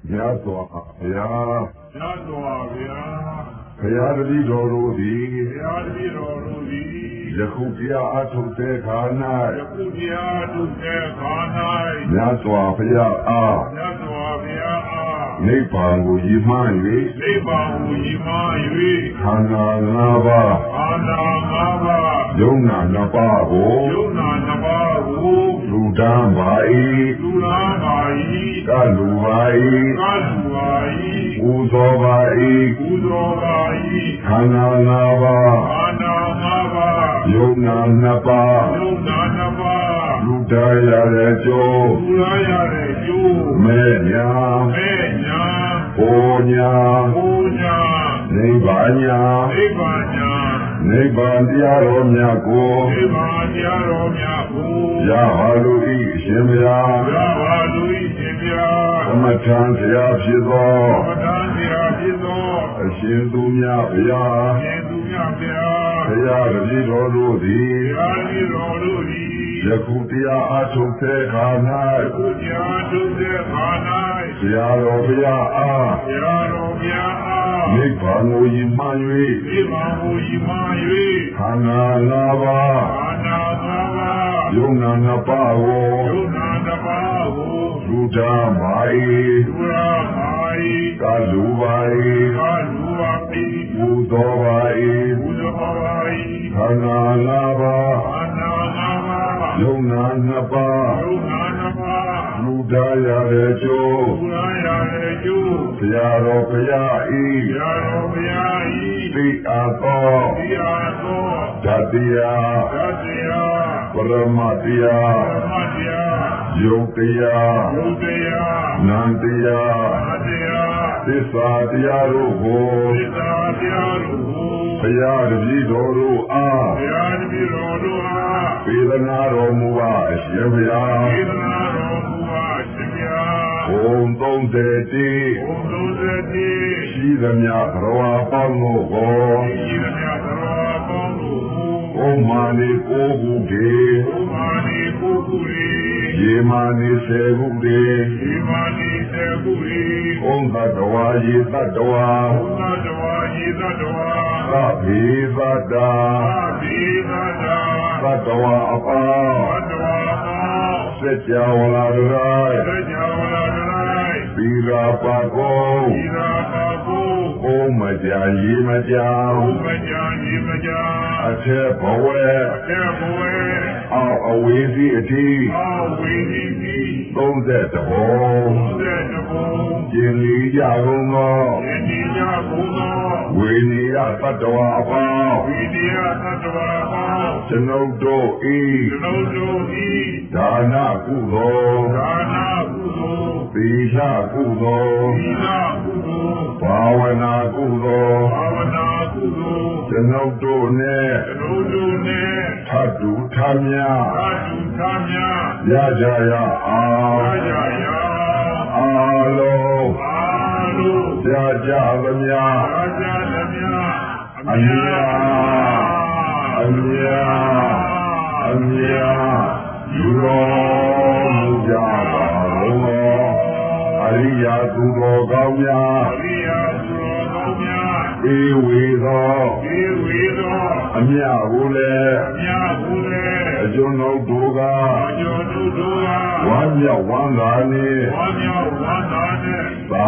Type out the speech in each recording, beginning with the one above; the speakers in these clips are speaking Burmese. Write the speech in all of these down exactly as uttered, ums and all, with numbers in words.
မြတ်စွာဘုရားမြတ်စွာဘုရားဘုရားတပည့်တော်တို့သည်ဘုရားတပည့်တော်တို့သည်ယခုတရားအထုတ်တဲ့ခါ၌ယခုတရားအထုတ်တဲ့ခါ၌မြတ်စွာဘုရားအားမြတ်စွာဘုရားအားနိဗ္ဗာန်ကိုရည်မှန်း၍နိဗ္ဗာန်ကိုရည်မှန်း၍ခန္ဓာ၅ပါးခန္ဓာ၅ပါးယုံနာနှစ်ပါးကိုယုံနာနှစ်ပါးကိုလူတန်းပါ၏လူတန်းပါ၏ကလူပါ၏ကလူပါ၏ပူဇော်ပါ၏ပူဇော်ပါ၏ခန္ဓာ၅ပါးခန္ဓာ၅ပါးယုံနာနှစ်ပါးယုံနာနှစ်ပါးလူတရားရတဲ့ကျိုးလူတရားရတဲ့ကျိုးမဲ့ညာမဲ့ညာကိုညာကိုညာနိဗ္ဗာန်ညာနိဗ္ဗာန်ညာနိဗ္ဗာန်တရားတော်မြတ်ကိုနိဗ္ဗာန်တရားတော်မြတ်ကိုရပါလို့ဤအရှင်ဘုရားရပါလို့ဤရှင်ဘုရားသမထံဆရာဖြစ်သောသမထံဆရာဖြစ်သောအရှင်သူမြတ်ဘုရားအရှင်သူမြတ်ဘုရားဘုရားတပည့်တော်တို့သည်ဘုရားတပည့်တော်တို့သည်ယခုတရားအထုတ်တဲ့ခါ၌ယခုတရားအထုတ်တဲ့ခါ၌ဆရာတော်ဘုရားအားဆရာတော်ဘုရားအားနိဗ္ဗာန်ကိုရည်မှန်း၍နိဗ္ဗာန်ကိုရည်မှန်း၍ခန္ဓာ၅ပါးခန္ဓာ၅ပါးယုံနာနှစ်ပါးကိုယုံနာနှစ်ပါးကိုလူသားပါ၏လူသားပါ၏ကလူပါ၏ကလူပါ၏ပူဇော်ပါ၏ပူဇော်ပါ၏ခန္ဓာ၅ပါးခန္ဓာ၅ပါးယုံနာနှစ်ပါးယုံနာနှစ်ပါးလူသားရတဲ့ကျိုးလူသားရတဲ့ကျိုးဘုရားတော်ဘုရား၏ဘုရားတော်ဘုရား၏သိအားသောသိအားသောဓာတရားဓာတရားပရမတရားပရမတရားယုတ်တရားယုတ်တရားနန္တရားနန္တရားသစ္စာတရားတို့ကိုသစ္စာတရားတို့ကိုဘုရားတပည့်တော်တို့အားဘုရားတပည့်တော်တို့အားပေဒနာတော်မူပါအရှင်ဘုရားပေဒနာတော်မူပါအရှင်ဘုရားဘုံသုံးဆယ်တိဘုံသုံးဆယ်တိရှိသမျှဘရဝါပေါင်းတို့ကိုရှိသမျှဘရဝါပေါင်းတို့ကိုဘုံမာနေကိုခုတည်းဘုံမာနေကိုခုတည်းရေမာနေစေခုတည်းရေမာနေစေခုတည်းဘုံသတ္တဝါရေသတ္တဝါဘုံသတ္တဝါရေသတ္တဝါသဗ္ဗေသတ္တာသဗ္ဗေသတ္တာသတ္တဝါအပေါင်းသတ္တဝါအပေါင်းစัจ java လာတိုင်းစัจ java လာတိုင်းသီလာပါကုန်သီလာပါကုန်ဘုံမကြာရေမကြာဘုံမကြာရေမကြာအထက်ဘဝအထက်ဘဝအောက်အဝေးစီအထိအောက်ဝေးစီသုံးဆယ်တဘုံသုံးဆယ်တဘုံကျင်လီကြကုန်သောကျင်လီကြကုန်သောဝေနီယသတ္တဝါအပေါင်းဝေနီယသတ္တဝါအပေါင်းကျွန်ုပ်တို့ဤကျွန်ုပ်တို့ဤဒါနကုသိုလ်ဒါနကုသိုလ်သီလကုသိုလ်သီလကုသိုလ်ဘာဝနာကုသိုလ်ဘာဝနာကုသိုလ်ကျွန်ုပ်တို့နဲ့ကျွန်ုပ်တို့နဲ့ထပ်တူထမ်းများထပ်တူထမ်းများရကြရအောင်ရကြရအောင်အားလုံးအားလုံးရကြသမျှရကြသမျှအမြတ်အမြတ်အမြတ်ယူတော်မူကြပါလုံးအရိယာသူတော်ကောင်းများအရိယာသူတော်ကောင်းများဧဝေသောဧဝေသောအမြတ်ကိုလည်းအမြတ်ကိုလည်းအကျွန်ုပ်တို့ကအကျွန်ုပ်တို့ကဝမ်းမြောက်ဝမ်းသာနှင့်ဝမ်းမြောက်ဝမ်းသာနှင့်သာ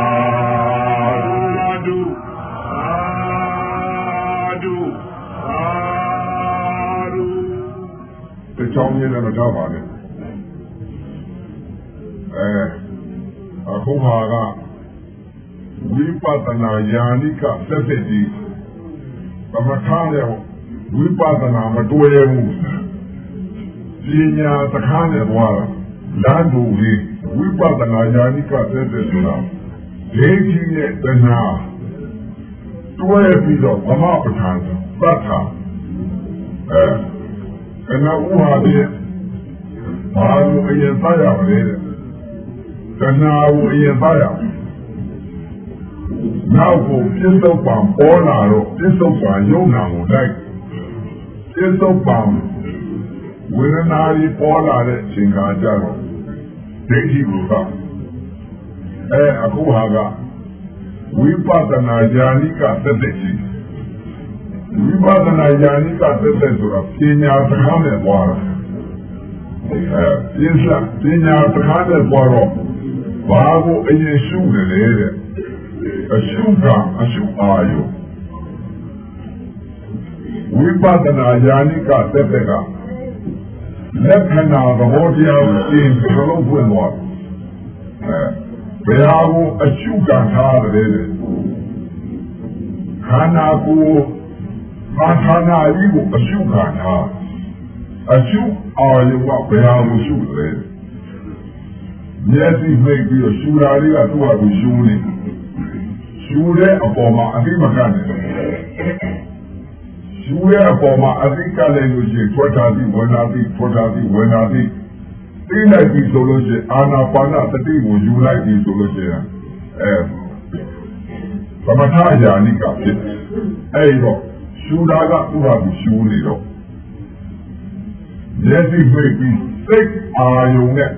ဓုသာဓုသာဓုတချောင်းရင်းနဲ့မထားပါနဲ့အဲအခုဟာကဝိပဿနာဉာဏိကသက်သက်ကြီးသမထနဲ့ဝိပဿနာမတွဲဘူးပညာသခါနဲ့သွားတာလမ်းတူကြီးဝိပဿနာဉာဏိကသက်သက်ဆိုတာဒိဋ္ဌိနဲ့တဏှာတွဲပြီးတော့ဗမပဋ္ဌာန်းသတ်တာအဲကနဥဟာပြဘာလို့အရင်သားရမလဲတဲ့တဏှာကိုအရင်သားရနောက်ကိုပြစ္ဆုတ်ပံပေါ်လာတော့ပြစ္ဆုတ်ပံယုံနာကိုလိုက်ပြစ္ဆုတ်ပံဝေဒနာကြီးပေါ်လာတဲ့အချိန်ခါကျတော့ဒိဋ္ဌိကိုကအဲအခုဟာကဝိပဿနာဉာဏိကသက်သက်ရှိဝိပဿနာဉာဏိကသက်သက်ဆိုတာပညာစကားနဲ့သွားတာအဲပြင်းစားပညာစကားနဲ့သွားတော့ဘာကိုအရင်ရှုနေလဲတဲ့အရှုကအရှုအာယုဝိပဿနာဉာဏိကသက်သက်ကလက္ခဏာသဘောတရားကိုသင်စလုံးဖွင့်သွားအဲဘယ်ဟာကိုအရှုကထားတယ်ခန္ဓာကိုယ်ဘာခန္ဓာကြီးကိုအရှုကထားအရှုအာယုကဘယ်ဟာကိုရှုလဲမျက်စိမိတ်ပြီးတော့ရှူတာလေးကသူ့ဟာကိုရှူနေရှူတဲ့အပေါ်မှာအသိမကနဲ့ရှူတဲ့အပေါ်မှာအသိကလည်းလို့ရှိရင်ထွက်တာပြီးဝင်တာပြီးထွက်တာပြီးဝင်တာပြီးသိလိုက်ပြီးဆိုလို့ရှိရင်အာနာပါနသတိကိုယူလိုက်ပြီးဆိုလို့ရှိရင်အဲသမထယာနိကဖြစ်အဲ့တော့ရှူတာကသူ့ဟာကိုရှူနေတော့မျက်စိမိတ်ပြီးစိတ်အာယုံနဲ့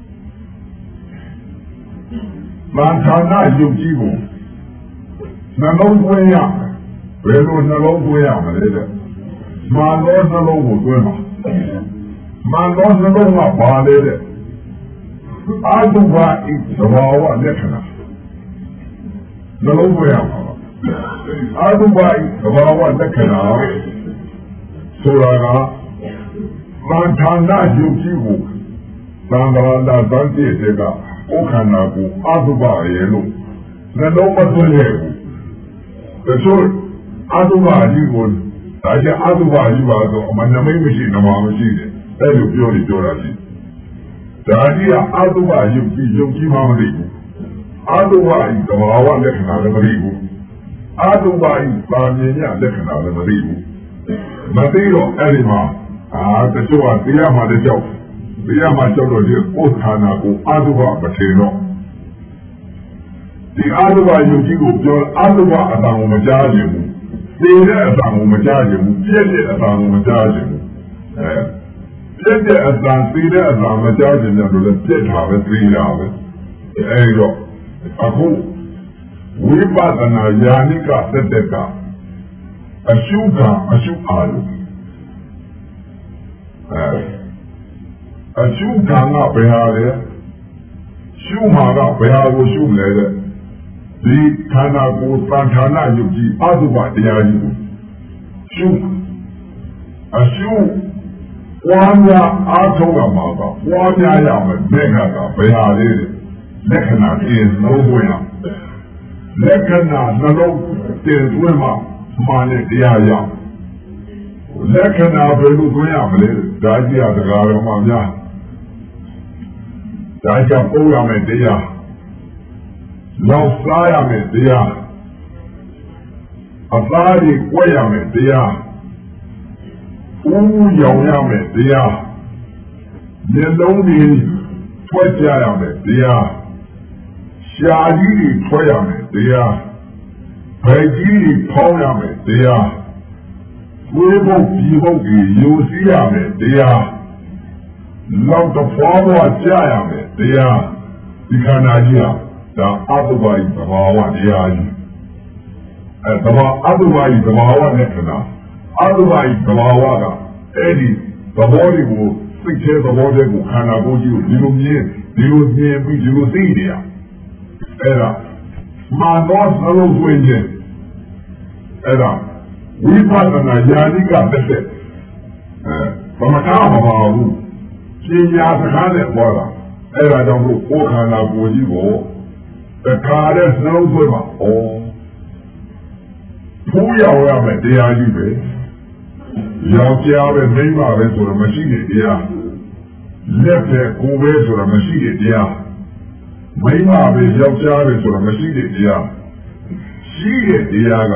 မန္ထာနာယုတ်ကြီးကိုနှလုံးသွင်းရဘယ်လိုနှလုံးသွင်းရမလဲတဲ့မာနောနှလုံးကိုသွင်းပါမာနောနှလုံးကဘာလဲတဲ့အာတုဘဣသဘာဝလက္ခဏာနှလုံးသွင်းရပါအာတုဘဣသဘာဝလက္ခဏာဆိုတာကမန္ထာနာယုတ်ကြီးကိုသံဃာလာသံတိတေကဩခန္ဓာကိုအတုပရေလို့နှလုံးမသွင်းရဘူးတချို့အတုပကြီးကိုဒါကြအတုပကြီးပါဆိုအမှန်နမိတ်မရှိနမမရှိတယ်အဲ့လိုပြောနေပြောတာရှိဒါကြီးကအတုပယုတ်ကြီးယုတ်ကြီးမှမသိဘူးအတုပဤသဘာဝလက္ခဏာလည်းမသိဘူးအတုပဤပါမြင်ရလက္ခဏာလည်းမသိဘူးမသိတော့အဲ့ဒီမှာအာတချို့ကတရားမှလည်းကြောက်တရားမှကြောက်တော့ဒီဥထာနာကိုအာတုဘမထင်တော့ဒီအာတုဘယုတ်ကြီးကိုပြောအာတုဘအတန်ကိုမကြားခြင်းဘူးသိတဲ့အတန်ကိုမကြားခြင်းဘူးပြည့်တဲ့အတန်ကိုမကြားခြင်းဘူးအဲပြည့်တဲ့အတန်သိတဲ့အတန်မကြားခြင်းလည်းလို့ပြည့်တာပဲသိတာပဲအဲဒီတော့အခုဝိပဿနာဉာဏိကသက်သက်ကအရှုကအရှုအာယုအဲအရှုခံကဘယ်ဟာလဲရှုမှာကဘယ်ဟာကိုရှုလဲတဲ့ဒီခန္ဓာကိုယ်သံဌာနယုတ်ကြီးအတုပတရားကြီးကိုရှုအရှုပွားများအားထုတ်ရမှာကပွားများရမယ်မဲ့ကကဘယ်ဟာလဲလက္ခဏာတင်လို့ဝင်ရလက္ခဏာနှလုံးတင်သွင်းမှာမှန်တဲ့တရားရလက္ခဏာဘယ်လိုသွင်းရမလဲဒါကြီးကတရားတော်မှာများဒါကြောင့်ပို့ရမယ်တရားလောက်စားရမယ်တရားအသားကြီးကွက်ရမယ်တရားဦးရောင်ရမယ်တရားမျက်လုံးကြီးထွက်ကြရမယ်တရားရှားကြီးတွေထွက်ရမယ်တရားဗိုက်ကြီးတွေဖောင်းရမယ်တရားဝေဘုတ်ဒီဘုတ်ကြီးယူစီရမယ်တရားလောက်တော့ဖွားဖွားကြရမယ်တရားဒီခန္ဓာကြီးဟာဒါအတုပါယသဘာဝတရားကြီးအဲသဘာအတုပါယသဘာဝနဲ့ခဏအတုပါယသဘာဝကအဲ့ဒီသဘောတွေကိုစိတ်ထဲသဘောတွေကိုခန္ဓာကိုယ်ကြီးကိုဒီလိုမြင်ဒီလိုမြင်ပြီးဒီလိုသိနေရအဲ့ဒါမာနောသလုံးသွင်းခြင်းအဲ့ဒါဝိပဿနာဉာဏိကသက်သက်အဲဘာမှကားမပါဘူးပညာစကားနဲ့ဟောတာအဲ့ဒါကြောင့်လို့ကိုယ်ခန္ဓာကိုယ်ကြီးကိုတခါတည်းနှလုံးသွင်းပါဩဖူးရောက်ရမယ်တရားကြီးပဲယောက်ျားပဲမိန်းမပဲဆိုတော့မရှိတဲ့တရားလက်ပဲကိုယ်ပဲဆိုတော့မရှိတဲ့တရားမိန်းမပဲယောက်ျားပဲဆိုတော့မရှိတဲ့တရားရှိတဲ့တရားက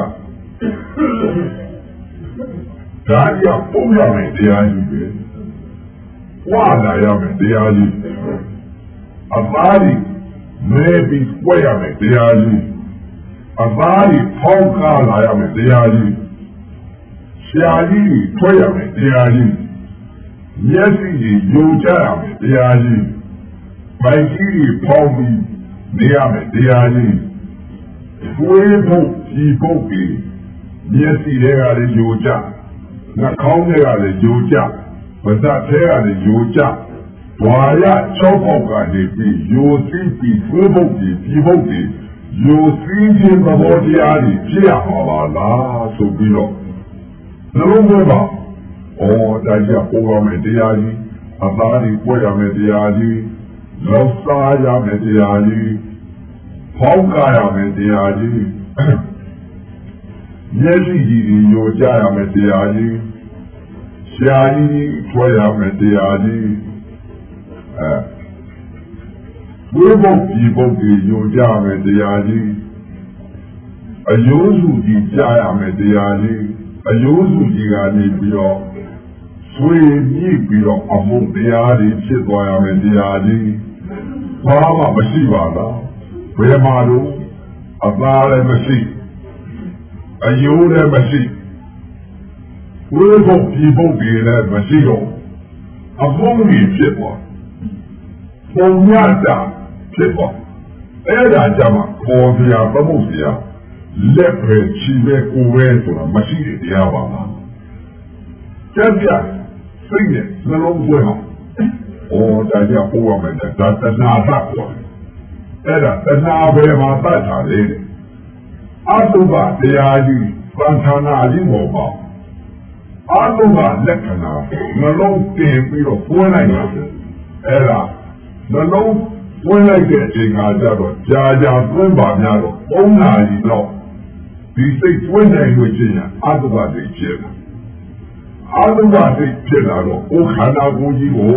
ဒါကြောင့်ပုံရမယ်တရားကြီးပဲဝါလာရမယ်တရားကြီးအသားကြီးမဲပြီးွက်ရမယ်တရားကြီးအသားကြီးဖောင်းကားလာရမယ်တရားကြီးရှားကြီးထွက်ရမယ်တရားကြီးမျက်စိကြီးယုံကြရမယ်တရားကြီးဗိုက်ကြီးဖောင်းပြီးနေရမယ်တရားကြီးသွေးဖို့ကြီးဖို့ကြီးမျက်စိတွေကလည်းယိုကျနှာခေါင်းတွေကလည်းယိုကျပါးစပ်ထဲကလည်းယိုကျဝါရချောပေါက်ကနေပြီးယိုစီးပြီးသွေးဖို့ကြီးကြီးဖို့ကြီးယိုစီးခြင်းသဘောတရားတွေဖြစ်ရမှာပါလားဆိုပြီးတော့နှလုံးသွင်းပါဩဒါကြပေါ်ရမယ်တရားကြီးအသားတွေပွက်ရမယ်တရားကြီးလောက်စားရမယ်တရားကြီးဖောက်ကားရမယ်တရားကြီးမျက်စိကြီးတွေယိုကြရမယ်တရားကြီးရှားကြီးထွဲရမယ်တရားကြီးအဲဘုရားဒီဘုရားကြီးယိုကြရမယ်တရားကြီးအယိုးစုကြီးကြားရမယ်တရားကြီးအယိုးစုကြီးကနေပြီးတော့ဆွေမြည်ပြီးတော့အမှုတရားတွေဖြစ်သွားရမယ်တရားကြီးဘာမှမရှိပါလားဘယ်မှာလို့အသားလည်းမရှိအယိုးလည်းမရှိဝိဘုတ်ဒီဘုတ်ကြီးလည်းမရှိတော့အမှုကြီးဖြစ်သွားပုံညတာဖြစ်သွားအဲ့ဒါကြမှာခေါ်စရာသမုတ်စရာလက်ပဲချီပဲကိုယ်ပဲဆိုတာမရှိတဲ့တရားပါလားကြက်ကြစိတ်နဲ့နှလုံးသွင်းအောင်ဩဒါကြပို့ရမယ်ဒါတဏှာသတ်သွားအဲ့ဒါတဏှာပဲမှာတတ်တာလေအတုပတရားကြီးသံဌာနာကြီးပေါ်ပါအတုပလက္ခဏာနှလုံးတင်ပြီးတော့ပွင့်လိုက်တာအဲ့ဒါနှလုံးပွင့်လိုက်တဲ့အချိန်ကကြတော့ကြာကြာသွင်းပါများတော့သုံးနာရီတော့ဒီစိတ်သွင်းနိုင်လို့ချင်းရအတုပတွေဖြစ်လာအတုပတွေဖြစ်လာတော့ကိုယ်ခန္ဓာကိုယ်ကြီးကို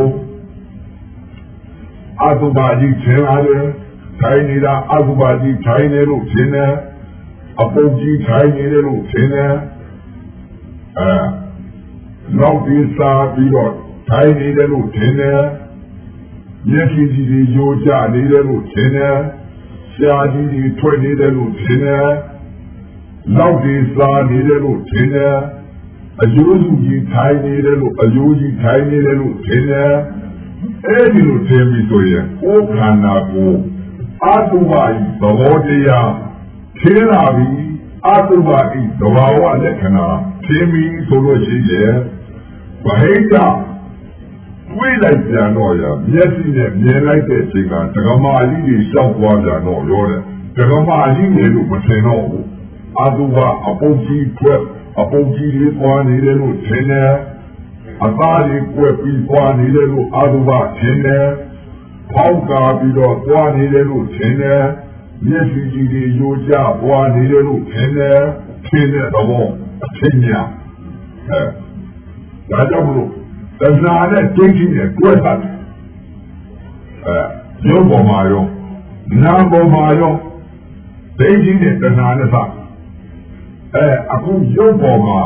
အတုပကြီးထင်လာတယ်ထိုင်နေတာအတုပကြီးထိုင်နေလို့ထင်တယ်အပုပ်ကြီးထိုင်နေတယ်လို့ထင်တယ်အဲနောက်ဒီစားပြီးတော့ထိုင်နေတယ်လို့ထင်တယ်မျက်စိကြီးတွေယိုကျနေတယ်လို့ထင်တယ်ရှားကြီးတွေထွက်နေတယ်လို့ထင်တယ်နောက်ဒီစားနေတယ်လို့ထင်တယ်အယိုးစုကြီးထိုင်နေတယ်လို့အယိုးကြီးထိုင်နေတယ်လို့ထင်တယ်အဲ့ဒီလိုထင်ပြီးဆိုရင်ကိုယ်ခန္ဓာကိုအတုပါဤသဘောတရားထင်လာပြီအတုပါဤသဘာဝလက္ခဏာထင်ပြီဆိုလို့ရှိရင်ဗဟိတတွေးလိုက်ပြန်တော့ရမျက်စိနဲ့မြင်လိုက်တဲ့အချိန်ကဒကမာကြီးတွေရှောက်သွားပြန်တော့ရောတဲ့ဒကမာကြီးတွေလို့မထင်တော့ဘူးအတုပါအပုပ်ကြီးထွက်အပုပ်ကြီးတွေပွားနေတယ်လို့ထင်တယ်အသားတွေကွက်ပြီးပွားနေတယ်လို့အတုပါထင်တယ်ဖောက်ကားပြီးတော့ပွားနေတယ်လို့ထင်တယ်မျက်စိကြီးတွေယိုကျပွားနေတယ်လို့ထင်တယ်ထင်တဲ့သဘောအထင်ညာအဲဒါကြောင့်မလို့တဏှာနဲ့ဒိဋ္ဌိနဲ့တွဲတာအဲရုပ်ပေါ်မှာရောနာမ်ပေါ်မှာရောဒိဋ္ဌိနဲ့တဏှာနဲ့သာအဲအခုရုပ်ပေါ်မှာ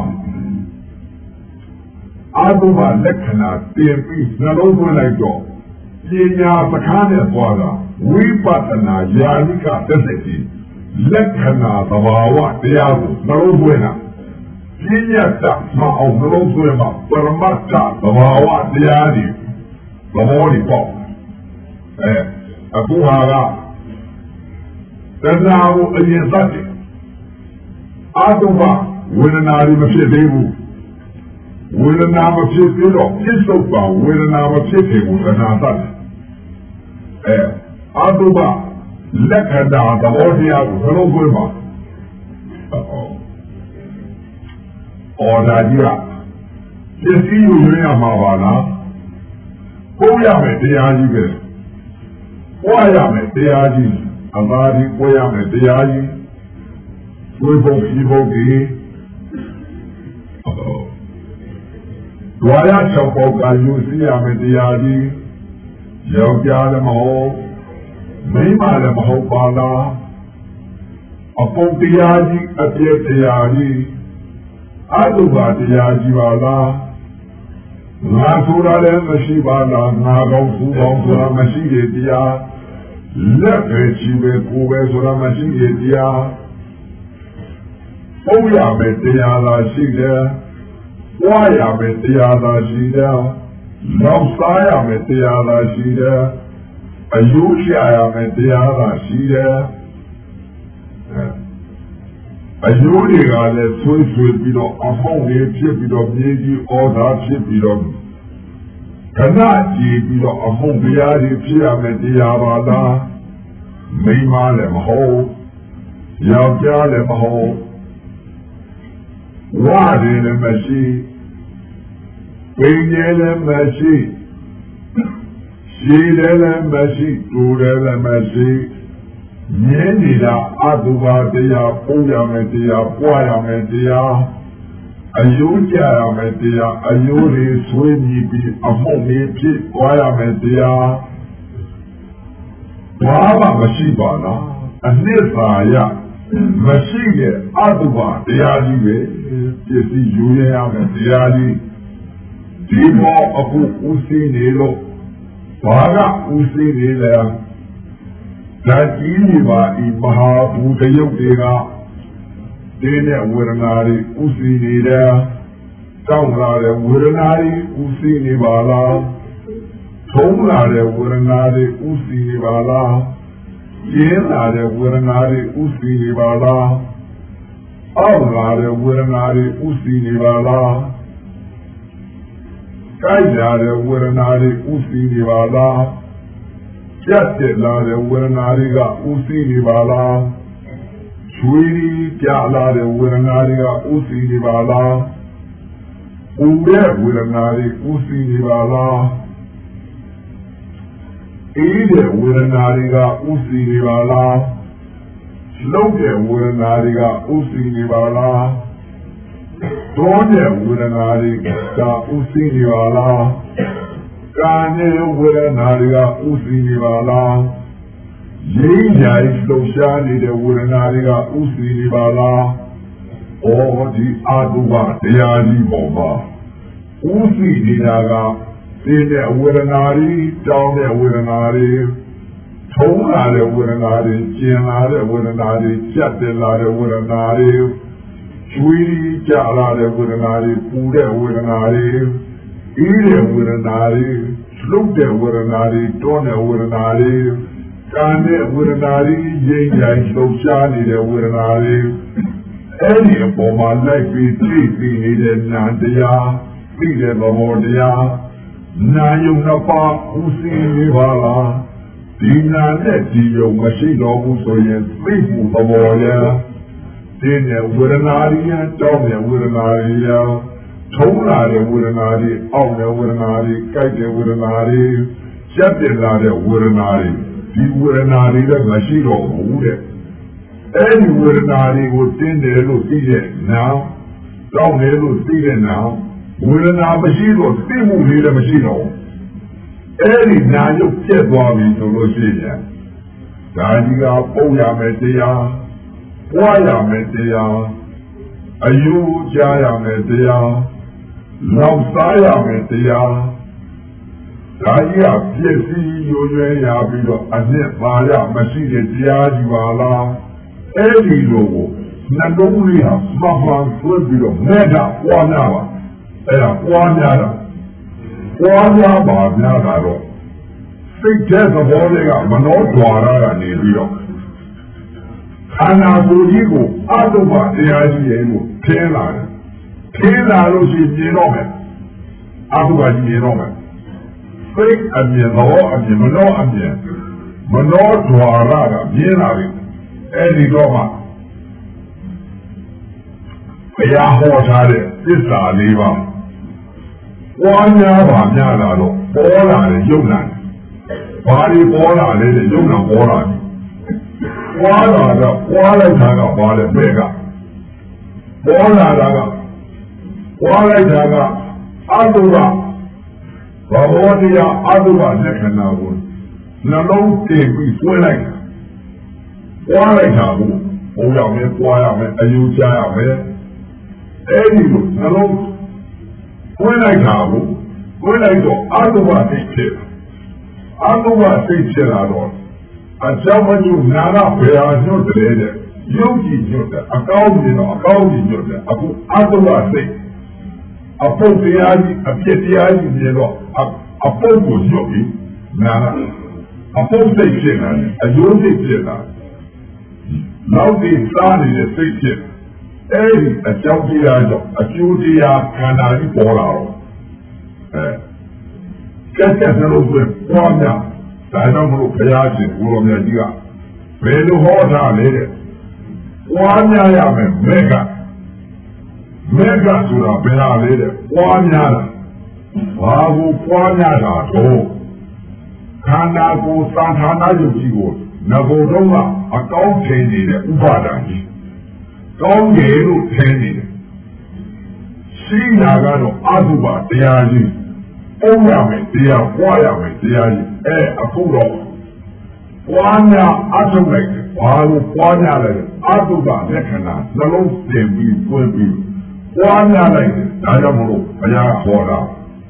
အာတုဘလက္ခဏာတင်ပြီးနှလုံးသွင်းလိုက်တော့ပညာပဋ္ဌာန်းနဲ့ပွားတာဝိပဿနာယာနိကသက်သက်ကြီးလက္ခဏာသဘာဝတရားကိုနှလုံးသွင်းတာပညာတမအောင်နှလုံးသွင်းမှာပရမတ္ထသဘာဝတရားတွေသဘောတွေပေါ့အဲအခုဟာကတဏှာကိုအရင်သတ်တယ်အာတုဘဝေဒနာတွေမဖြစ်သေးဘူးဝေဒနာမဖြစ်သေးတော့ပြစ္ဆုတ်ပါဝေဒနာမဖြစ်သေးဘူးတဏှာသတ်တယ်အဲအာတုဘလက္ခဏာသဘောတရားကိုနှလုံးသွင်းပါအော်ဒါကြီးကပစ္စည်းကိုရွေးရမှာပါလားကိုးရမယ်တရားကြီးပဲပွားရမယ်တရားကြီးအသာဒီပွားရမယ်တရားကြီးဝိဘုတ်ဒီဘုတ်ဒီဒွါရ၆ပေါက်ကယူစီရမယ်တရားကြီးယောက်ျားလည်းမဟုတ်မိန်းမလည်းမဟုတ်ပါလားအပုပ်တရားကြီးအပြည့်တရားကြီးအတုပါတရားကြီးပါလားငါဆိုတာလည်းမရှိပါလားငါကောင်းသူကောင်းဆိုတာမရှိတဲ့တရားလက်ပဲချီပဲကိုယ်ပဲဆိုတာမရှိတဲ့တရားပုံရမယ်တရားသာရှိတယ်ပွားရမယ်တရားသာရှိတယ်နောက်စားရမယ်တရားသာရှိတယ်အယုရှာရမယ်တရားကရှိတယ်အယုတွေကလည်းဆွေးဆွေးပြီးတော့အဖောက်တွေဖြစ်ပြီးတော့မြေကြီးဩဇာဖြစ်ပြီးတော့ခဏကြည့်ပြီးတော့အမှုတရားတွေဖြစ်ရမယ်တရားပါလားမိန်းမလည်းမဟုတ်ယောက်ျားလည်းမဟုတ်ဝါတွေလည်းမရှိပင်ငယ်လည်းမရှိရှည်တယ်လည်းမရှိတူတယ်လည်းမရှိမြဲနေတာအတုပါတရားပုံရမယ်တရားပွားရမယ်တရားအယုကြရမယ်တရားအယုတွေဆွေးမြည်ပြီးအမှုတွေဖြစ်ပွားရမယ်တရားဘာမှမရှိပါလားအနှစ်သာရမရှိတဲ့အတုပါတရားကြီးပဲပစ္စည်းယူရရမယ်တရားကြီးဒီမောအခုဦးစီးနေလို့ဘာကဦးစီးနေလဲဓာတ်ကြီးတွေပါဤမဟာဘူတယုတ်တွေကဒီနဲ့ဝေဒနာတွေဥသိနေတယ်တောင်းလာတဲ့ဝေဒနာတွေဥသိနေပါလားထုံးလာတဲ့ဝေဒနာတွေဥသိနေပါလားရင်းလာတဲ့ဝေဒနာတွေဥသိနေပါလားအောက်လာတဲ့ဝေဒနာတွေဥသိနေပါလားကြိုက်လာတဲ့ဝေဒနာတွေဥသိနေပါလားကြက်တက်လာတဲ့ဝေဒနာတွေကဥသိနေပါလားချွေးကြလာတဲ့ဝေဒနာတွေကဥသိနေပါလား။ဦးရဲ့ဝေဒနာတွေဥသိနေပါလား။အေးတဲ့ဝေဒနာတွေကဥသိနေပါလား။လှုပ်တဲ့ဝေဒနာတွေကဥသိနေပါလား။တောတဲ့ဝေဒနာတွေကဥသိနေပါလား။ကာနဲ့ဝေဒနာတွေကဥသိနေပါလား။ရင်းညာလှုပ်ရှားနေတဲ့ဝေဒနာတွေကဥသိနေပါလား။ဩဒီအာတုဘတရားကြီးပေါ်မှာဥသိနေတာကဒီတဲ့ဝေဒနာတွေတောင်းတဲ့ဝေဒနာတွေထုံးလာတဲ့ဝေဒနာတွေကျင်လာတဲ့ဝေဒနာတွေကြက်တက်လာတဲ့ဝေဒနာတွေကျွေးကြလာတဲ့ဝေဒနာတွေပူတဲ့ဝေဒနာတွေအေးတဲ့ဝေဒနာတွေလှုပ်တဲ့ဝေဒနာတွေတွန်းတဲ့ဝေဒနာတွေကံတဲ့ဝေဒနာတွေရင်းရိုင်းလှုပ်ရှားနေတဲ့ဝေဒနာတွေအဲ့ဒီအပေါ်မှာလိုက်ပြီးသိပြီးနေတဲ့ဉာဏ်တရားသိတဲ့သဘောတရားနာယုံနှစ်ပါးဥသိနေပါလားဒီနာနဲ့ဒီယုံမရှိတော့ဘူးဆိုရင်သိမှုသဘောရဲ့ဒီနဲ့ဝေဒနာတွေတောင်းတဲ့ဝေဒနာတွေရောထုံးလာတဲ့ဝေဒနာတွေအောင့်တဲ့ဝေဒနာတွေကြိုက်တဲ့ဝေဒနာတွေကြက်တင်လာတဲ့ဝေဒနာတွေဒီဝေဒနာတွေလည်းမရှိတော့ဘူးတဲ့အဲ့ဒီဝေဒနာတွေကိုတင်းတယ်လို့သိတဲ့နာတောင်းတယ်လို့သိတဲ့နာဝေဒနာမရှိတော့သိမှုလေးလည်းမရှိတော့အဲ့ဒီနာရုပ်ပြတ်သွားပြီဆိုလို့ရှိရင်ဒါကြီးကပုံရမယ်တရားပွားရမယ်တရားအယူကြားရမယ်တရားလောက်စားရမယ်တရားဒါကြီးကပြည့်စည်ရွရွယ်ရပြီးတော့အနှစ်ပါရမရှိတဲ့တရားကြီးပါလားအဲ့ဒီလိုကိုနှလုံးလေးဟာမမှန်ဆွဲပြီးတော့မဲ့တာပွားများပါအဲ့ဒါပွားများတာပွားများပါများတာတော့စိတ်တဲ့သဘောလေးကမနှောဓွာရကနေပြီးတော့ခန္ဓာကိုယ်ကြီးကိုအတုပတရားကြီးရဲ့ကိုထင်းလာတယ်ထင်းလာလို့ရှိရင်မြင်တော့မယ်အတုပကြီးမြင်တော့မယ်စိတ်အမြင်တော့အမြင်မနှောအမြင်မနှောဓွာရကမြင်လာပြီအဲ့ဒီတော့မှဘုရားဟောထားတဲ့သစ္စာလေးပါးပွားများပါများလာတော့ပေါ်လာတယ်ယုံနာဘာတွေပေါ်လာလဲတဲ့ယုံနာပေါ်လာတယ်ပွားလာတော့ပွားလိုက်တာကဘာလဲဘဲကပေါ်လာတာကပွားလိုက်တာကအတုပဘဝတရားအတုပလက္ခဏာကိုနှလုံးတင်ပြီးဆွဲလိုက်ပွားလိုက်တာကိုဘုံရောက်မယ်ပွားရမယ်အယူချရမယ်အဲ့ဒီလိုနှလုံးဆွဲလိုက်တာကိုဆွဲလိုက်တော့အတုပသိဖြစ်အတုပသိဖြစ်လာတော့အကြောင်းမကျနာကဘယ်ဟာညွတ်တယ်တဲ့ယုတ်ကြည်ညွတ်တယ်အကောင်းကြီးတော့အကောင်းကြီးညွတ်တယ်အခုအတုပသိအပုတ်တရားကြီးအပြစ်တရားကြီးမြင်တော့အပုတ်ကိုညွတ်ပြီးနာကအအပုတ်စိတ်ဖြစ်လာတယ်အယိုးစိတ်ဖြစ်လာနောက်ဒီစားနေတဲ့စိတ်ဖြစ်အဲ့ဒီအကြောင်းတရားကြောင့်အကျိုးတရားခန္ဓာကြီးပေါ်လာတော့အဲကဲကဲနှလုံးသွင်းပွားများဒါကြောင့်မလို့ဘုရားရှင်ကိုရောမြတ်ကြီးကဘယ်လိုဟောတာလဲတဲ့ပွားများရမယ်မေကမေကဆိုတာဘယ်ဟာလဲတဲ့ပွားများတာဘာကိုပွားများတာတော့ခန္ဓာကိုယ်သံဌာနယုတ်ကြီးကိုငဘုံတော့ကအကောင်းထင်နေတဲ့ဥပါဒာကြီးကောင်းတယ်လို့ထင်နေတယ်ရှိတာကတော့အတုပါတရားကြီးပုံရမယ်တရားပွားရမယ်တရားကြီးအဲအခုတော့ပွားများအထုတ်လိုက်တယ်ဘာလို့ပွားများလဲအတုပါလက္ခဏာနှလုံးတင်ပြီးပွင့်ပြီးပွားများလိုက်တယ်ဒါကြောင့်မလို့ဘုရားဟောတာ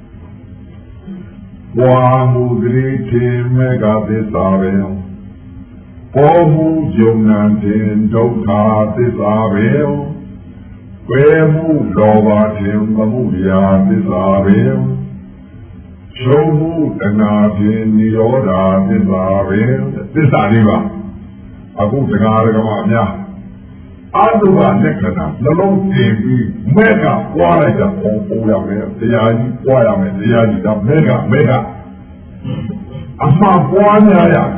ပွားမှုဂရိထေမေကသစ္စာပဲပေါ်မှုယုံနာတင်ဒုက္ခသစ္စာပဲဝေမှုလောဘတင်မမှုရာသစ္စာပဲရှုံးမှုတဏှာတင်နိရောဓသစ္စာပဲသစ္စာလေးပါအခုတရားဓမ္မအများအတုပါလက္ခဏာနှလုံးတင်ပြီးမဲကပွားလိုက်တာပေါ်ပေါ်ရမယ်တရားကြီးပွားရမယ်တရားကြီးဒါမဲကမဲကအမှန်ပွားများရ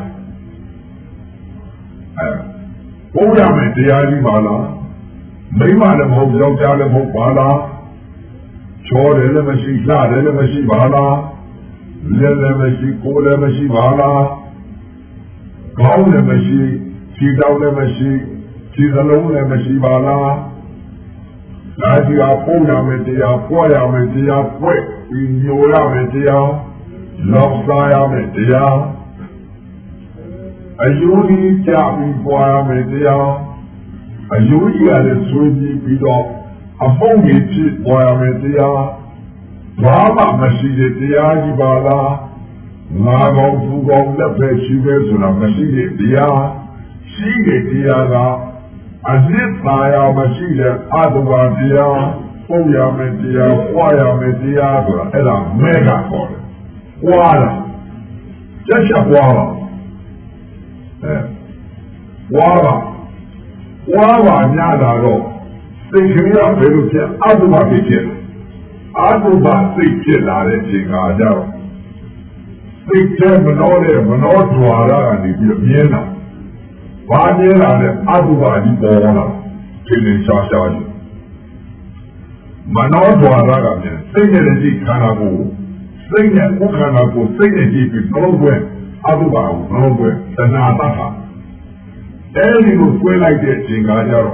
အဲပေါ်ရမယ်တရားကြီးပါလားမိမလည်းမဟုတ်ယောက်ျားလည်းမဟုတ်ပါလားချောတယ်လည်းမရှိလှတယ်လည်းမရှိပါလားလက်လည်းမရှိကိုယ်လည်းမရှိပါလားခေါင်းလည်းမရှိခြေတောက်လည်းမရှိခြေစလုံးလည်းမရှိပါလားဒါကြီးအပေါ်ရမယ်တရားပွားရမယ်တရားပွက်ပြီးညိုရမယ်တရားလောက်စားရမယ်တရားအယုဒိကြပြီးပွားရမယ်တရားအယုဒိရတဲ့ဆွေးပြီးပြီးတော့အဖုံးကြီးဖြစ်ပွားရမယ်တရားဘာမှမရှိတဲ့တရားကြီးပါလားငါကောင်သူကောင်လက်ပဲရှိပဲဆိုတာမရှိတဲ့တရားရှိတဲ့တရားကအနစ်သာယာမရှိတဲ့အတုပါတရားပုံရမယ်တရားပွားရမယ်တရားဆိုတာအဲ့ဒါမဲကခေါ်တယ်ပွားတာတက်ချက်ပွားပါအဲပွားပါပွားပါညတာတော့စိတ်ကလေးကဘယ်လိုဖြစ်အတုပါဖြစ်ဖြစ်အတုပါစိတ်ဖြစ်လာတဲ့အချိန်ကကြတော့စိတ်ထဲမနှောတဲ့မနှောဓွာရကနေပြီးမြင်တာဘာမြင်လာတဲ့အတုပါကြီးပေါ်လာထင်းထင်းရှားရှားကြီးမနှောဓွာရကမြင်စိတ်နဲ့ကြည့်ခန္ဓာကိုယ်စိတ်နဲ့ဥက္ခန္ဓာကိုစိတ်နဲ့ကြည့်ပြီးနှလုံးသွင်းအတုပါကိုနှလုံးသွင်းတဏှာတတ်တာအဲဒီလိုသွင်းလိုက်တဲ့အချိန်ကကြတော့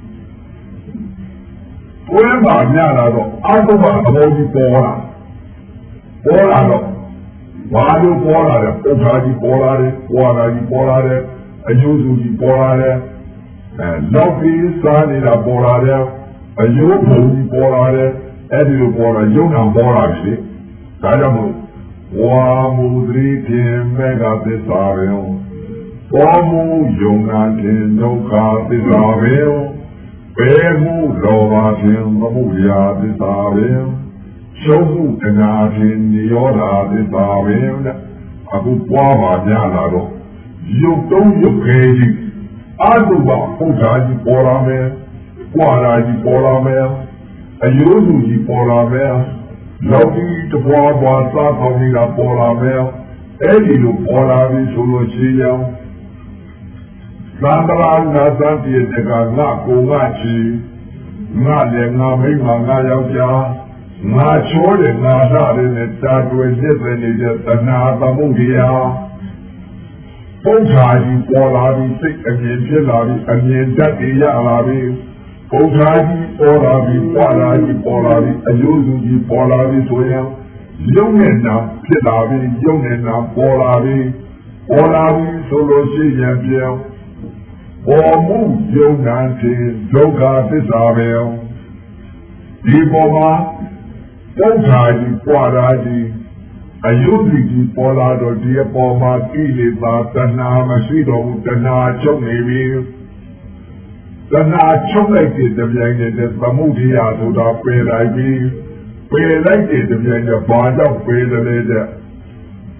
သွင်းပါညလာတော့အတုပါသဘောကြီးပေါ်လာပေါ်လာတော့ဘာလို့ပေါ်လာလဲဥက္ခာကြီးပေါ်လာတယ်ပွာလာကြီးပေါ်လာတယ်အယုစုကြီးပေါ်လာတယ်အဲလောက်ပြီးစားနေတာပေါ်လာတယ်အယုဘုံကြီးပေါ်လာတယ်အဲဒီလိုပေါ်လာယုံနာပေါ်လာပြီဒါကြောင့်မို့ဝါမူသတိတင်မေကသစ္စာပဲပေါ်မှုယုံနာတင်ဒုက္ခသစ္စာပဲဘယ်မှုလောဘတင်မမှုရာသစ္စာပဲရှုံးမှုတဏှာတင်နိရောဓသစ္စာပဲအခုပွားပါကြလာတော့ရုပ်တုံးရုပ်ခဲကြီးအတုပါဘုရားကြီးပေါ်လာမယ်ပွာလာကြီးပေါ်လာမယ်အယုစုကြီးပေါ်လာမယ်လောက်ပြီးတပွားပွားစားကောင်းနေတာပေါ်လာမယ်အဲ့ဒီလိုပေါ်လာပြီဆိုလို့ရှိရင်သံဃာနာသံတိတကငါကိုငါချီငါလည်းငါမိမငါယောက်ျားငါချိုးတယ်ငါလာတယ်နဲ့တာတွေ့ဖြစ်နေတဲ့တဏှာသမုဒိယပုံချာကြီးပေါ်လာပြီးစိတ်အမြင်ဖြစ်လာပြီးအမြင်တတ်ရရလာပြီးပုံချာကြီးပေါ်လာပြီးပွာလာကြီးပေါ်လာပြီးအယုစုကြီးပေါ်လာပြီးဆိုရင်ယုံနဲ့နာဖြစ်လာပြီးယုံနဲ့နာပေါ်လာပြီးပေါ်လာပြီးဆိုလို့ရှိရင်ပြောင်းပေါ်မှုယုံနာတဲ့ဒုက္ခသစ္စာပဲဒီပေါ်မှာပုံချာကြီးပွာလာကြီးအယုဒ္ဓိကြီးပေါ်လာတော့ဒီအပေါ်မှာကိလေသာတဏှာမရှိတော့ဘူးတဏှာချုပ်နေပြီတဏှာချုပ်လိုက်တဲ့တပြိုင်နက်တည်းသမုဒိယဆိုတာပယ်လိုက်ပြီပယ်လိုက်တဲ့တပြိုင်နက်ဘာကြောင့်ပယ်တယ်လဲတဲ့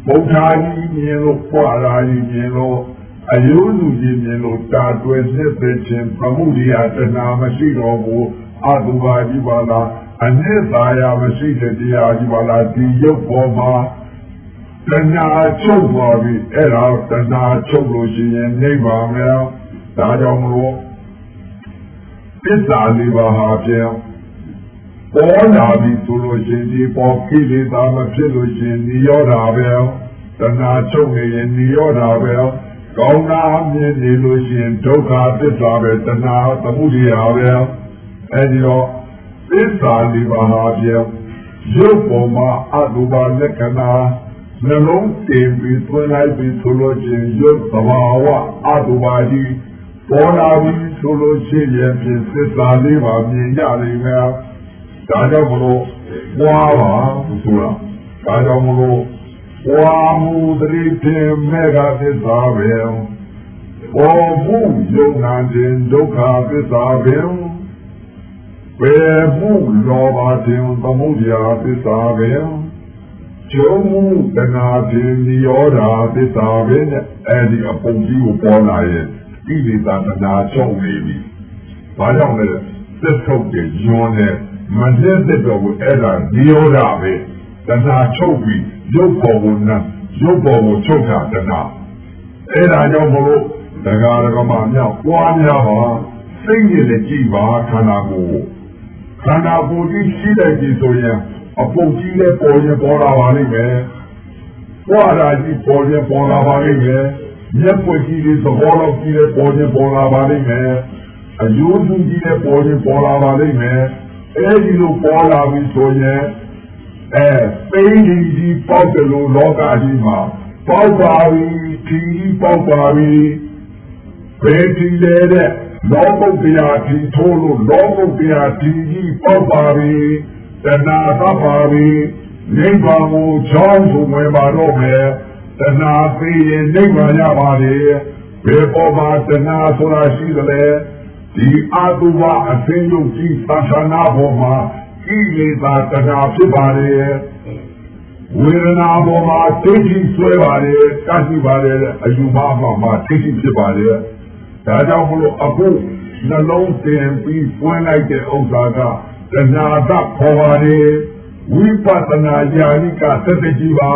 ဗုဒ္ဓကြီးမြင်လို့ပွာရာကြီးမြင်လို့အယုစုကြီးမြင်လို့တာတွယ်နှစ်သက်ခြင်းသမှုတရားတဏှာမရှိတော့ဘူးအတုပါကြီးပါလားအနှစ်သာရမရှိတဲ့တရားကြီးပါလားဒီရုပ်ပေါ်မှာတဏှာချုပ်သွားပြီအဲ့ဒါတဏှာချုပ်လို့ရှိရင်နိဗ္ဗာန်မယ်ဒါကြောင့်မလို့သစ္စာလေးပါးဟာဖြင့်ပေါ်လာပြီဆိုလို့ရှိရင်ဒီပေါ်ကိလေသာမဖြစ်လို့ရှိရင်နိရောဓပဲတဏှာချုပ်နေရင်နိရောဓပဲကောင်းတာမြင်နေလို့ရှိရင်ဒုက္ခသစ္စာပဲတဏှာသမုဒိယပဲအဲဒီတော့သစ္စာလေးပါးဟာဖြင့်ရုပ်ပေါ်မှာအတုပါလက္ခဏာနှလုံးတင်ပြီးသွင်းလိုက်ပြီးဆိုလို့ရှိရင်ရုပ်သဘာဝအတုပါကြီးပေါ်လာပြီးဆိုလို့ရှိရင်ဖြင့်သစ္စာလေးပါးမြင်ကြလိမ့်မယ်ဒါကြောင့်မလို့ဝါပါဆိုတာဒါကြောင့်မလို့ဝါမှုတတိဖြင့်မေဃသစ္စာပဲပေါ်မှုယုံနာခြင်းဒုက္ခသစ္စာပဲပေမှုလောဘခြင်းသမုဒယသစ္စာပဲကျုံမှုတဏှာခြင်းနိရောဓသစ္စာပဲနဲ့အဲဒီအပုံကြီးကိုပေါ်လာရဲ့ဣတိတတဏှာချုပ်နေပြီဘာကြောင့်လဲသစ္ဆုတ်တွေယွန်းနေမလက်သက်တော့ဘူးအဲ့ဒါနိရောဓပဲတဏှာချုပ်ပြီးရုပ်ပေါ်ကိုနာရုပ်ပေါ်ကိုချုပ်တာတဏှာအဲ့ဒါကြောင့်မလို့တရားဓမ္မများပွားများပါစိတ်နဲ့လည်းကြည်ပါခန္ဓာကိုယ်ခန္ဓာကိုယ်ကြီးရှိတဲ့ကြည်ဆိုရင်အပုတ်ကြီးလည်းပေါ်ရင်ပေါ်လာပါလိမ့်မယ်ပွားတာကြီးပေါ်ရင်ပေါ်လာပါလိမ့်မယ်မျက်ပွက်ကြီးလေးသဘောတော်ကြီးလည်းပေါ်ရင်ပေါ်လာပါလိမ့်မယ်အယိုးစုကြီးလည်းပေါ်ရင်ပေါ်လာပါလိမ့်မယ်အဲဒီလိုပေါ်လာပြီဆိုရင်အဲသိကြီးကြီးပေါက်တယ်လို့လောကကြီးမှာပေါက်ပါပြီဒီကြီးပေါက်ပါပြီဘယ်ဒီလဲတဲ့လောကုတ္တရာဒီထိုးလို့လောကုတ္တရာဒီကြီးပေါက်ပါပြီတဏှာသပ်ပါပြီနိဗ္ဗာန်ကိုချောင်းဆိုဝင်ပါတော့မယ်တဏှာသိရင်နိဗ္ဗာန်ရပါလေဘယ်ပေါ်မှာတဏှာဆိုတာရှိသလဲဒီအတုဝအသိဉာဏ်ကြီးသံဃာနာပေါ်မှာကိလေသာတဏှာဖြစ်ပါလေဝေဒနာပေါ်မှာဒိဋ္ဌိဆွဲပါလေတတ်ပါလေအယူပါမှာမှာဒိဋ္ဌိဖြစ်ပါလေဒါကြောင့်မလို့အခုနှလုံးတင်ပြီးပွင့်လိုက်တဲ့ဥစ္စာကတဏှာသခေါ်ပါလေဝိပဿနာဉာဏ်ကသတ္တကြီးပါ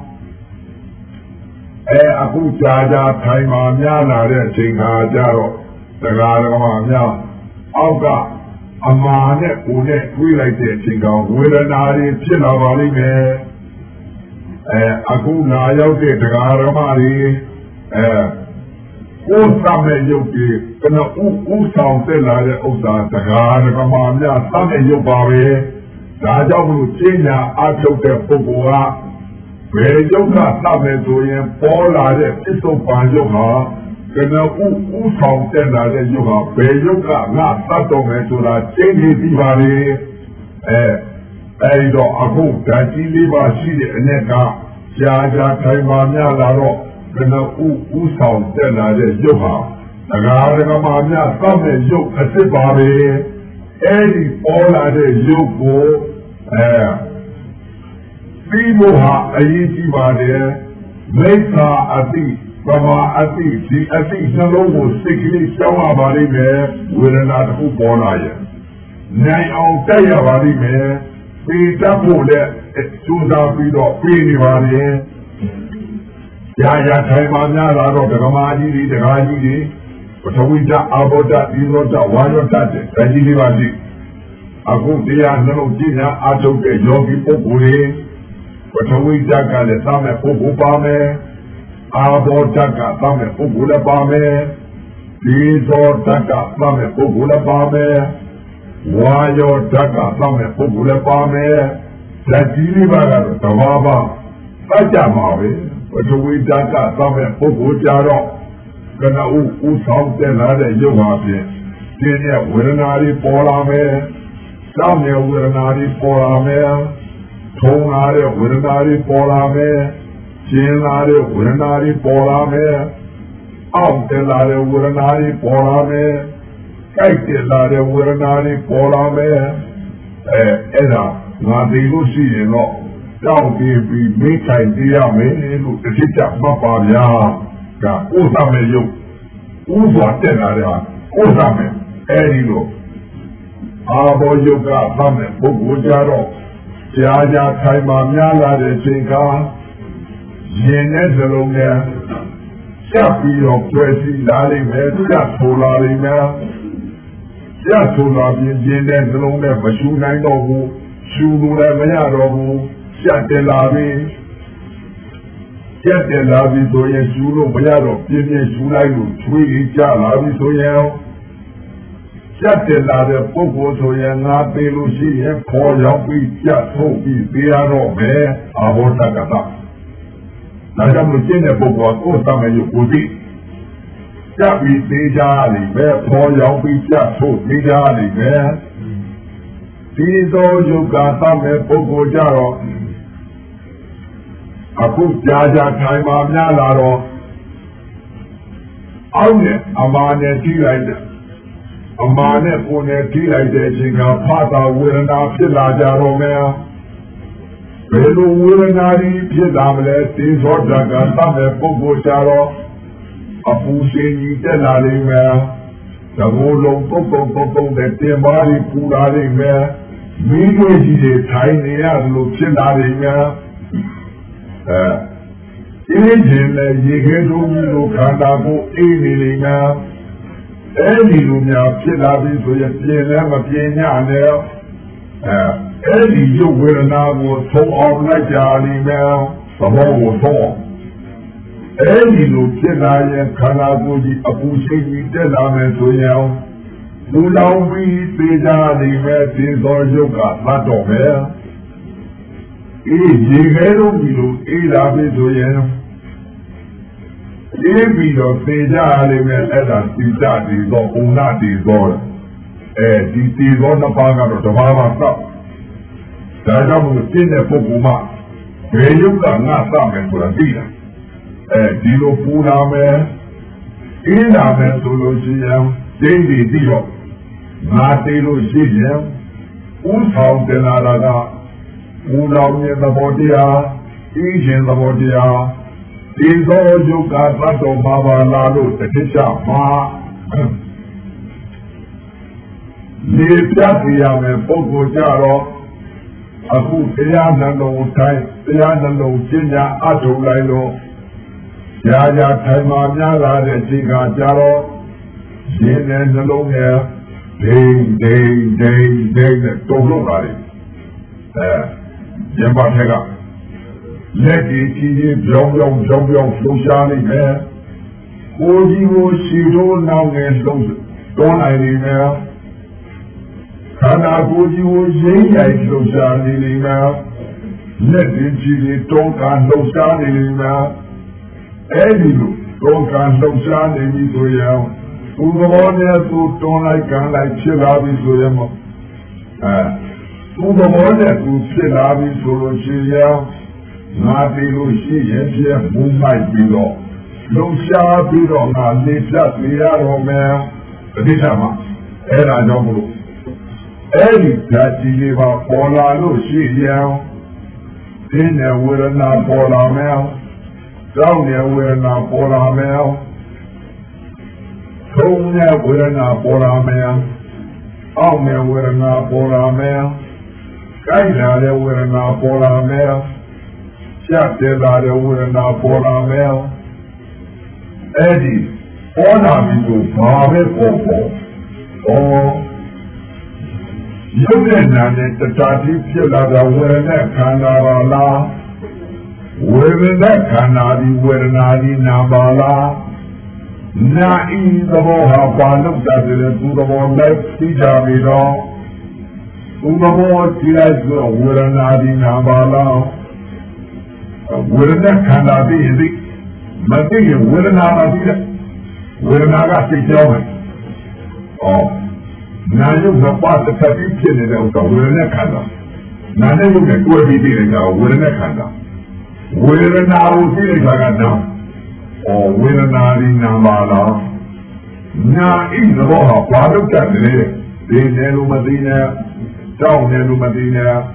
အဲအခုကြာကြာထိုင်မှာများလာတဲ့အချိန်ခါကျတော့တရားဓမ္မများအောက်ကအမာနဲ့ကိုယ်နဲ့တွေးလိုက်တဲ့အချိန်ကဝေဒနာတွေဖြစ်လာပါလိမ့်မယ်အဲအခုလာရောက်တဲ့တရားဓမ္မတွေအဲကိုယ်သမဲ့ရုပ်ကြီးကနဥဥဆောင်တက်လာတဲ့ဥစ္စာတရားဓမ္မများသမဲ့ရုပ်ပါပဲဒါကြောင့်မလို့ကျင့်ညာအထုတ်တဲ့ပုဂ္ဂိုလ်ကဘယ်ရုပ်ကသမဲ့ဆိုရင်ပေါ်လာတဲ့ပစ္စုပန်ရုပ်ဟာကနဥဥဆောင်တက်လာတဲ့ရုပ်ဟာဘယ်ရုပ်ကငါသတ်တော်မယ်ဆိုတာသိနေပြီပါလေအဲအဲဒီတော့အခုဓာတ်ကြီးလေးပါရှိတဲ့အ내ကကြာကြာထိုင်ပါများလာတော့ကနဥဥဆောင်တက်လာတဲ့ရုပ်ဟာတရားဓမ္မများသတ်မဲ့ရုပ်အစ်စ်ပါပဲအဲဒီပေါ်လာတဲ့ရုပ်ကိုအဲပြီးလို့ဟာအရေးကြီးပါတယ်မိစ္ဆာအတိပမာအတိဒီအတိနှလုံးကိုစိတ်ကလေးရှောင်းရပါလိမ့်မယ်ဝေဒနာတစ်ခုပေါ်လာရဲ့နိုင်အောင်တိုက်ရပါလိမ့်မယ်ပြီးတတ်ဖို့လည်းစူးစမ်းပြီးတော့ပြီးနေပါလေရာရာထိုင်ပါများလာတော့ဓမ္မကြီးတွေတရားကြီးတွေပထဝီဓာတ်အာဘောဓာတ်ဒီရောဓာတ်ဝါယောဓာတ်တဲ့ဓာတ်ကြီးတွေပါရှိအခုတရားနှလုံးကြည်ညာအထုတ်တဲ့ယောဂီပုဂ္ဂိုလ်တွေပထဝီဓာတ်ကလည်းသာမဲ့ပုဂ္ဂိုလ်ပါမယ်အာဘောဓာတ်ကသာမဲ့ပုဂ္ဂိုလ်လည်းပါမယ်ဒီသောဓာတ်ကသာမဲ့ပုဂ္ဂိုလ်လည်းပါမယ်ဝါယောဓာတ်ကသာမဲ့ပုဂ္ဂိုလ်လည်းပါမယ်ဓာတ်ကြီးလေးပါကတော့တဘာဘာသတ်ကြမှာပဲပထဝီဓာတ်ကသာမဲ့ပုဂ္ဂိုလ်ကြတော့ကနဦးဦးဆောင်တက်လာတဲ့ရုပ်ဟာဖြင့်ဒီနေ့ဝေဒနာတွေပေါ်လာမယ်စောင့်နေဝေဒနာတွေပေါ်လာမယ်ထုံလာတဲ့ဝေဒနာတွေပေါ်လာမယ်ကျင်းလာတဲ့ဝေဒနာတွေပေါ်လာမယ်အောက်တက်လာတဲ့ဝေဒနာတွေပေါ်လာမယ်ကြိုက်တက်လာတဲ့ဝေဒနာတွေပေါ်လာမယ်အဲအဲ့ဒါငါသိလို့ရှိရင်တော့ကြောက်ပြီးပြီးမိခိုင်သေးရမယ်လို့တစ်ချက်ချက်မှတ်ပါဗျာကဥစ္စာမဲ့ရုပ်ဥစွာတက်လာတဲ့ဥစ္စာမဲ့အဲဒီလိုအာဘောယုတ်ကသမဲ့ပုဂ္ဂိုလ်ကြတော့ကြာကြာထိုင်မှများလာတဲ့ချိန်ကရင်နဲ့စလုံးနဲ့ချက်ပြီးတော့ပြည့်စည်လာလိမ့်မယ်ချက်ဆိုလာလိမ့်မယ်ချက်ဆိုလာပြီးရင်နဲ့စလုံးနဲ့မရှူနိုင်တော့ဘူးရှူလို့လည်းမရတော့ဘူးချက်တယ်လာပြီးချက်တယ်လာပြီးဆိုရင်ရှူလို့မရတော့ပြင်းပြင်းရှူလိုက်လို့ချွေးကြလာပြီးဆိုရင်ချက်တယ်လာတဲ့ပုဂ္ဂိုလ်ဆိုရင်ငါပေးလို့ရှိရင်ခေါ်ရောက်ပြီးချက်ထုတ်ပြီးပေးရတော့မယ်အဘောတက္ကသဒါကြောင့်မကျင့်တဲ့ပုဂ္ဂိုလ်ကိုယ်သမယုကိုသိကြပြီးသေးကြလိမ့်မယ်ခေါ်ရောက်ပြီးချက်ထုတ်ပေးကြလိမ့်မယ်ဒီသောယုတ်ကသမဲ့ပုဂ္ဂိုလ်ကြတော့အခုကြာကြာထိုင်မှများလာတော့အောက်နဲ့အမာနဲ့ထိလိုက်တယ်အမာနဲ့ကိုယ်နဲ့ထိလိုက်တဲ့အချိန်ကဖတာဝေဒနာဖြစ်လာကြတော့မယ်ဘယ်လိုဝေဒနာကြီးဖြစ်လာမလဲဒီသောတာကသမဲ့ပုဂ္ဂိုလ်ကြတော့အပူရှင်ကြီးတက်လာလိမ့်မယ်သဘောလုံးပုတ်ပုတ်ပုတ်ပုတ်နဲ့တင်ပါးကြီးပူလာလိမ့်မယ်မိခွေကြီးတွေထိုင်နေရလို့ဖြစ်လာလိမ့်မယ်အဲအေးခြင်းနဲ့ရေခဲတို့ကြီးလိုခန္ဓာကိုအေးနေလိမ့်မယ်အဲဒီလိုများဖြစ်လာပြီဆိုရင်ပြင်းလည်းမပြင်းညနဲ့အဲအဲဒီရုပ်ဝေဒနာကိုသုံးအောင်လိုက်ကြလိမ့်မယ်သဘောကိုသုံးအဲဒီလိုဖြစ်လာရင်ခန္ဓာကိုယ်ကြီးအပူရှိန်ကြီးတက်လာမယ်ဆိုရင်လူလောင်ပြီးပြေးကြလိမ့်မယ်ဒီသောရုပ်ကသတ်တော့မယ်အေးရေခဲတို့ပြီလို့အေးလာပြီဆိုရင်အေးပြီးတော့သေကြလိမ့်မယ်အဲ့ဒါတိတတိသောဥနာတိသောအဲဒီတိသောနှစ်ပါးကတော့တဘာမှသတ်ဒါကြောင့်မို့ကျင့်တဲ့ပုဂ္ဂိုလ်မှဘယ်ရုပ်ကငါသတ်မယ်ဆိုတာသိတာအဲဒီလိုပူလာမယ်အေးလာမယ်ဆိုလို့ရှိရင်ဒိဋ္ဌိသိတော့ငါသိလို့ရှိရင်ဥဆောင်တင်လာတာကပူလောင်ရဲ့သဘောတရားအေးခြင်းသဘောတရားဒီသောယုတ်ကသတ်တော်မှာပါလာလို့တတိချမှာလေပြတ်ရမယ်ပုဂ္ဂိုလ်ကြတော့အခုတရားနှလုံးတိုင်းတရားနှလုံးကျင့်ကြအထုလိုက်လို့ကြာကြာထိုင်မှများလာတဲ့ဒီကကြတော့ရင်းနဲ့နှလုံးနဲ့ဒိန်ဒိန်ဒိန်ဒိန်နဲ့တုံ့လို့ပါလေအဲရပါထက်ကလက်ကြီးကြီးပြောင်းပြောင်းပြောင်းပြောင်းလှုပ်ရှားနေတယ်ကိုကြီးကိုရှီတို့နောက်ငယ်လှုပ်တွန်းနိုင်နေတယ်ခန္ဓာကိုယ်ကြီးကိုရင်းရိုက်လှုပ်ရှားနေနေတယ်လက်ကြီးကြီးတုံးကလှုပ်ရှားနေနေတယ်အဲဒီလိုတုံးကလှုပ်ရှားနေပြီဆိုရင်သူသဘောနဲ့သူတွန်းလိုက်ကန်လိုက်ဖြစ်လာပြီဆိုရင်အဲသူသဘောနဲ့သူဖြစ်လာပြီဆိုလို့ရှိရင်ငါတည်လို့ရှိရင်ပြည့်မူမိုက်ပြီးတော့လုံရှားပြီးတော့ငါနေပြတ်နေရတော့မယ်တတိယမှာအဲ့ဒါကြောင့်မလို့အဲ့ဒီဓာတ်ကြီးလေးပါပေါ်လာလို့ရှိရင်ဒီနဲ့ဝေဒနာပေါ်လာမယ်ကြောက်နဲ့ဝေဒနာပေါ်လာမယ်ထုံနဲ့ဝေဒနာပေါ်လာမယ်အောက်နဲ့ဝေဒနာပေါ်လာမယ်ကြိုက်လာတဲ့ဝေဒနာပေါ်လာမယ်ချက်တယ်လာတဲ့ဝေဒနာပေါ်လာမယ်အဲ့ဒီပေါ်လာပြီးတော့ဘာပဲပေါ်ပေါ်ဩရုပ်နဲ့နာနဲ့တတာတိဖြစ်လာတဲ့ဝေဒနာခန္ဓာပါလားဝေဒနာခန္ဓာဒီဝေဒနာဒီနာပါလားနာဤသဘောဟာဘာလို့တတ်တယ်သူသဘောလိုက်သိကြပြီတော့သူသဘောကြည့်လိုက်ဆိုဝေဒနာဒီနာပါလားဝေဒနာခန္ဓာသိရင်သိမသိရင်ဝေဒနာမသိတဲ့ဝေဒနာကသိကြောင်းပဲဩနာယုတ်ကပါတခါပြီးဖြစ်နေတဲ့ဥစ္စာဝေဒနာခန္ဓာနာနဲ့ယုတ်နဲ့တွဲပြီးသိတဲ့ကဝေဒနာခန္ဓာဝေဒနာကိုသိတဲ့ကကနာဩဝေဒနာဒီနာပါလားနာဤသဘောဟာဘာလို့တတ်တယ်ဒီနယ်လို့မသိနဲ့တောင်းနယ်လို့မသိနဲ့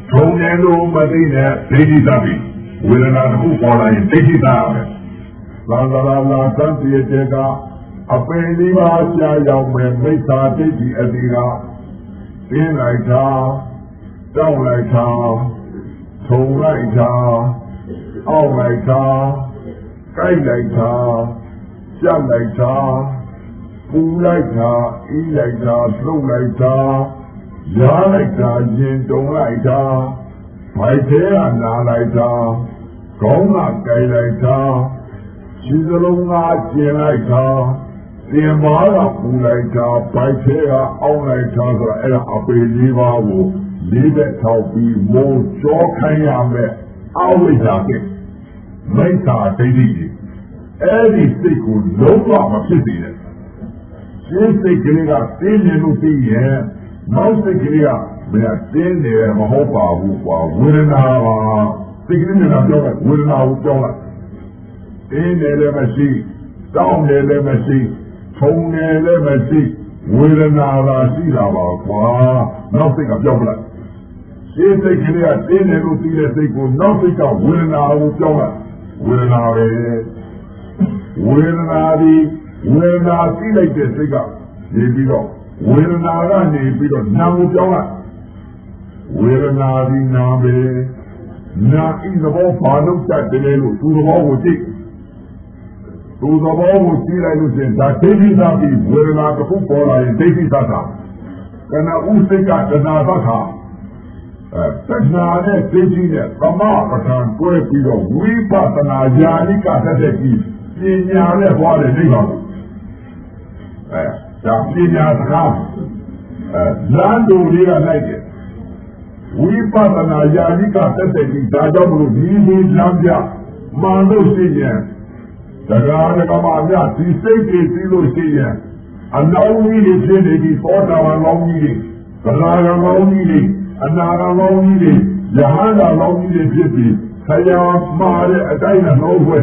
ထုံတယ်လို့မသိနဲ့ဒိဋ္ဌိသတ်ပြီဝေဒနာတစ်ခုပေါ်လာရင်ဒိဋ္ဌိသတ်ရမယ်လာလာလာလာသံတိတဲ့ကအပင်လေးပါးရှားရောက်မယ်မိစ္ဆာဒိဋ္ဌိအတိကတင်းလိုက်တာတောက်လိုက်တာထုံလိုက်တာအောက်လိုက်တာကိုက်လိုက်တာကြက်လိုက်တာပူလိုက်တာအေးလိုက်တာလှုပ်လိုက်တာရားလိုက်တာရင်တုံလိုက်တာဗိုက်သေးကနာလိုက်တာခေါင်းကကိုက်လိုက်တာခြေစလုံးကကျင်လိုက်တာတင်ပါးကပူလိုက်တာဗိုက်သေးကအောက်လိုက်တာဆိုတော့အဲ့ဒါအပေလေးပါးကိုလေးသက်ထောက်ပြီးမိုးကြောခိုင်းရမယ်အဝိဇ္ဇာကမိစ္ဆာဒိဋ္ဌိအဲ့ဒီစိတ်ကိုလုံးဝမဖြစ်စေနဲ့ရှင်းစိတ်ကလေးကတင်းနေလို့သိရဲ့နောက်စိတ်ကလေးကဘယ်တင်းနေမဟုတ်ပါဘူးကွာဝေဒနာပါစိတ်ကလေးနဲ့ပြောလိုက်ဝေဒနာကိုပြောလိုက်တင်းနေလည်းမရှိတောင်းနေလည်းမရှိထုံနေလည်းမရှိဝေဒနာသာရှိတာပါကွာနောက်စိတ်ကပြောလိုက်ရှင်းစိတ်ကလေးကတင်းနေလို့သိတဲ့စိတ်ကိုနောက်စိတ်ကဝေဒနာကိုပြောလိုက်ဝေဒနာပဲဝေဒနာဒီဝေဒနာသိလိုက်တဲ့စိတ်ကနေပြီးတော့ဝေဒနာကနေပြီးတော့နာကိုပြောင်းလိုက်ဝေဒနာဒီနာပဲနာဤသဘောဘာလို့တတ်တယ်လို့သူသဘောကိုကြည့်သူသဘောကိုကြည့်လိုက်လို့ရှင်ဒါဒိဋ္ဌိသာပြီးဝေဒနာတစ်ခုပေါ်လာရင်ဒိဋ္ဌိသာတာကနဥစိတ်ကတဏှာသတ်တာအဲတဏှာနဲ့ဒိဋ္ဌိနဲ့သမပဋ္ဌာန်တွဲပြီးတော့ဝိပဿနာဉာဏိကတတ်တဲ့ကြီးပညာနဲ့ဟောတယ်နိဗ္ဗာန်အဲဒါပညာစကားအဲလမ်းတူလေးကလိုက်တယ်ဝိပဿနာဉာဏိကတက်တဲ့ဒီဒါကြောင့်မလို့ဒီဒီလမ်းပြမှန်လို့ရှိရင်တရားဓမ္မများဒီစိတ်တွေပြီးလို့ရှိရင်အနောင်ကြီးတွေဖြစ်နေပြီးသောတာပန်လောင်းကြီးတွေသရဂံလောင်းကြီးတွေအနာဂံလောင်းကြီးတွေယဟန္တာလောင်းကြီးတွေဖြစ်ပြီးဆရာမှားတဲ့အတိုင်းနဲ့နှောခွဲ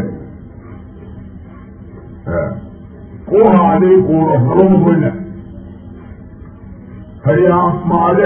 အဲကိုဟာလေးကိုတော့နှလုံးသွင်းတယ်ဆရာမှား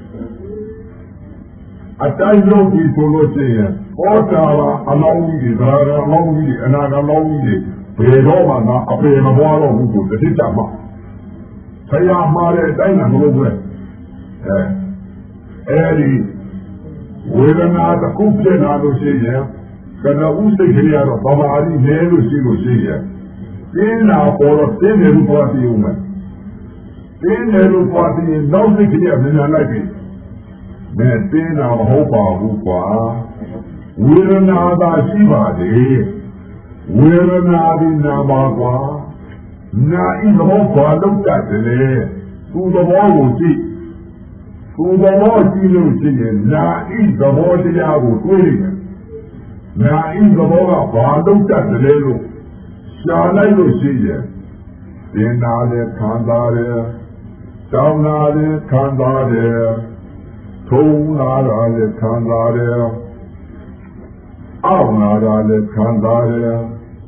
တဲ့အတိုင်းလုံးပြီးဆိုလို့ရှိရင်ဟောတာအလောင်းကြီးတွေသရဂံလောင်းကြီးတွေအနာဂံလောင်းကြီးတွေဘယ်တော့မှငါအပေမပွားတော့ဘူးကိုတတိတမှာဆရာမှားတဲ့အတိုင်းနဲ့နှလုံးသွင်းအဲအဲဒီဝေဒနာတစ်ခုဖြစ်လာလို့ရှိရင်ကနဥစိတ်ကလေးကတော့ဘာသာရီနဲလို့ရှိလို့ရှိရင်တင်းလာပေါ်တော့တင်းတယ်လို့ပြောပြီးဦးမယ်တင်းတယ်လို့ပြောပြီးနောက်စိတ်ကလေးကမြန်မြန်လိုက်ပြီမဲတင်းတာမဟုတ်ပါဘူးကွာဝေဒနာသာရှိပါလေဝေဒနာဒီနာပါကွာနာဤသဘောဘာလို့တတ်တယ်သူသဘောကိုကြည့်သူသဘောကြည့်လို့ရှိရင်နာဤသဘောတရားကိုတွေးလိုက်နာဤသဘောကဘာလို့တတ်တယ်လို့ရှားလိုက်လို့ရှိရင်တင်နာလည်းခံစားတယ်တောင်းနာလည်းခံစားတယ်ထုံနာတာလည်းခံစားတယ်အောက်နာတာလည်းခံစားတယ်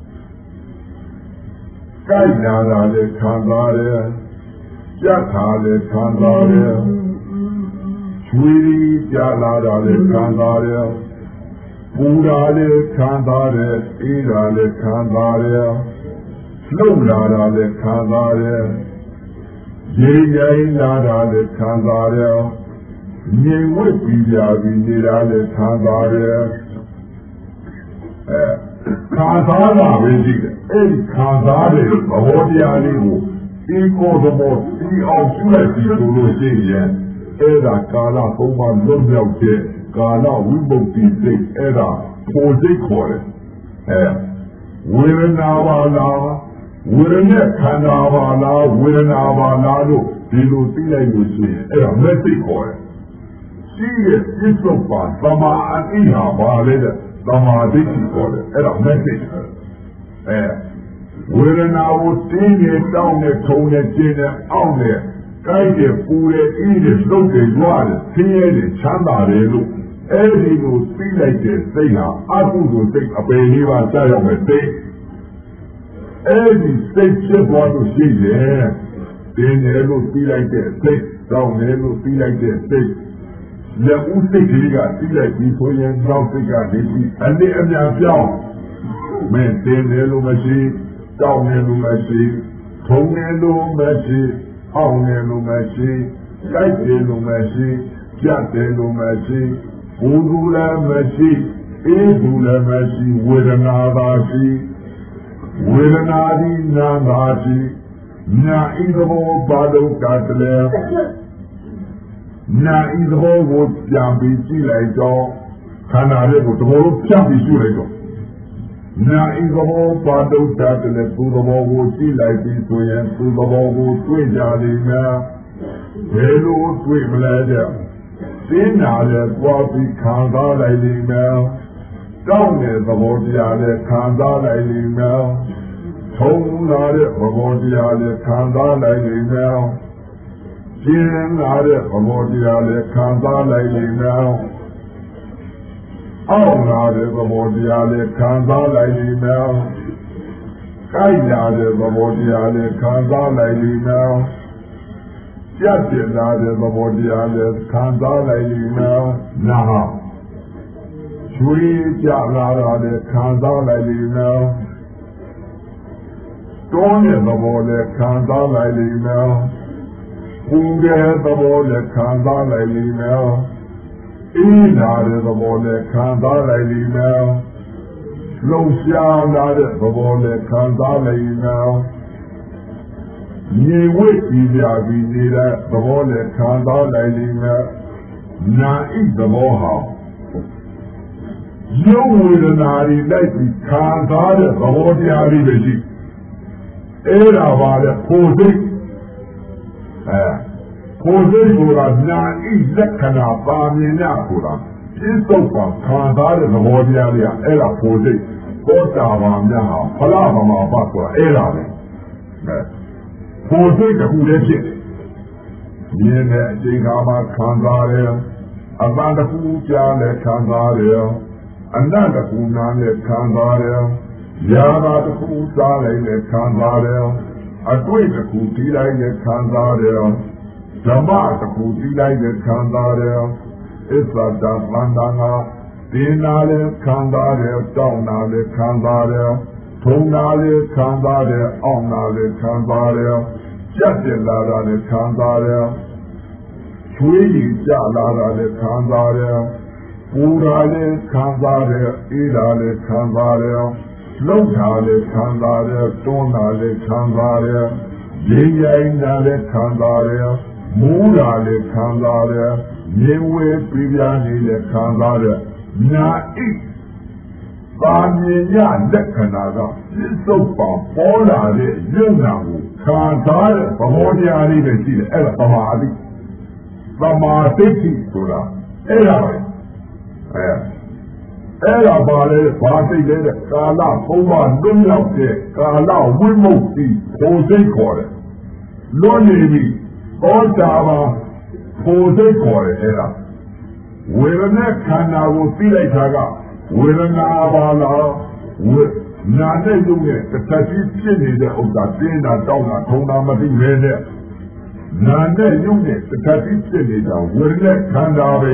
ကြိုက်နာတာလည်းခံစားတယ်ကြက်တာလည်းခံစားတယ်ချွေးကြလာတာလည်းခံစားတယ်ပူတာလည်းခံစားတယ်အေးတာလည်းခံစားတယ်လှုပ်လာတာလည်းခံစားတယ်ရေရိုင်းလာတာလည်းခံစားတယ်ငြိမ်ဝတ်ပြီးပြပြီးနေတာလည်းခံစားတယ်အဲခံစားတာပဲကြည့်တယ်အဲဒီခံစားတဲ့သဘောတရားလေးကိုဒီကိုယ်သဘောဒီအောင်ရှုလိုက်ပြီးဆိုလို့ရှိရင်အဲ့ဒါကာလသုံးပါးလွတ်မြောက်တဲ့ကာလဝိမု ക്തി စိတ်အဲ့ဒါပေါ်စိတ်ခေါ်တယ်အဲဝေဒနာပါလားဝေဒနာခန္ဓာပါလားဝေဒနာပါလားလို့ဒီလိုသိလိုက်လို့ရှိရင်အဲ့ဒါမက်စိတ်ခေါ်တယ်ရှိရဲ့ပြစ္ဆုတ်ပါသမာအတိဟာပါလေတဲ့သမာဓိခေါ်တယ်အဲ့ဒါမက်စိတ်အဲဝေဒနာကိုတင်းနေတောင်းနေထုံနေကျင်းနေအောင့်နေကြိုက်တယ်ပူတယ်အေးတယ်လှုပ်တယ်ကြွားတယ်ဆင်းရဲတယ်ချမ်းသာတယ်လို့အဲဒီလိုသိလိုက်တဲ့စိတ်ဟာအကုသိုလ်စိတ်အပေလေးပါကြာရောက်မဲ့စိတ်အဲဒီစိတ်ဖြစ်သွားလို့ရှိရင်တင်းတယ်လို့သိလိုက်တဲ့စိတ်တောင်းတယ်လို့သိလိုက်တဲ့စိတ်လက်ဦးစိတ်ကလေးကသိလိုက်ပြီးဆိုရင်နောက်စိတ်ကနေပြီးအနေအများပြောင်းမင်းတင်တယ်လို့မရှိတောင်းတယ်လို့မရှိထုံတယ်လို့မရှိအောင်းတယ်လို့မရှိလိုက်တယ်လို့မရှိကြက်တယ်လို့မရှိဘူဒူလည်းမရှိအေးဘူးလည်းမရှိဝေဒနာသာရှိဝေဒနာဒီနာသာရှိနာဤသဘောဘာလို့ကတလဲနာဤသဘောကိုပြန်ပြီးကြည့်လိုက်တော့ခန္ဓာလေးကိုသဘောလို့ပြန်ပြီးကြည့်လိုက်တော့နာဤသဘောဘာလို့ကတလဲသူသဘောကိုကြည့်လိုက်ပြီးဆိုရင်သူသဘောကိုတွေ့ကြလိမ့်မယ်ဘယ်လိုတွေ့မလဲတဲ့သိနာလေကြွားပြီးခံစားလိုက်လိမ့်မယ်တောင်းတဲ့သဘောတရားနဲ့ခံစားလိုက်လိမ့်မယ်ထုံလာတဲ့သဘောတရားနဲ့ခံစားလိုက်လိမ့်မယ်ကျင်းလာတဲ့သဘောတရားနဲ့ခံစားလိုက်လိမ့်မယ်အောက်လာတဲ့သဘောတရားနဲ့ခံစားလိုက်လိမ့်မယ်ကိုက်လာတဲ့သဘောတရားနဲ့ခံစားလိုက်လိမ့်မယ်ကြက်ပြလာတဲ့သဘောတရားနဲ့ခံစားလိုက်လိမ့်မယ်နာချွေးကြလာတာနဲ့ခံစားလိုက်လိမ့်မယ်တွန်းတဲ့သဘောနဲ့ခံစားလိုက်လိမ့်မယ်ပူတဲ့သဘောနဲ့ခံစားလိုက်လိမ့်မယ်အေးလာတဲ့သဘောနဲ့ခံစားလိုက်လိမ့်မယ်လှုပ်ရှားလာတဲ့သဘောနဲ့ခံစားလိုက်လိမ့်မယ်ညီဝိပြီးကြပြီးနေတဲ့သဘောနဲ့ခံစားလိုက်လိမ့်မယ်နာဤသဘောဟာရုပ်ဝေဒနာတွေလိုက်ပြီးခံစားတဲ့သဘောတရားလေးပဲရှိအဲ့ဒါပါလေကိုယ်စိတ်အဲကိုယ်စိတ်ဆိုတာနာဤလက္ခဏာပါမြင်ရဆိုတာပြစ္ဆုတ်ပါခံစားတဲ့သဘောတရားလေးကအဲ့ဒါကိုယ်စိတ်သောတာပန်များဟာဖလားမမပတ်ဆိုတာအဲ့ဒါပဲအဲကိုယ်စိတ်တစ်ခုလည်းဖြစ်မြင်တဲ့အချိန်ခါမှာခံစားတယ်အပန်းတစ်ခုကြားလည်းခံစားတယ်အနတ်တစ်ခုနားနဲ့ခံစားတယ်ရာသာတစ်ခုစားလိုက်နဲ့ခံစားတယ်အတွေ့တစ်ခုတီးလိုက်နဲ့ခံစားတယ်ဓမ္မတစ်ခုတီးလိုက်နဲ့ခံစားတယ်အစ္ဆဒသန္တာငါဒီနာလည်းခံစားတယ်တောင်းနာလည်းခံစားတယ်ထုံနာလည်းခံစားတယ်အောင်းနာလည်းခံစားတယ်ကြက်ပြလာတာလည်းခံစားတယ်ချွေးကြီးကြလာတာလည်းခံစားတယ်ပူတာလည်းခံစားတယ်အေးတာလည်းခံစားတယ်လှုပ်တာလည်းခံစားတယ်တွန်းတာလည်းခံစားတယ်ရေရိုင်းတာလည်းခံစားတယ်မူးတာလည်းခံစားတယ်မြင်ဝဲပြပြနေလည်းခံစားတယ်နာဣပါမြင်ရလက္ခဏာကပြစ္ဆုတ်ပါပေါ်လာတဲ့ယုံနာကိုခံစားတဲ့သဘောတရားလေးပဲရှိတယ်အဲ့ဒါသမာဓိသမာဓိဆိုတာအဲ့ဒါပဲအဲအဲ့ဒါပါလေဘာသိလဲတဲ့ကာလဘုံမလွတ်ရောက်တဲ့ကာလဝိမု ക്തി ကိုယ်စိတ်ခေါ်တယ်လွတ်နေပြီသောတာပန်ကိုယ်စိတ်ခေါ်တယ်အဲ့ဒါဝေဒနာခန္ဓာကိုသိလိုက်တာကဝေဒနာပါလားဝေနာနဲ့ယုံနဲ့တစ်ထပ်ကြီးဖြစ်နေတဲ့ဥစ္စာတင်းတာတောင်းတာထုံတာမသိပဲနဲ့နာနဲ့ယုံနဲ့တစ်ထပ်ကြီးဖြစ်နေတာဝေဒနာခန္ဓာပဲ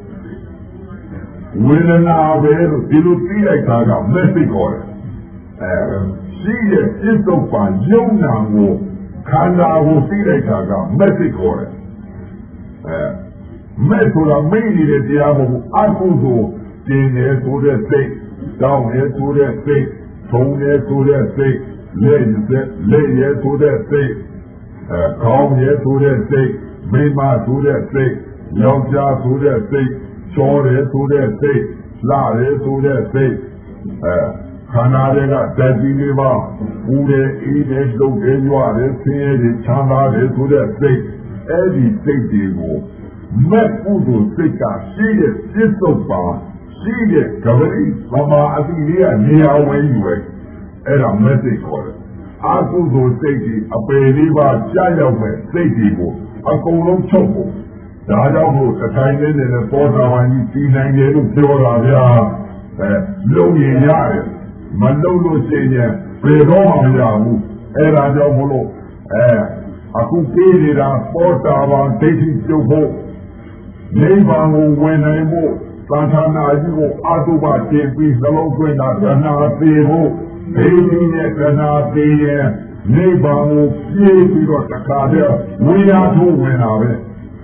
ဝေဒနာပဲလို့ဒီလိုသိလိုက်တာကမက်စိခေါ်တယ်အဲရှိရဲ့ပြစ္ဆုတ်ပါယုံနာကိုခန္ဓာကိုသိလိုက်တာကမက်စိခေါ်တယ်အဲမဲ့ဆိုတာမိနေတဲ့တရားမဟုတ်အကုသိုလ်ကျင်နေဆိုတဲ့စိတ်တောင်းနေဆိုတဲ့စိတ်ထုံနေဆိုတဲ့စိတ်လက်လက်ရဲဆိုတဲ့စိတ်အဲခေါင်းရဲဆိုတဲ့စိတ်မိမဆိုတဲ့စိတ်ယောက်ျားဆိုတဲ့စိတ်ချောတယ်ဆိုတဲ့စိတ်လှတယ်ဆိုတဲ့စိတ်အဲခန္ဓာတွေကဓာတ်ကြီးလေးပါပူတယ်အေးတယ်လှုပ်တယ်ရွတယ်ဆင်းရဲတယ်ချမ်းသာတယ်ဆိုတဲ့စိတ်အဲ့ဒီစိတ်တွေကိုမဲ့ကုသိုလ်စိတ်ကရှိတဲ့ပြစ္ဆုတ်ပါရှိတဲ့ကပတိသမာအတိလေးကနေရာဝင်ယူပဲအဲ့ဒါမဲ့စိတ်ခေါ်တယ်အကုသိုလ်စိတ်ကြီးအပေလေးပါကြာရောက်မဲ့စိတ်တွေကိုအကုန်လုံးချုပ်ဖို့ဒါကြောင့်မို့အထိုင်လေးနဲ့ပေါ်တာဝိုင်းကြီးတည်နိုင်တယ်လို့ပြောတာဗျာအဲလုံရင်ရတယ်မလုံလို့ရှိရင်ဘယ်တော့မှမရဘူးအဲ့ဒါကြောင့်မို့လို့အဲအခုပြေးနေတာပေါ်တာဝိုင်းဒိဋ္ဌိပြုတ်ဖို့နိဗ္ဗာန်ကိုဝင်နိုင်ဖို့သံဃာနာကြီးကိုအတုပတင်ပြီးသလုံးသွင်းတာတဏှာသေးဖို့ဒိဋ္ဌိနဲ့တဏှာသေးရင်နိဗ္ဗာန်ကိုပြေးပြီးတော့တခါတည်းဝိညာဉ်ထုတ်ဝင်တာပဲ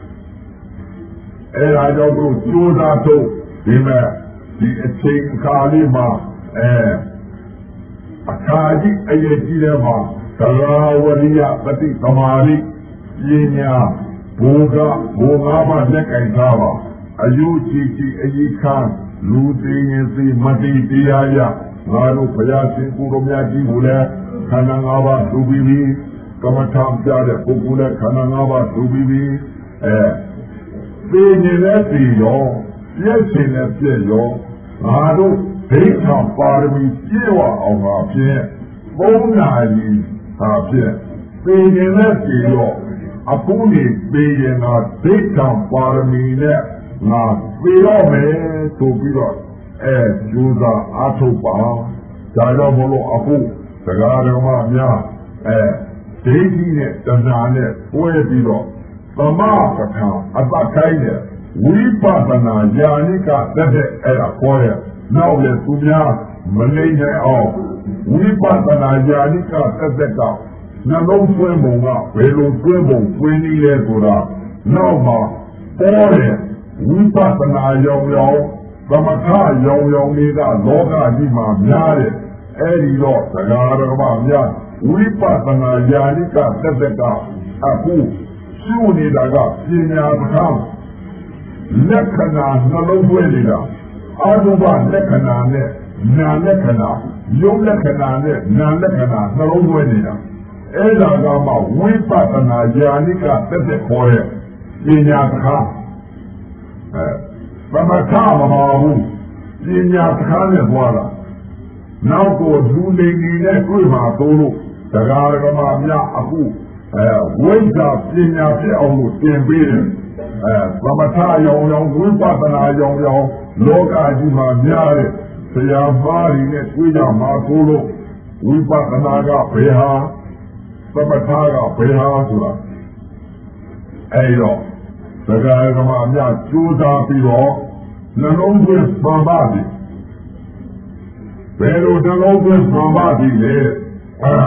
အဲဒါကြောင့်တို့ကြိုးစားထုတ်ဒီမဲ့ဒီအချိန်အခါလေးမှာအဲအခါကြီးအရေးကြီးတဲ့မှာသရဝရိယပฏิသမာဓိပညာဘူကဘူငါးပါးလက်ကင်ထားပါအယုကြည်ကြည်အကြီးခန်းလူသိရင်သိမတိတရားရငါတို့ဘုရားရှင်ကိုယ်တော်မြတ်ကြီးကိုလည်းခန္ဓာငါးပါးသူပြီးပြီကမ္မထာပြတဲ့ပုဂ္ဂိုလ်လည်းခန္ဓာငါးပါးသူပြီးပြီအဲသိနေလည်းသိရောပြည့်စင်လည်းပြည့်ရောငါတို့ဒိဋ္ဌာပါရမီပြည့်ဝအောင်ပါဖြင့်သုံးနာရီဟာဖြင့်သိနေလည်းသိရောအခုနေသိရင်ငါဒိဋ္ဌာပါရမီနဲ့ငါသိတော့မယ်ဆိုပြီးတော့အဲကျိုးစားအားထုတ်ပါဒါကြောင့်မလို့အခုတရားဓမ္မများအဲဒိဋ္ဌိနဲ့တဏှာနဲ့တွဲပြီးတော့သမပဋ္ဌာန်အတ္တခိုင်းတဲ့ဝိပဿနာဉာဏိကတက်တဲ့အဲ့ဒါခေါ်တဲ့နောက်လေသူများမနေနိုင်အောင်ဝိပဿနာဉာဏိကတက်တဲ့ကနှလုံးသွင်းပုံကဘယ်လိုသွင်းပုံသွင်းနည်းလဲဆိုတာနောက်မှာပေါ်တဲ့ဝိပဿနာရောင်ရောင်သမထရောင်ရောင်တွေကလောကကြီးမှာများတဲ့အဲဒီတော့တရားတော်မှာများဝိပဿနာဉာဏိကတက်တဲ့ကအခုရှုနေတာကပညာပဋ္ဌာန်းလက္ခဏာနှလုံးသွင်းနေတာအာရုံလက္ခဏာနဲ့နာလက္ခဏာယုတ်လက္ခဏာနဲ့နာလက္ခဏာနှလုံးသွင်းနေတာအဲ့ဒါကမှဝိပဿနာဉာဏိကတက်တဲ့ခေါ်တဲ့ပညာပဋ္ဌာန်းအဲသမထမပါဘူးပညာပဋ္ဌာန်းနဲ့သွားတာနောက်ကိုလူနေနေနဲ့တွေ့မှာသို့လို့တရားဓမ္မများအခုအဲဝိဇ္ဇာပညာဖြစ်အောင်လို့တင်ပေးတယ်အဲသမထရောင်ရောင်ဝိပဿနာရောင်ရောင်လောကကြီးမှာများတဲ့ဆရာမားတွေနဲ့တွေ့ကြမှာသို့လို့ဝိပဿနာကဘယ်ဟာသမထကဘယ်ဟာဆိုတာအဲတော့တရားဓမ္မများကြိုးစားပြီးတော့နှလုံးသွင်းပန်ပါသည်ဘယ်လိုနှလုံးသွင်းပန်ပါသည်လဲအဲ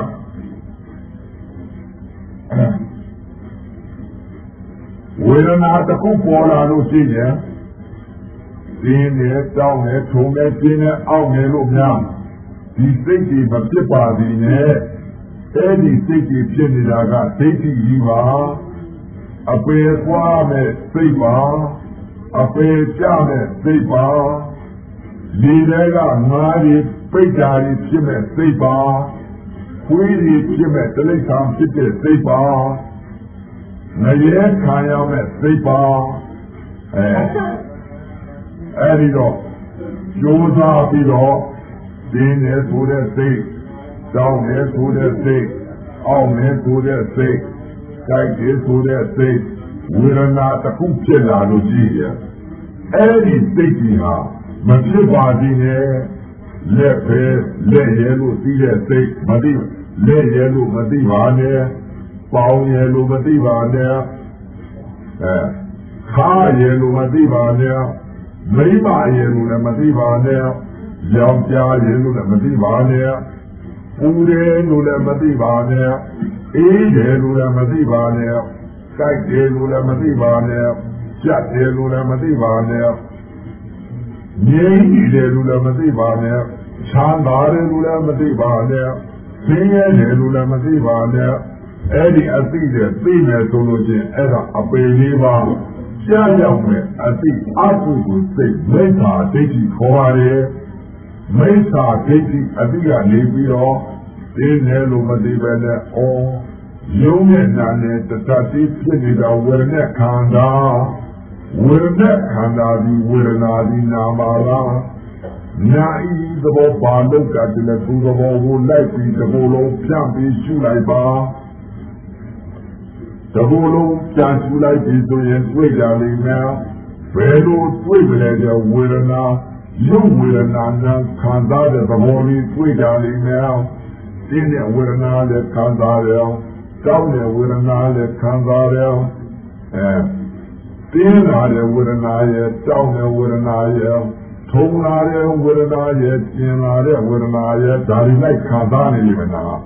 ဝေဒနာတစ်ခုပေါ်လာလို့ရှိရင်ဒီနဲ့တောင်းနဲ့ထုံနဲ့ပြင်းနဲ့အောက်နဲ့လို့များဒီစိတ်ကြီးမဖြစ်ပါသည်နဲ့အဲဒီစိတ်ကြီးဖြစ်နေတာကဒိဋ္ဌိကြီးပါအပေကွာမဲ့စိတ်ပါအပေကြမဲ့စိတ်ပါဒီတွေကငါးရီပိတ်ဓာရီဖြစ်မဲ့စိတ်ပါခွေးရီဖြစ်မဲ့တိရစ္ဆာန်ဖြစ်တဲ့စိတ်ပါငရဲခံရမဲ့စိတ်ပါအဲအဲဒီတော့ကြိုးစားပြီးတော့ဒီနဲ့ဆိုတဲ့စိတ်တောင်းနဲ့ဆိုတဲ့စိတ်အောင်းနဲ့ဆိုတဲ့စိတ်ကြိုက်တယ်ဆိုတဲ့စိတ်ဝေဒနာတစ်ခုဖြစ်လာလို့ရှိရင်အဲဒီစိတ်ကြီးဟာမဖြစ်ပါသေးနဲ့လက်ပဲလက်ရဲလို့သိတဲ့စိတ်မသိလက်ရဲလို့မသိပါနဲ့ပေါင်းရဲလို့မသိပါနဲ့အဲခါရဲလို့မသိပါနဲ့မိမရဲလို့လည်းမသိပါနဲ့ယောက်ျားရဲလို့လည်းမသိပါနဲ့ဦးရဲလို့လည်းမသိပါနဲ့အေးတယ်လို့လည်းမသိပါနဲ့ကြိုက်တယ်လို့လည်းမသိပါနဲ့ကြက်တယ်လို့လည်းမသိပါနဲ့ငြိမ်းတယ်လို့လည်းမသိပါနဲ့ချမ်းသာတယ်လို့လည်းမသိပါနဲ့ဆင်းရဲတယ်လို့လည်းမသိပါနဲ့အဲ့ဒီအသိတွေသိမယ်ဆိုလို့ချင်းအဲ့ဒါအပေလေးပါကြားရောက်မယ်အသိအကုသိုလ်စိတ်မိစ္ဆာဒိဋ္ဌိခေါ်ပါတယ်မိစ္ဆာဒိဋ္ဌိအသိကနေပြီးတော့သိတယ်လို့မသိပဲနဲ့ဩယုံနဲ့နာနဲ့တတတိဖြစ်နေတာဝေဒနာခန္ဓာဝေဒနာခန္ဓာဒီဝေဒနာဒီနာပါလားနာဤသဘောပါလို့ကတည်းကသူသဘောကိုလိုက်ပြီးသဘောလုံးဖြန့်ပြီးရှုလိုက်ပါသဘောလုံးဖြန့်ရှုလိုက်ပြီးဆိုရင်တွေ့ကြလိမ့်မယ်ဘယ်လိုတွေ့ကြလဲတဲ့ဝေဒနာရုပ်ဝေဒနာနာခံစားတဲ့သဘောလေးတွေ့ကြလိမ့်မယ်ဒီနဲ့ဝေဒနာလည်းခံစားရအောင်ကောင်းတဲ့ဝေဒနာလည်းခံစားရအောင်အဲတင်းလာတဲ့ဝေဒနာရဲ့တောင်းတဲ့ဝေဒနာရဲ့ထုံလာတဲ့ဝေဒနာရဲ့ကျင်လာတဲ့ဝေဒနာရဲ့ဒါတွေလိုက်ခံစားနေလိမ့်မယ်နော်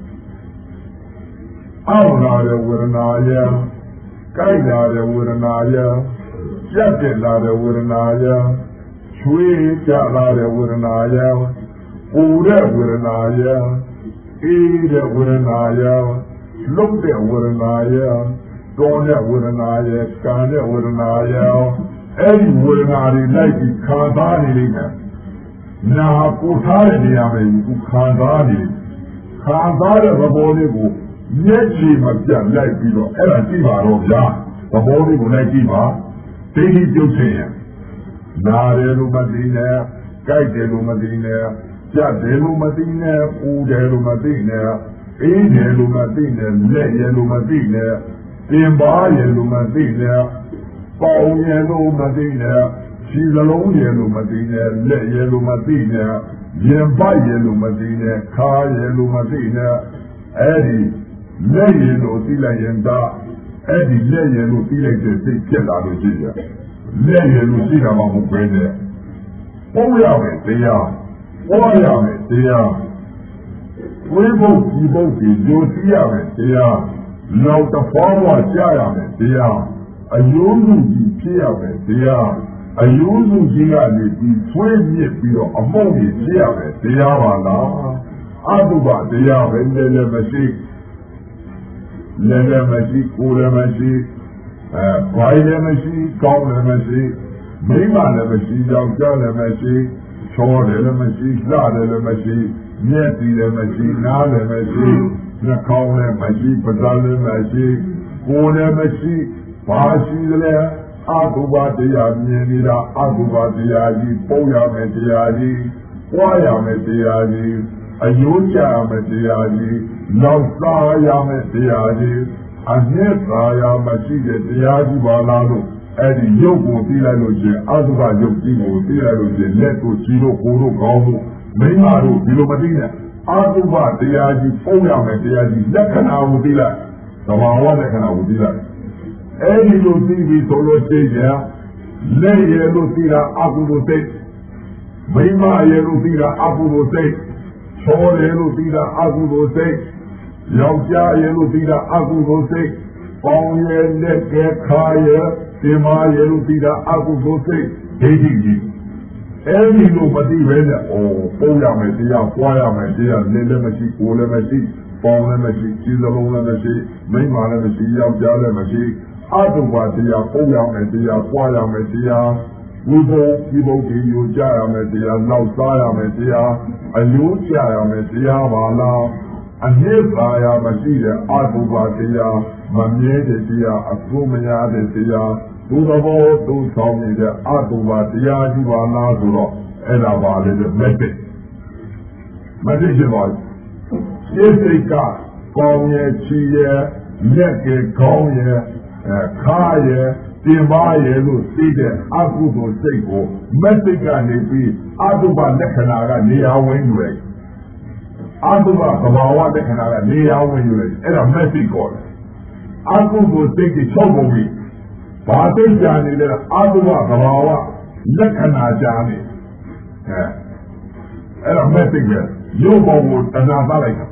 အောက်လာတဲ့ဝေဒနာရဲ့ကြိုက်လာတဲ့ဝေဒနာရဲ့ကြက်တက်လာတဲ့ဝေဒနာရဲ့ချွေးကြလာတဲ့ဝေဒနာရဲ့ပူတဲ့ဝေဒနာရဲ့အေးတဲ့ဝေဒနာရဲ့လှုပ်တဲ့ဝေဒနာရဲ့တောတဲ့ဝေဒနာရဲ့ကံတဲ့ဝေဒနာရဲ့အဲ့ဒီဝေဒနာတွေလိုက်ပြီးခံစားနေလိမ့်မယ်နာကိုထားတဲ့နေရာမှာကိုခံစားနေခံစားတဲ့သဘောလေးကိုမျက်ခြေမပြတ်လိုက်ပြီးတော့အဲ့ဒါကြည့်ပါတော့ဗျာသဘောလေးကိုလိုက်ကြည့်ပါဒိဋ္ဌိပြုတ်ခြင်းရနာတယ်လို့မသိနဲ့ကြိုက်တယ်လို့မသိနဲ့ကြက်တယ်လို့မသိနဲ့ပူတယ်လို့မသိနဲ့အေးတယ်လို့မသိနဲ့လက်ရလို့မသိနဲ့တင်ပါရလို့မသိနဲ့ပေါင်ရလို့မသိနဲ့ခြေစလုံးရလို့မသိနဲ့လက်ရလို့မသိနဲ့ရင်ပိုက်ရလို့မသိနဲ့ခါရလို့မသိနဲ့အဲ့ဒီလက်ရလို့သိလိုက်ရင်ဒါအဲ့ဒီလက်ရလို့သိလိုက်တဲ့စိတ်ဖြစ်လာလို့ရှိတယ်လက်ရလို့သိတာမှမဟုတ်ပဲနဲ့ပို့ရမယ်တရားပို့ရမယ်တရားဝိဘုတ်ဒီဘုတ်ဒီကြိုသိရမယ်တရားလောက်တဖောင်းဝကြားရမယ်တရားအယုံစုကြီးဖြစ်ရမယ်တရားအယုံစုကြီးကနေပြီးဆွေးမြစ်ပြီးတော့အမုံကြီးဖြစ်ရမယ်တရားပါလားအတုပတရားပဲလည်းလည်းမရှိလည်းလည်းမရှိကိုယ်လည်းမရှိအဲဘာလည်းမရှိကောင်းလည်းမရှိမိမလည်းမရှိယောက်ျားလည်းမရှိချောတယ်လည်းမရှိလှတယ်လည်းမရှိမျက်စီလည်းမရှိနားလည်းမရှိနှာခေါင်းလည်းမရှိပဒါလည်းမရှိကိုယ်လည်းမရှိဘာရှိသလဲအတုပတရားမြင်နေတာအတုပတရားကြီးပုံရမယ်တရားကြီးပွားရမယ်တရားကြီးအယုံကြရမယ်တရားကြီးနောက်သားရမယ်တရားကြီးအနှစ်သာရမရှိတဲ့တရားကြီးပါလားလို့အဲ့ဒီရုပ်ကိုသိလိုက်လို့ချင်းအတုပရုပ်ကြီးကိုသိလိုက်လို့ချင်းလက်ကိုကြည့်လို့ကိုယ်တို့ကောင်းလို့မိမတို့ဒီလိုမသိနဲ့အတုပတရားကြီးပုံရမယ်တရားကြီးလက္ခဏာကိုသိလိုက်သဘာဝလက္ခဏာကိုသိလိုက်အဲ့ဒီလိုသိပြီးဆိုလို့ရှိရင်လက်ရလို့သိတာအကုသိုလ်စိတ်မိမရလို့သိတာအကုသိုလ်စိတ်ချောတယ်လို့သိတာအကုသိုလ်စိတ်ယောက်ျားရလို့သိတာအကုသိုလ်စိတ်ပေါင်းရလက်ကခါရဒီမာရလို့သိတာအကုသိုလ်စိတ်ဒိဋ္ဌိကြီးအဲ့ဒီလိုမသိပဲနဲ့ဩပုံရမယ်တရားပွားရမယ်တရားလည်းလည်းမရှိကိုယ်လည်းမရှိပေါင်းလည်းမရှိခြေစလုံးလည်းမရှိမိမလည်းမရှိယောက်ျားလည်းမရှိအတုပတရားပုံရမယ်တရားပွားရမယ်တရားဝိဘုံဒီဘုံဒီယူကြရမယ်တရားနောက်စားရမယ်တရားအယုံကြရမယ်တရားပါလားအနှစ်သာရမရှိတဲ့အတုပတရားမမြဲတဲ့တရားအဆိုးမရတဲ့တရားသူသဘောသူဆောင်နေတဲ့အတုပတရားကြီးပါလားဆိုတော့အဲ့ဒါပါလေတဲ့မက်တစ်မက်တစ်ဖြစ်ပါစိတ်စိတ်ကကောင်းရဲ့ချီရဲ့လက်ကကောင်းရဲ့ခါရဲ့တင်ပါရဲ့လို့သိတဲ့အကုသိုလ်စိတ်ကိုမက်စိတ်ကနေပြီးအတုပလက္ခဏာကနေရာဝင်ယူလိုက်အတုပသဘာဝလက္ခဏာကနေရာဝင်ယူလိုက်အဲ့ဒါမက်စိတ်ခေါ်တယ်အကုသိုလ်စိတ်ကိုချုပ်ပုံပြီးဘာသိကြနေလဲအတုပသဘာဝလက္ခဏာကြားနေအဲအဲ့ဒါမက်စိတ်ပဲရုပ်ပုံကိုတဏှာသားလိုက်တာ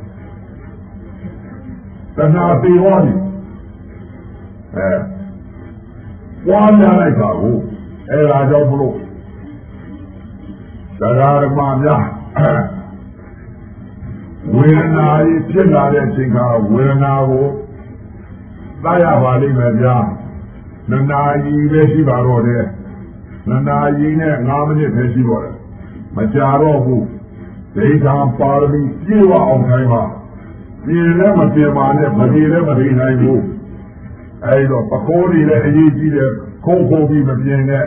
တဏှာသေးသွားပြီအဲပွားများလိုက်တာကိုအဲဒါကြောင့်မလို့တရားဓမ္မများဝေဒနာကြီးဖြစ်လာတဲ့အချိန်ကဝေဒနာကိုသိရပါလိမ့်မယ်ဗျာနနာကြီးပဲရှိပါတော့တယ်နနာကြီးနဲ့၅မိနစ်ပဲရှိတော့တယ်မကြာတော့ဘူးဒိဋ္ဌာပါရမီပြည့်ဝအောင်ခိုင်းပါပြင်လည်းမပြင်ပါနဲ့မပြင်လည်းမပြင်နိုင်ဘူးအဲ့တော့ပခိုးတွေလည်းအရေးကြီးတယ်ခိုးခိုးပြီးမပြင်နဲ့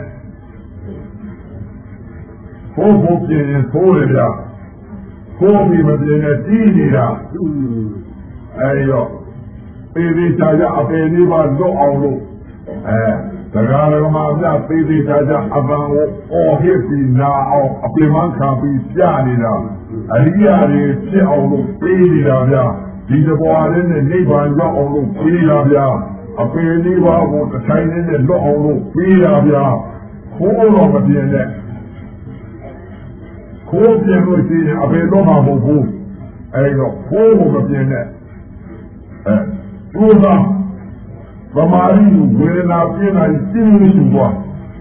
ခိုးခိုးပြင်ရင်သိုးတယ်ဗျာခိုးပြီးမပြင်နဲ့တီးနေတာအဲ့တော့ပေသေးချာချာအပေလေးပါလွတ်အောင်လို့အဲတရားဓမ္မပြပေသေးချာချာအပံကိုအော်ဟစ်ပြီးနာအောင်အပင်မခံပြီးပြနေတာအရိယာတွေဖြစ်အောင်လို့ပေးနေတာဗျာဒီတဘွားလေးနဲ့နိဗ္ဗာန်ရောက်အောင်လို့ပေးတာဗျာအပေလေးပါးကိုတစ်ဆိုင်နဲ့လွတ်အောင်လို့ပေးရဗျာခိုးတော့မပြင်းနဲ့ခိုးပြင်းလို့ရှိရင်အပေတော့မှာမဟုတ်ဘူးအဲ့တော့ခိုးကိုမပြင်းနဲ့အဲဒုသာဗမာရီဝေဒနာပြင်းလာရင်ပြင်းလို့ရှိသွား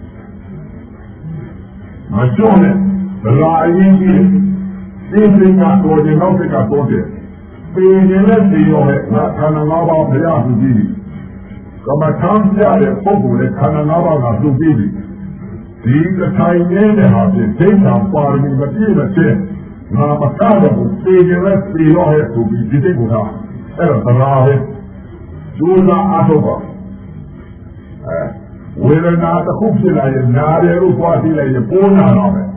မကြောနဲ့ဒလာအရင်ကြီးဒီစင်ကတော့ဒီနောက်တစ်ကတော့တယ်ပေနေနဲ့ဒီရောရဲ့ငါခန္ဓာ၅ပါးဘုရားသူကြီးကမ္မထမ်းပြတဲ့ပုဂ္ဂိုလ်ရဲ့ခန္ဓာ၅ပါးကသူပြီးပြီဒီတစ်ထိုင်နေတဲ့ဟာဖြင့်ဒိဋ္ဌာပါရမီမပြည့်မချင်းငါမကတော့ဘူးပေနေနဲ့ဒီရောရဲ့သူပြီးဒီတိတ်ကအဲ့တော့သရာပဲကျိုးစားအားထုတ်ပါအဲဝေဒနာတစ်ခုဖြစ်လာရင်နာတယ်လို့သွားကြည့်လိုက်ရင်ပိုးနာတော့မယ်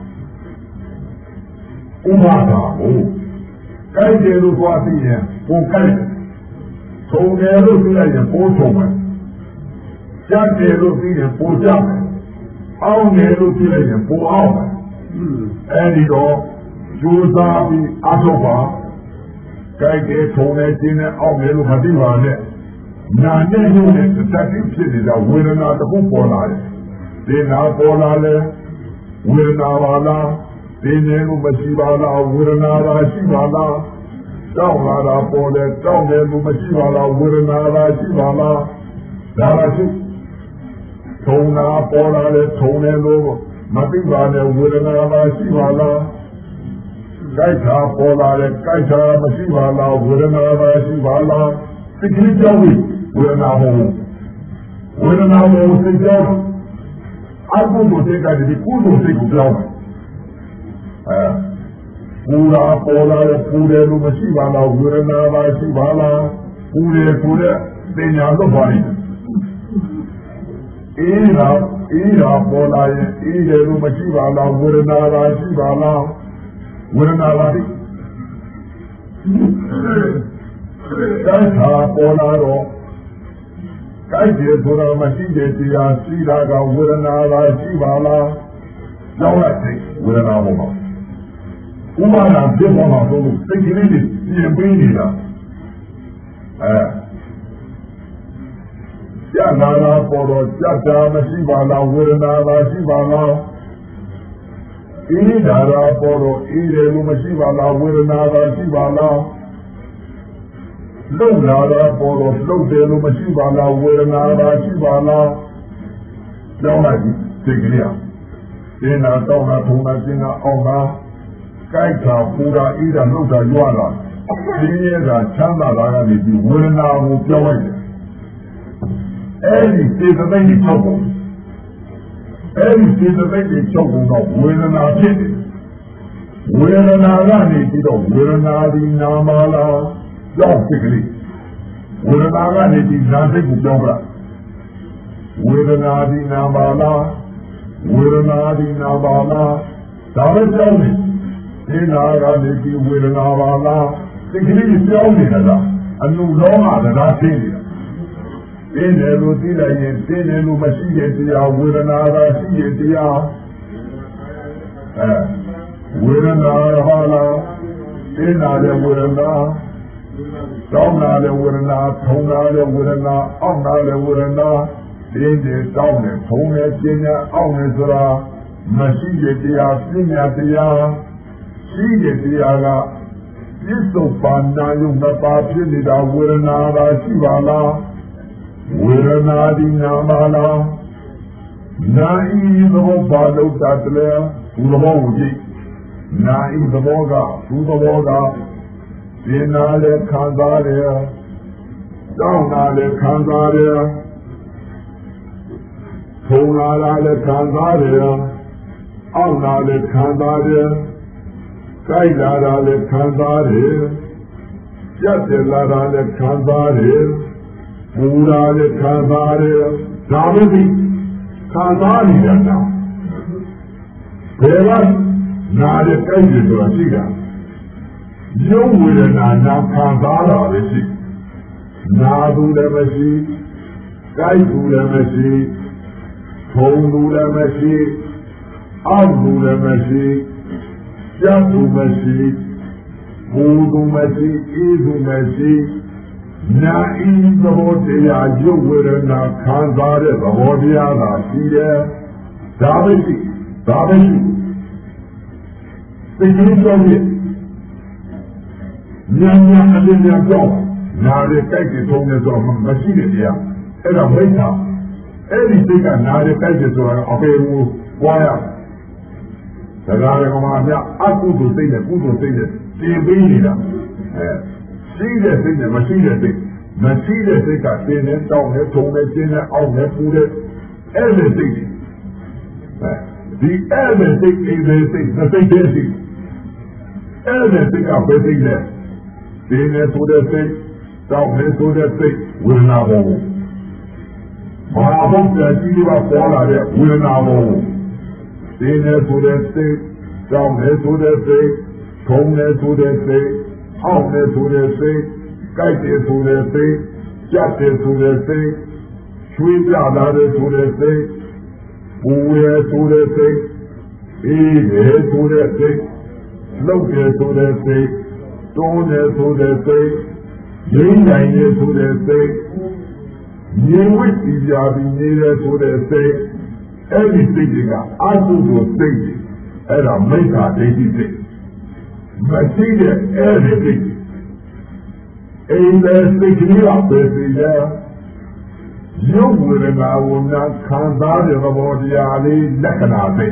ဥပါဒါကိုကြိုက်တယ်လို့သွားကြည့်ရင်ပိုးကြိုက်ထုံတယ်လို့ကြည့်လိုက်ရင်ပိုးထုံမယ်ကြက်တယ်လို့ကြည့်ရင်ပိုးကြက်မယ်အောင်းတယ်လို့ကြည့်လိုက်ရင်ပိုးအောင်မယ်အဲဒီတော့ကျိုးစားပြီးအားထုတ်ပါကြိုက်တယ်ထုံတယ်ကျင်းတယ်အောင်းတယ်လို့မသိပါနဲ့နာနဲ့ရုပ်နဲ့တတိဖြစ်နေတာဝေဒနာတစ်ခုပေါ်လာတယ်ဒီနာပေါ်လာလဲဝေဒနာပါလားဒီနေလို့မရှိပါလားဝေဒနာပါရှိပါလားတောင်းလာတာပေါ်တယ်တောင်းတယ်လို့မရှိပါလားဝေဒနာပါရှိပါလားဒါပါရှိထုံနာပေါ်လာတယ်ထုံတယ်လို့မသိပါနဲ့ဝေဒနာပါရှိပါလားကြိုက်တာပေါ်လာတယ်ကြိုက်တာမရှိပါလားဝေဒနာပါရှိပါလားစိတ်ကလေးကြောက်ပြီးဝေဒနာဘောဝေဒနာဘောစိတ်ကြောက်အကုသိုလ်စိတ်ကဒီကုသိုလ်စိတ်ကိုကြောက်အဲပူရာပေါ်လာတဲ့ပူတယ်လို့မရှိပါလားဝေဒနာပါရှိပါလားပူတယ်ဆိုတဲ့ပညာလွတ်ပါလိမ့်အေးရာအေးရာပေါ်လာရင်အေးတယ်လို့မရှိပါလားဝေဒနာပါရှိပါလားဝေဒနာပါလိမ့်ကိုက်တာပေါ်လာတော့ကိုက်တယ်ဆိုတာမရှိတဲ့တရားရှိတာကဝေဒနာပါရှိပါလားကြောက်လိုက်တယ်ဝေဒနာပေါ်မှာဥပါဒံဖြစ်ပေါ်မှာဆိုလို့စိတ်ကလေးတွေပြင်ပေးနေတာအဲကြက်နာတာပေါ်တော့ကြက်တာမရှိပါလားဝေဒနာပါရှိပါလားအေးဒါတာပေါ်တော့အေးတယ်လို့မရှိပါလားဝေဒနာပါရှိပါလားလုံလာတာပေါ်တော့လုံတယ်လို့မရှိပါလားဝေဒနာပါရှိပါလားကြောင်းလိုက်စိတ်ကလေးအောင်ဒီနာတော့နာထုံနာကျင်းနာအောင်နာကြိုက်တာပူတာအေးတာလှုပ်တာရွာလာဒီရဲ့ကချမ်းသာတာကနေပြီးဝေဒနာကိုပြောင်းလိုက်တယ်အဲဒီစေတသိက်ကိုချုပ်ပုံအဲဒီစေတသိက်ကိုချုပ်ပုံတော့ဝေဒနာဖြစ်တယ်ဝေဒနာကနေပြီးတော့ဝေဒနာဒီနာမလားကြောက်စိတ်ကလေးဝေဒနာကနေဒီနာစိတ်ကိုပြောင်းလာဝေဒနာဒီနာပါလားဝေဒနာဒီနာပါလားဒါပဲပြောင်းနေဒီနာကနေဒီဝေဒနာပါလားစိတ်ကလေးပြောင်းနေတာလားအနုလောကတရားသိနေတာတင်းတယ်လို့သိလိုက်ရင်တင်းတယ်လို့မရှိတဲ့တရားဝေဒနာကရှိတဲ့တရားအဲဝေဒနာဟာလားတင်းတာတဲ့ဝေဒနာတောင်းတာလည်းဝေဒနာထုံတာလည်းဝေဒနာအောင့်တာလည်းဝေဒနာတင်းတယ်တောင်းတယ်ထုံတယ်ပညာအောင့်တယ်ဆိုတာမရှိတဲ့တရားပညာတရားရှိတဲ့တရားကပြစ္ဆုတ်ပါဏာယုမပါဖြစ်နေတာဝေဒနာသာရှိပါလားဝေဒနာဒီနာမလားနာဤသဘောပါလို့တတ်တယ်ဘုသဘောကိုကြည့်နာဤသဘောကဘုသဘောကဒီနာလည်းခံစားတယ်တောင်းတာလည်းခံစားတယ်ထုံလာတာလည်းခံစားတယ်အောက်လာလည်းခံစားတယ်ကြိုက်လာတာလည်းခံစားတယ်ကြက်တယ်လာတာလည်းခံစားတယ်ပူလာလည်းခံစားတယ်ဒါပဲဒီခံစားနေတာလားဘယ်ကနာတဲ့ကြိုက်တယ်ဆိုတာရှိတာရုပ်ဝေဒနာနာခံစားတာပဲရှိနာဘူးလည်းမရှိကြိုက်ဘူးလည်းမရှိထုံဘူးလည်းမရှိအောက်ဘူးလည်းမရှိကြက်ဘူးမရှိဘူဘူးမရှိအေးဘူးမရှိနာဤသဘောတရားရုပ်ဝေဒနာခံစားတဲ့သဘောတရားသာရှိတယ်ဒါပဲရှိဒါပဲရှိသိကြီးဆုံးဖြင့်ဉာဏ်ဉာဏ်အလင်းဉာဏ်ကြောင့်နားရဲ့ကြိုက်တဲ့ထုံးတဲ့တော့မရှိတဲ့တရားအဲ့ဒါမိစ္ဆာအဲ့ဒီစိတ်ကနားရဲ့ကြိုက်တဲ့ဆိုတာအပေကိုပွားရတရားရကမှာများအကုသိုလ်စိတ်နဲ့ကုသိုလ်စိတ်နဲ့တင်ပေးနေတာအဲရှိတဲ့စိတ်နဲ့မရှိတဲ့စိတ်မရှိတဲ့စိတ်ကတင်နေတောင်းနေထုံနေကျင်းနေအောက်နေပူတဲ့အဲ့ဒီစိတ်အဲဒီအဲ့ဒီစိတ်အိမ်လေးစိတ်သစိတ်တဲ့စိတ်အဲ့ဒီစိတ်ကဘယ်စိတ်လဲတင်နေဆိုတဲ့စိတ်တောင်းနေဆိုတဲ့စိတ်ဝေဒနာဘောဘာဘုရားကြီးကပေါ်လာတဲ့ဝေဒနာဘောတင်နေဆိုတဲ့စိတ်တောင်းနေဆိုတဲ့စိတ်ထုံနေဆိုတဲ့စိတ်အောက်နေဆိုတဲ့စိတ်ကြိုက်တယ်ဆိုတဲ့စိတ်ကြက်တယ်ဆိုတဲ့စိတ်ချွေးပြလာတယ်ဆိုတဲ့စိတ်ပူရဲဆိုတဲ့စိတ်အေးရဲဆိုတဲ့စိတ်လှုပ်တယ်ဆိုတဲ့စိတ်တွန်းတယ်ဆိုတဲ့စိတ်ရင်းနိုင်တယ်ဆိုတဲ့စိတ်မြေဝိစီပြပြီးနေတယ်ဆိုတဲ့စိတ်အဲ့ဒီစိတ်တွေကအကုသိုလ်စိတ်တွေအဲ့ဒါမိစ္ဆာဒိဋ္ဌိစိတ်မရှိတဲ့အဲ့ဒီစိတ်အိမ်တဲ့စိတ်ကလေးကပဲစီရရုပ်ဝေဒနာဝနာခံစားတဲ့သဘောတရားလေးလက္ခဏာသိ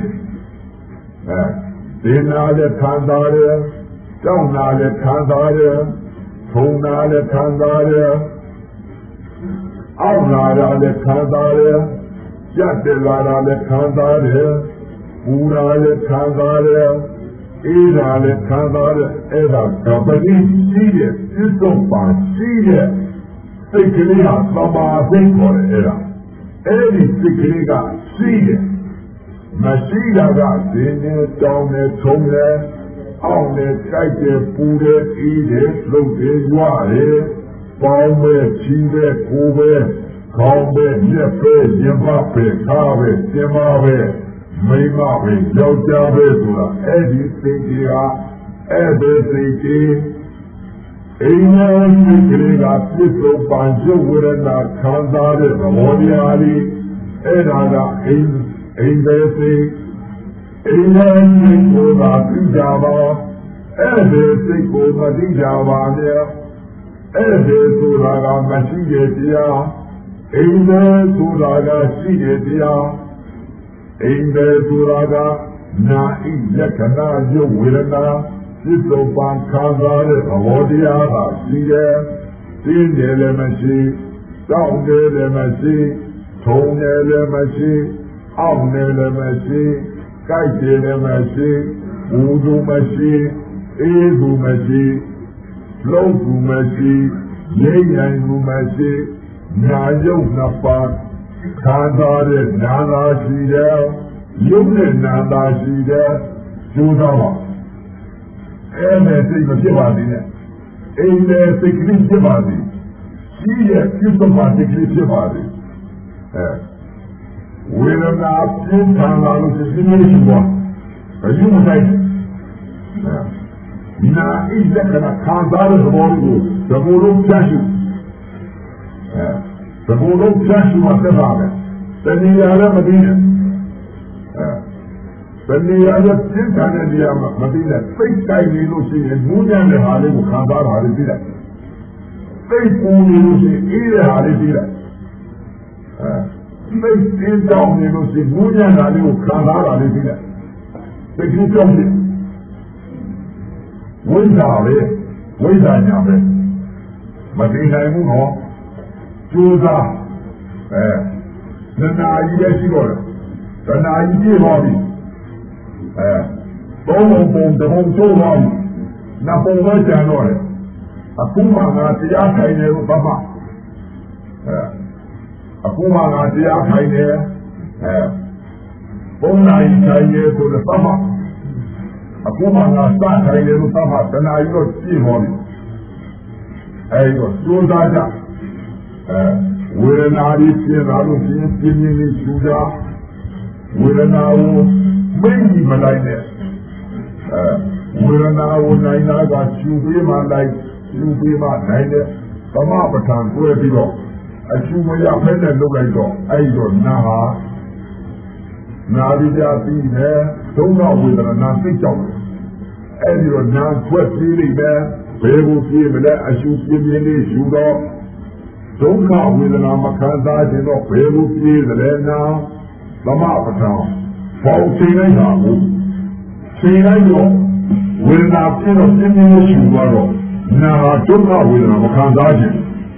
အဲဒီနာလည်းခံစားတယ်ကြောက်နာလည်းခံစားတယ်ထုံနာလည်းခံစားတယ်အောက်နာလည်းခံစားတယ်ကြက်တယ်လာလည်းခံစားတယ်ပူနာလည်းခံစားတယ်အေးနာလည်းခံစားတယ်အဲ့ဒါကပတိရှိတဲ့ပြစ္ဆုတ်ပါရှိတဲ့စိတ်ကလေးဟာသမာဓိခေါ်တယ်အဲ့ဒါအဲ့ဒီစိတ်ကလေးကရှိတယ်မရှိတာကဇင်းနဲ့တောင်းနဲ့ထုံးနဲ့အောက်နဲ့ကြိုက်တယ်ပူတယ်အေးတယ်လှုပ်တယ်ရွာတယ်ပေါင်းပဲချီးပဲကိုယ်ပဲခေါင်းပဲလက်ပဲရင်မပဲခါပဲကျင်မပဲမိမပဲယောက်ျားပဲဆိုတာအဲ့ဒီစိတ်ကြီးဟာအဲ့ဒီစိတ်ကြီးအိမ်တော်စိတ်ကလေးကပြစ္ဆုတ်ပန်ရုပ်ဝေဒနာခံစားတဲ့သဘောတရားလေးအဲ့ဒါကအိမ်အိမ်ပဲစိတ်အိမ်တော်စိတ်ကိုသာသိကြပါအဲ့ဒီစိတ်ကိုမသိကြပါနဲ့အဲ့ဒီဆိုတာကမရှိတဲ့တရားအိမ်ပဲဆိုတာကရှိတဲ့တရားအိမ်ပဲဆိုတာကနာဣလက္ခဏာရုပ်ဝေဒနာပြစ္ဆုတ်ပန်ခံစားတဲ့သဘောတရားကရှိတယ်။သိနေလည်းမရှိတောင်းတယ်လည်းမရှိထုံတယ်လည်းမရှိအောက်တယ်လည်းမရှိကြိုက်တယ်လည်းမရှိဘူးသူမရှိအေးသူမရှိလုံးသူမရှိငြိမ့်နိုင်သူမရှိညာရုပ်နှစ်ပါးခံစားတဲ့နာသာရှိတယ်ရုပ်နဲ့နာသာရှိတယ်ကျိုးသားပါအဲ့မဲ့စိတ်မဖြစ်ပါသေးနဲ့အိမ်နဲ့စိတ်ကလေးဖြစ်ပါသေးရှိရဲ့ပြစ္ဆုတ်ပါစိတ်ကလေးဖြစ်ပါသေးအဲဝေဒနာပြင်းထန်လာလို့စိတ်ကလေးရှိသွားအယူမဆိုင်အဲနာဣလက္ခဏာခံစားတဲ့သဘောကိုသဘောလုံးပြရှိအဲသဘောလုံးပြရှိမှသက်သာတယ်တဏှာလည်းမသိနဲ့အဲတဏှာလည်းပြင်းထန်တဲ့နေရာမှာမသိနဲ့စိတ်တိုင်းနေလို့ရှိရင်ငူးညံ့တဲ့ဟာလေးကိုခံစားတာလေးသိတယ်စိတ်ပူနေလို့ရှိရင်အေးတဲ့ဟာလေးသိတယ်အဲစိတ်တင်းတောင်းနေလို့ရှိရင်ငူးညံ့တာလေးကိုခံစားတာလေးသိတယ်စိတ်ကြီးကြောက်တယ်ဝိဇ္ဇာပဲဝိဇ္ဇာညာပဲမသိနိုင်ဘူးနော်ကျိုးစားအဲတဏှာကြီးလည်းရှိတော့တယ်တဏှာကြီးပြည့်သွားပြီအဲသုံးပုံပုံတစ်ပုံကျိုးသွားပြီနှစ်ပုံပဲကျန်တော့တယ်အခုမှငါတရားထိုင်တယ်လို့ဘာမှအဲအခုမှငါတရားထိုင်တယ်အဲဘုံနိုင်ထိုင်တယ်ဆိုတော့ဘာမှအခုမှငါစထိုင်တယ်လို့ဘာမှတဏှာကြီးတော့ပြည့်သွားပြီအဲဒီတော့ကျိုးစားကြအဲဝေဒနာကြီးဖြစ်လာလို့ပြင်းပြင်းလေးရှူတာဝေဒနာကိုမိတ်ကြီးမလိုက်နဲ့အဲဝေဒနာကိုနိုင်တာကရှူပေးမှလိုက်ရှူပေးမှနိုင်တဲ့သမပဋ္ဌာန်ကိုပြီးတော့အချူမရဖက်နဲ့လုပ်လိုက်တော့အဲ့တော့နာဟာနာရီကြပြီးတယ်ဒုက္ခဝေဒနာသိကြောက်တယ်အဲ့ဒီတော့နာခွက်ပြီးလိမ့်မယ်ဘယ်ကိုပြေးမလဲအရှုပြင်းပြင်းလေးယူတော့ဒုက္ခဝေဒနာမခံစားခြင်းတော့ဘယ်ကိုပြေးသလဲနာသမပဋ္ဌာန်ပေါ့ချိန်လိုက်တာကိုချိန်လိုက်တော့ဝေဒနာပြင်းတော့ပြင်းပြင်းလေးယူသွားတော့နာဒုက္ခဝေဒနာမခံစားခြင်း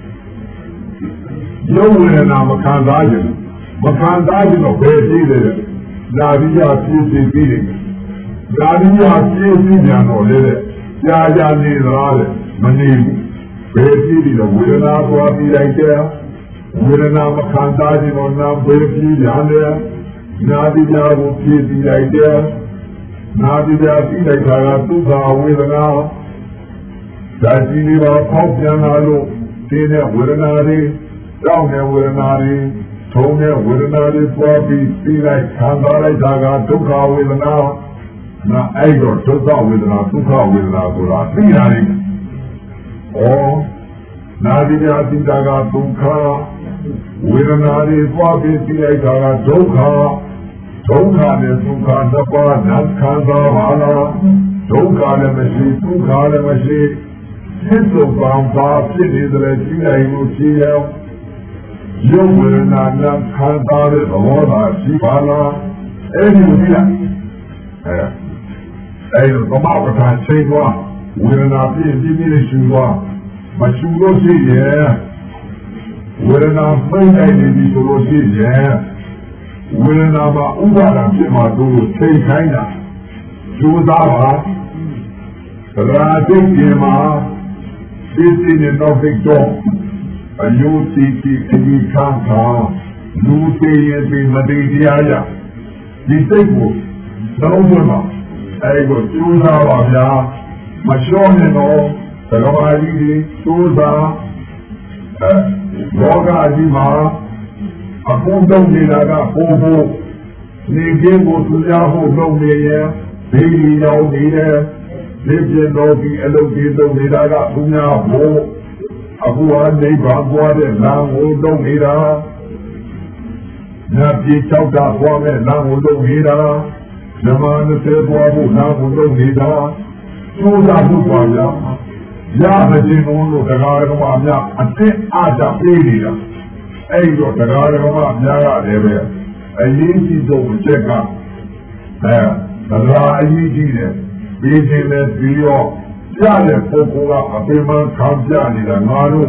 ရုပ်ဝေဒနာမခံစားခြင်းမခံစားခြင်းတော့ဘယ်ပြေးလဲနာရီရပြေးပြေးပြီးတယ်နာရီရပြေးပြီးပြန်တော့လေကြာကြာနေသလားတဲ့မနေဘူးဘယ်ပြေးပြီးတော့ဝေဒနာသွားပြီးလိုက်တယ်ဝေဒနာမခံစားခြင်းတော့နာဘယ်ပြေးပြန်လဲနာရီရကိုပြေးပြီးလိုက်တယ်နာရီရပြီးလိုက်တာကဒုက္ခဝေဒနာဓာတ်ကြီးလေးပါပေါက်ပြန်လာလို့ဒီနဲ့ဝေဒနာတွေတောင်းတဲ့ဝေဒနာတွေထုံတဲ့ဝေဒနာတွေပေါ်ပြီးပြီးလိုက်ခံစားလိုက်တာကဒုက္ခဝေဒနာနာအဲ့တော့ဒုက္ခဝေဒနာဒုက္ခဝေဒနာဆိုတာသိရတယ်။ဩနာဒီပြတိတာကဒုက္ခဝေဒနာတွေပေါ်ပြီးပြီးလိုက်တာကဒုက္ခဒုက္ခနဲ့ဒုက္ခနှစ်ပါးနာခံစားပါလားဒုက္ခလည်းမရှိဒုက္ခလည်းမရှိစိတ်ဆုံးပါပါဖြစ်နေတယ်ကြည့်လိုက်လို့ရှိရောရုပ်ဝေဒနာနဲ့ခံစားတဲ့သဘောသာရှိပါလားအဲ့ဒီလိုကြည့်လိုက်အဲအဲ့ဒီသမဝဋ္ဌာန်ချိန်သွားဝေဒနာပြင်းပြင်းလေးရှူသွားမရှူလို့ရှိရဲ့ဝေဒနာပိတ်နိုင်နေပြီဆိုလို့ရှိရဲ့ဝေဒနာမှာဥပါဒံဖြစ်မှာတို့ချိန်ခိုင်းတာကြိုးစားပါရာသိကိမှာဒီစီနဲ့တော့သိတော့အယုတိတိအဒီခံတာလူသေးရဲ့ဒီမတိတရားရဒီစိတ်ကိုသုံးဖို့မှာအဲ့ကိုကျူးစားပါဗျာမလျှော့နဲ့တော့သရဝါကြီးကြီးကျူးစားအဲလောကကြီးမှာအခုတော့နေတာကပို့ဖို့နေကင်းကိုသူများဖို့လုပ်နေရင်ဒီဒီရောက်နေတယ်ဒီပြတော်ဒီအလုပ်ကြီးလုပ်နေတာကသူများဖို့အခုကနေပါကွာတဲ့လမ်းကိုလုပ်နေတာညပြေချောက်တာကွာမဲ့လမ်းကိုလုပ်နေတာဓမ္မနဲ့သေသွားဖို့လမ်းကိုလုပ်နေတာကျိုးစားဖို့ပါဗျာရတဲ့ခြင်းလို့တရားဓမ္မများအတင်းအားကြပေးနေတာအဲ့တော့တရားဓမ္မများရတယ်ပဲအရေးကြီးဆုံးအချက်ကအဲတရားအရေးကြီးတယ်ပြီးခြင်းနဲ့ပြီးတော့ရတဲ့ပုဂ္ဂိုလ်ကအပေမှန်ခံပြနေတာငါတို့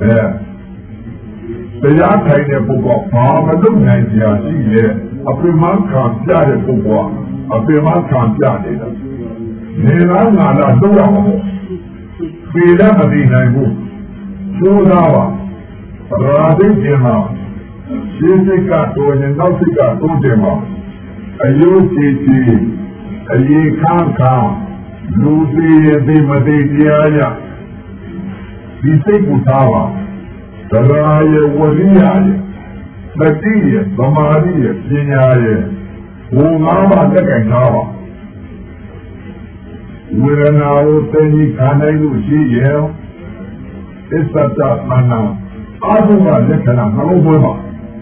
အဲတရားထိုင်တဲ့ပုဂ္ဂိုလ်ဘာမလုပ်နိုင်ကြရှိလေအပေမှန်ခံပြတဲ့ပုဂ္ဂိုလ်အပေမှန်ခံပြနေတာနေလားငါလားတော့ရမှာပေလည်းမသိနိုင်ဘူးကျိုးသားပါရာသိကျင်မှာရှင်းစိတ်ကတော်ရင်နောက်စိတ်ကတိုးတယ်မှာအယုကြည်ကြည်အရေးခန့်ခန့်လူသေးရဲ့သိမသိတရားရဒီစိတ်ကိုထားပါတရားရဲ့ဝရိယရဲ့မတိရဲ့ဗမာတိရဲ့ပညာရဲ့ဘုံငါးပါးလက်ကင်ထားပါဝေဒနာကိုသိသိခံနိုင်လို့ရှိရဲ့အစ္စတသနာအာဟုမလက္ခဏာနှလုံးသွင်းပါ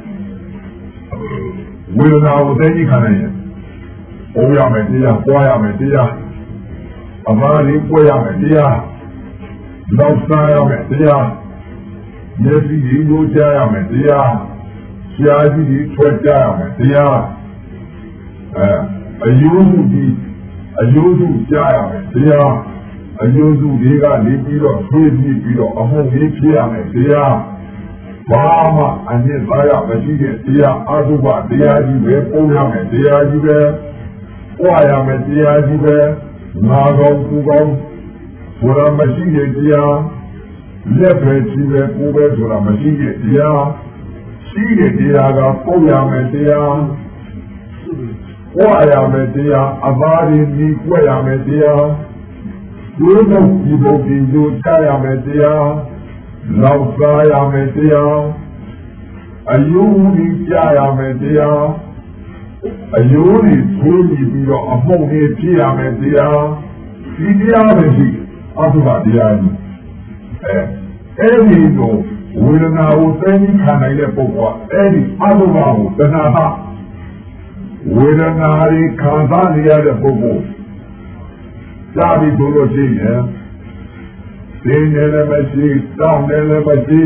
ဝေဒနာကိုသိသိခံနိုင်ရဲ့ဟောရမယ်တရားပွားရမယ်တရားအမှားလေးပွားရမယ်တရားလောက်စားရမယ်တရားမျက်စိကြီးကိုကြားရမယ်တရားရှားကြီးကြီးထွက်ကြရမယ်တရားအဲအယုစုကြီးအယုစုကြားရမယ်တရားအယုစုတွေကနေပြီးတော့ဖြည့်ပြီးပြီးတော့အမှုကြီးဖြစ်ရမယ်တရားဘာမှအညစ်သားရမရှိတဲ့တရားအတုပတရားကြီးပဲပုံရမယ်တရားကြီးပဲပွားရမယ်တရားကြီးပဲငါကောင်းသူကောင်းဆိုတာမရှိတဲ့တရားလက်ပဲရှိပဲကိုယ်ပဲဆိုတာမရှိတဲ့တရားရှိတဲ့တရားကပုံရမယ်တရားပွားရမယ်တရားအဘာဒီဒီပွားရမယ်တရားဒုက္ခဒီဘုံဒီတို့ချရမယ်တရားလောက်စားရမယ်တရားအယုဒီကြရမယ်တရားအယုဒီသိပြီးတော့အမှုတွေဖြစ်ရမယ်တရားဒီတရားပဲရှိအထုပါတရားကြီးအဲ Eddie, we don't know any kind of level. Eddie, other one, the Naha. We don't know any Kanzania level. Sabi Doloji, eh? Sing Elemasi, Down Elemasi,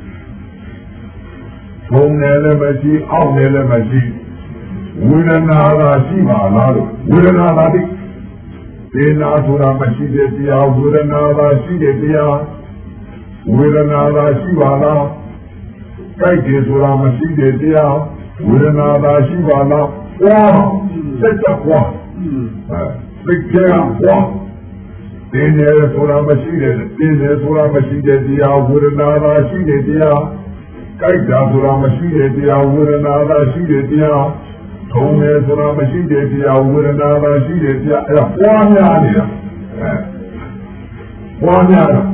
Tone Elemasi, Out Elemasi. We don't know Shiva, we don't know that. Dena Sura Mashidia, we don't know Shidia. Viranada Shivala, Kaiti Sura Mashidia, Viranada Shivala, wow, such a one. Big Jam, one. Dena Sura Mashidia, Dena Sura Mashidia, Viranada Shidia, Kaita Sura Mashidia, Viranada Shidia, Tone Sura Mashidia, Viranada Shidia, one area. One area.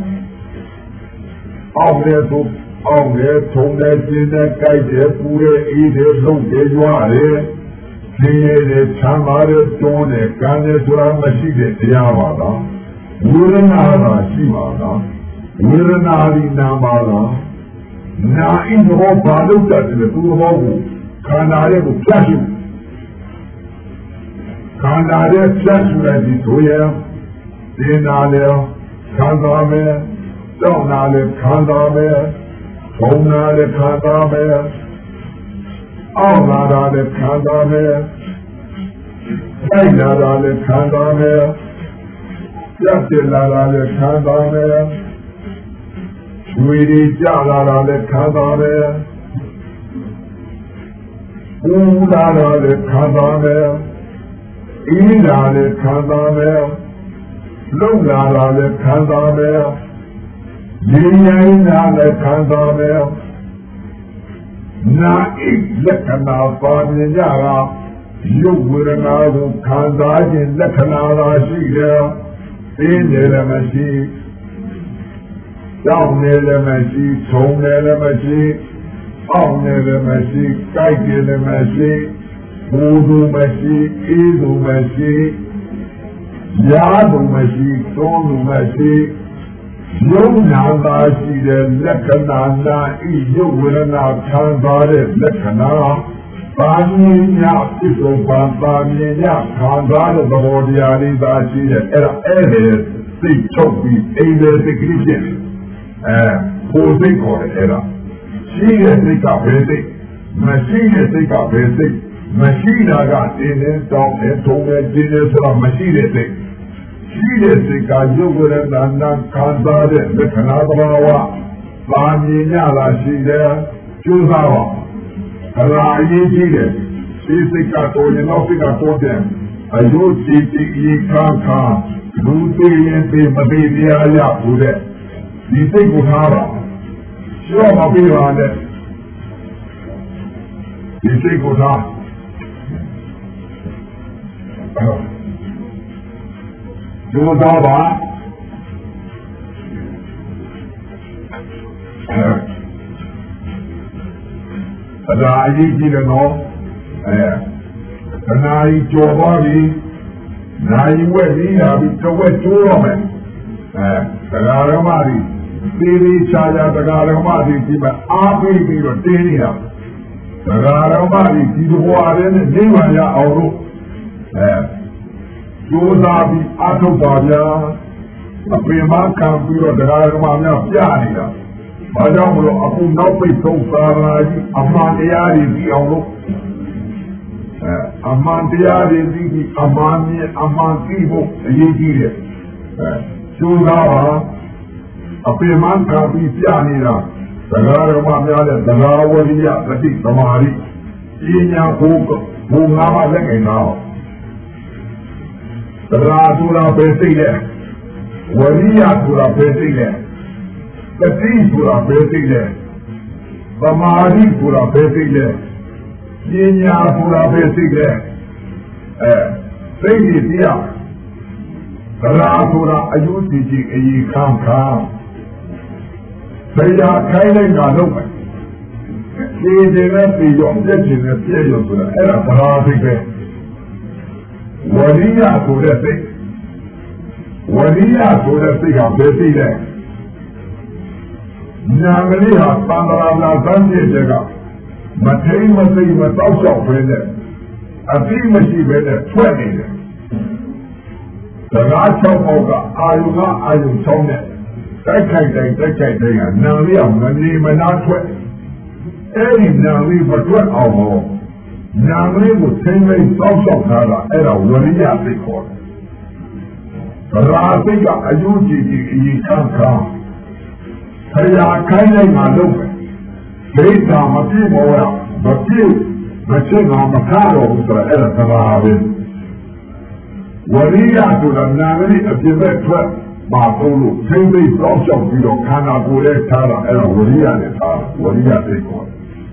Out there to out there, told that in that guy there, who eat it, don't get you out here. King it, Chamare, Tone, Kanye, Sura, Machine, Yamada, Uranada, Shimada, Uranadi, Namada, Na in the whole product that in the two of Kanare, Cashew, Kanare, Cashew, as it was, Dinale, Kandame. Donale Kandame, Tonale Kandame, Aunadale Kandame, Kainadale Kandame, Yatilale Kandame, Sweetie Jalale Kandame, Unadale Kandame, Inale Kandame, Lunadale Kandame, Nina le Kandame, Na eat Lekana Famiara, you will now Kanda in Lekana Shia, in the Machi, down near the Machi, Tone the Machi, on the Machi, Kaiki the Machi, Udu Machi, Idu Machi, Yadu Machi, Tonu Machi. Yonada she the Lekana, you will not Kanda, Lekana, Banya, Piso, Banya, Kanda, the Hordiani, that she had added, they took me, Ada the Christian, and who they call it, Era. She has take up basic, machine has take up basic, machine I got in it, down and told me, dinner for a machine. She is the Kajugan and Kandade, the Kanadawa, Banyala, she there, Chuzawa, Rayi, she is the Kato, nothing I told them. I do see the Kanka, Luti and the Mabidia Yakude. You think with Hara? Sure, Mabi on it. You think with Hara? Jodaba Rayi Gilano, Nai Jobari, Nai Wedi, the West Woman, Tagaramari, Siri Chaya, Tagaramari, Tiba, Abi, Tenia, Tagaramari, Tibuaran, Nimaya, Auru. Jozabi Atobaya, a prima campio de la Romana Piania. Madame Abu Nopi Sofari, a Mandiari di Oro, a Mandiari di Amani, a Mantivo, a Yigire. Jozaba, a prima campio Piania, the Romana, the Rawaria, the Titamari, Inia Hook, who now let now. Radura Pesile, Waria Pura Pesile, the Tea Pura Pesile, the Mari Pura Pesile, Yinya Pura Pesile, Sayia, the Radura Ayutiji, a ye come come. Saya Kaina Galuman. He did not be your objection as serious to the era for Walia to the thing. Walia to the thing of the thing. ညာကလေးဟာသံဃာနာသန်းပြည့်တဲ့ကမထိန်မသိမတောက်လျှောက်ပဲနဲ့အသိမရှိပဲနဲ့ထွက်နေတယ်စကား၆ပေါက်ကအာယုကအာယု၆နဲ့တိုက်ခိုက်တိုင်းတိုက်ခိုက်တိုင်းကနာလေးကမနေမနာထွက်အဲ့ဒီနာလေးမထွက်အောင်ဟောနာလေးကိုသိသိတောက်လျှောက်ထားတာအဲ့ဒါဝရိယသိခေါ်တယ်ရာသိကအယုကြည်ကြည်အီခံခံဆရာခိုင်းလိုက်မှလုပ်မယ်ဒိဋ္ဌာမပြည့်မောရမပြည့်မချစ်ငါမကားတော့ဘူးဆိုတော့အဲ့ဒါသဘာဝပဲဝရိယဆိုတာနာလေးအပြည့်မဲ့ထွက်ပါတော့လို့သိသိတောက်လျှောက်ပြီးတော့ခန္ဓာကိုယ်ရဲ့ထားတာအဲ့ဒါဝရိယနဲ့ထားဝရိယသိခေါ်